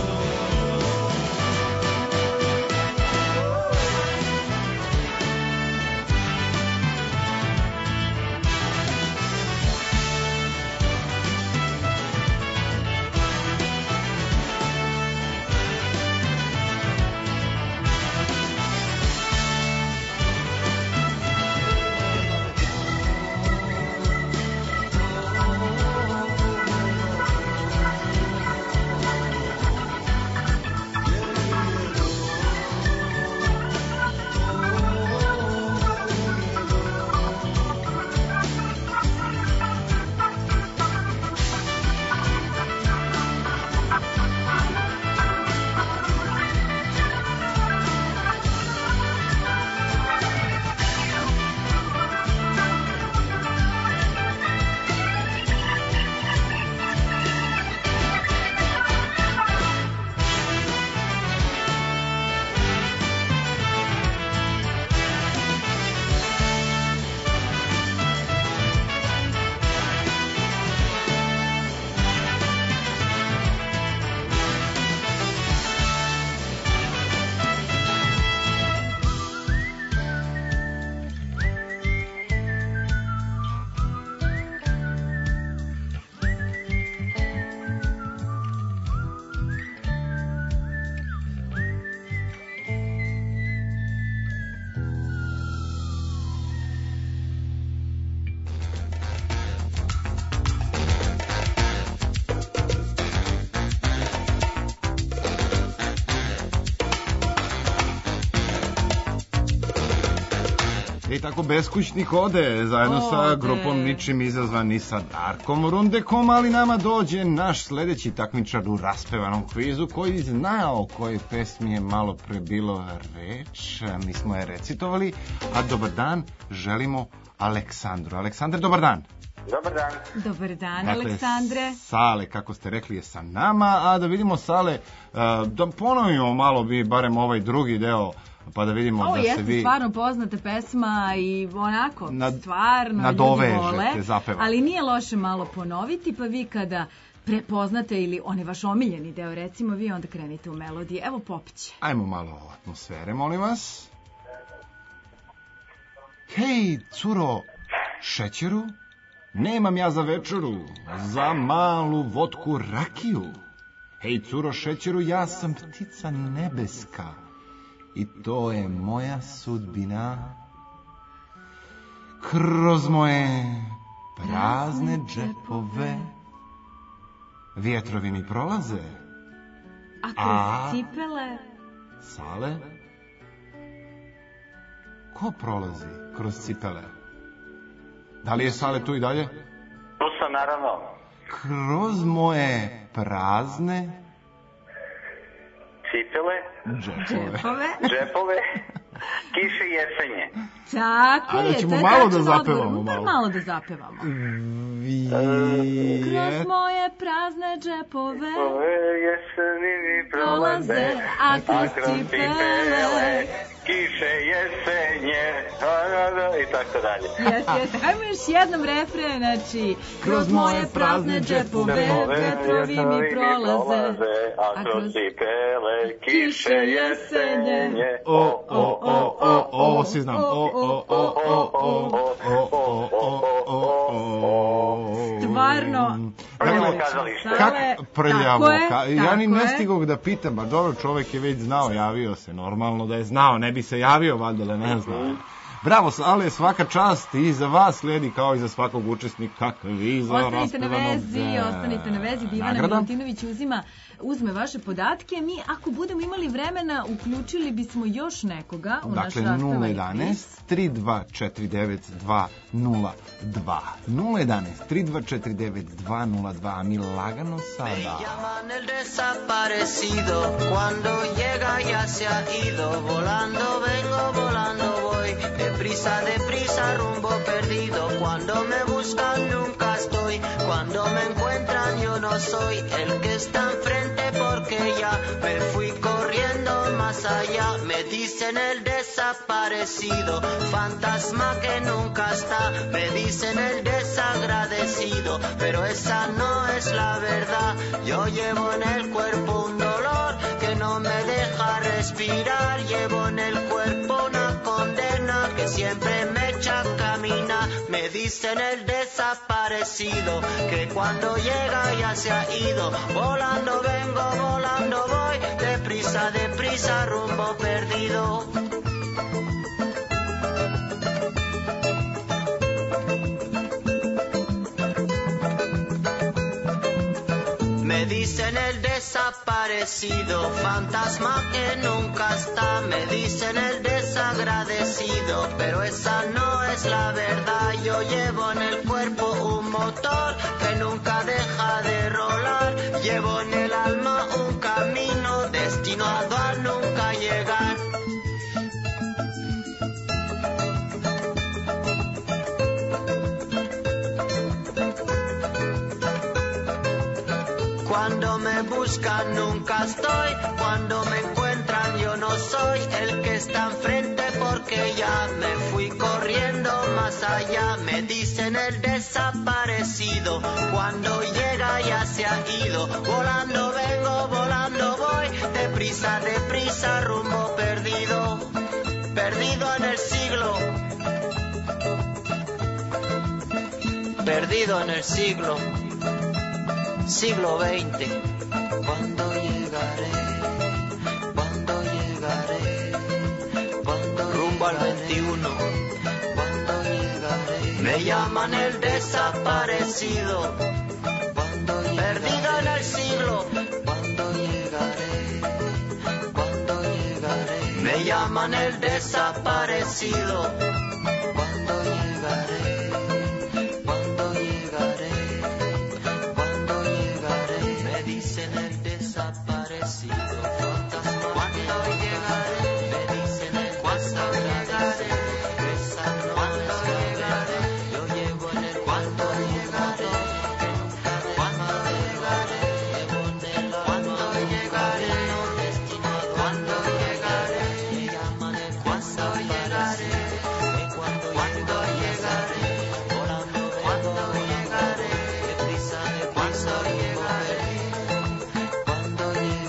I tako beskućnik ode zajedno sa Ode. grupom ničim izazvani sa Darkom Rundekom, ali nama dođe naš sledeći takmičar u raspevanom kvizu koji zna o kojoj pesmi je malo pre bilo reč. Mi smo je recitovali, a dobar dan želimo Aleksandru. Aleksandar, dobar dan. Dobar dan. Dobar dan, Dakle, Aleksandre. Sale, kako ste rekli, je sa nama, a da vidimo Sale, uh, da ponovimo malo bi barem ovaj drugi deo, pa da vidimo Ovo da se jeste vi stvarno poznata pesma i onako, Nad- stvarno ljudi nadovežete, vole, zapevate. ali nije loše malo ponoviti, pa vi kada prepoznate ili on je vaš omiljeni deo, recimo, vi onda krenite u melodiji. Evo Popiće. Ajmo malo atmosfere, molim vas. Hej, curo, šećeru, nemam ja za večeru, za malu vodku rakiju. Hej, curo, šećeru, ja sam ptica nebeska i to je moja sudbina. Kroz moje prazne džepove vjetrovi mi prolaze, A A. kroz cipele... Sale? Ko prolazi kroz cipele? Da li je Sale tu i dalje? Tu sam, naravno. Kroz moje prazne Cipele, džepove. džepove, kiše jesenje. Tako Ajde, je, ćemo to je malo da tačan zapevamo, odgovor. Bar malo. malo da zapevamo. Vije... Kroz moje prazne džepove Ove jeseni mi prolaze, prolaze, a kroz cipele kiše jesenje, a, da, da, i tako dalje. Jes, jes. Hajmo još jednom refren, znači, kroz moje prazne džepove vetrovi mi prolaze, a kroz cipele kiše jesenje. O, o, o, o, ovo svi znam. O, o, o, o, o, o, o, o, o, o. Stvarno. Prljavo kazalište. Kak prljavo? Tako je, Ka- ja ni tako ne je. stigao da pitam, ba dobro, čovek je već znao, javio se, normalno da je znao, ne bi se javio, valjda da ne zna. Bravo, Sale, svaka čast i za vas slijedi kao i za svakog učesnika kviza Ostanite na raspevanog vezi, dela. ostanite na vezi, Divana Nagrada? Milutinović uzima, uzme vaše podatke. Mi, ako budemo imali vremena, uključili bismo još nekoga u naš Dakle, raspevani nula kviz. jedanaest tri dva četiri devet dva nula dva. nula jedanaest tri dva četiri devet dva nula dva. A mi lagano sada. Llaman el desaparecido, cuando llega ya se ha ido, volando vengo, volando voy, deprisa, deprisa, rumbo perdido, cuando me buscan nunca estoy, cuando me encuentran yo no soy el que está enfrente porque ya me fui corriendo más allá, me dicen el desaparecido, fantasma que nunca está, me dicen el desagradecido, pero esa no es la verdad, yo llevo en el cuerpo un dolor que no me deja respirar, llevo en el cuerpo una condena que siempre me echa a caminar, me dicen el desaparecido, que cuando llega ya se ha ido, volando vengo, volando voy, deprisa, deprisa, rumbo perdido. Me dicen el desaparecido, fantasma que nunca está, me dicen el desagradecido, pero esa no es la verdad, yo llevo en el cuerpo un motor que nunca deja de rolar, llevo en el alma un camino destinado a nunca llegar. Cuando me buscan nunca estoy, cuando me encuentran yo no soy el que está enfrente porque ya me fui corriendo más allá, me dicen el desaparecido, cuando llega ya se ha ido, volando vengo, volando voy, deprisa, deprisa, rumbo perdido, perdido en el siglo, perdido en el siglo. Siglo veinte. ¿Cuándo llegaré? ¿Cuándo llegaré? ¿Cuándo rumbo al veintiuno? ¿Cuándo llegaré? Me llaman el desaparecido. ¿Cuándo perdido en el siglo? ¿Cuándo llegaré? ¿Cuándo llegaré? Me llaman el desaparecido. ¿Cuándo llegaré? ¿Cuándo llegaré? Me dicen el desaparecido, fantasma. ¿Cuándo llegaré? Me dicen el cuándo llegaré. Esa no ¿cuándo llegaré? Yo llevo en el cuándo llegaré. ¿Cuándo llegaré? Llevo en el cuándo llegaré. Destino ¿cuándo llegaré? Me llaman el cuándo llegaré. Cuándo ¿cuándo llegaré? Volando ¿cuándo llegaré? Deprisa de cuándo llegaré.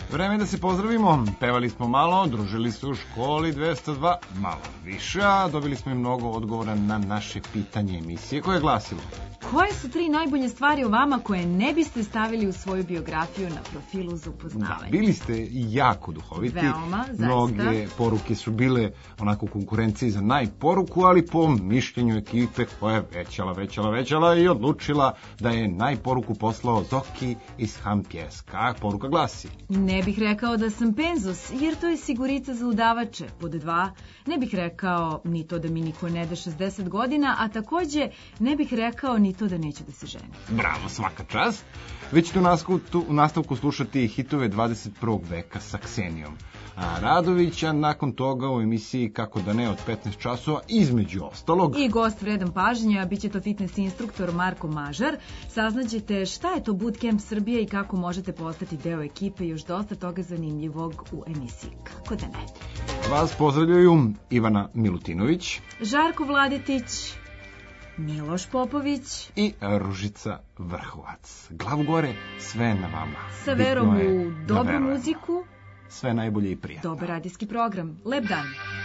Vreme je da se pozdravimo, pevali smo malo, družili se u školi dvesta dva, malo više, a dobili smo i mnogo odgovora na naše pitanje emisije koje je glasilo. Koje su tri najbolje stvari o vama koje ne biste stavili u svoju biografiju na profilu za upoznavanje? Bili ste jako duhoviti. Veoma, zaista. Mnoge poruke su bile onako u konkurenciji za najporuku, ali po mišljenju ekipe koja je većala, većala, većala i odlučila da je najporuku poslao Zoki iz Hampjeska. Poruka glasi: Ne bih rekao da sam penzos, jer to je sigurica za udavače. Pod dva, ne bih rekao ni to da mi niko ne da šezdeset godina, a takođe ne bih rekao ni to da neću da se ženi. Bravo, svaka čast. Vi ćete u nastavku, u nastavku slušati hitove dvadeset prvog veka sa Ksenijom a Radovića, nakon toga u emisiji Kako da ne od petnaest časova, između ostalog. I gost vredan pažnja, bit će to fitness instruktor Marko Mažar. Saznaćete šta je to Bootcamp Srbije i kako možete postati deo ekipe i još dosta toga zanimljivog u emisiji Kako da ne. Vas pozdravljaju Ivana Milutinović, Žarko Vladetić, Miloš Popović i Ružica Vrhovac. Glavu gore, sve na vama. Sa Bitno verom je u da dobru verujemo. muziku, Sve najbolje i prijatno. dobar radijski program. Lep dan.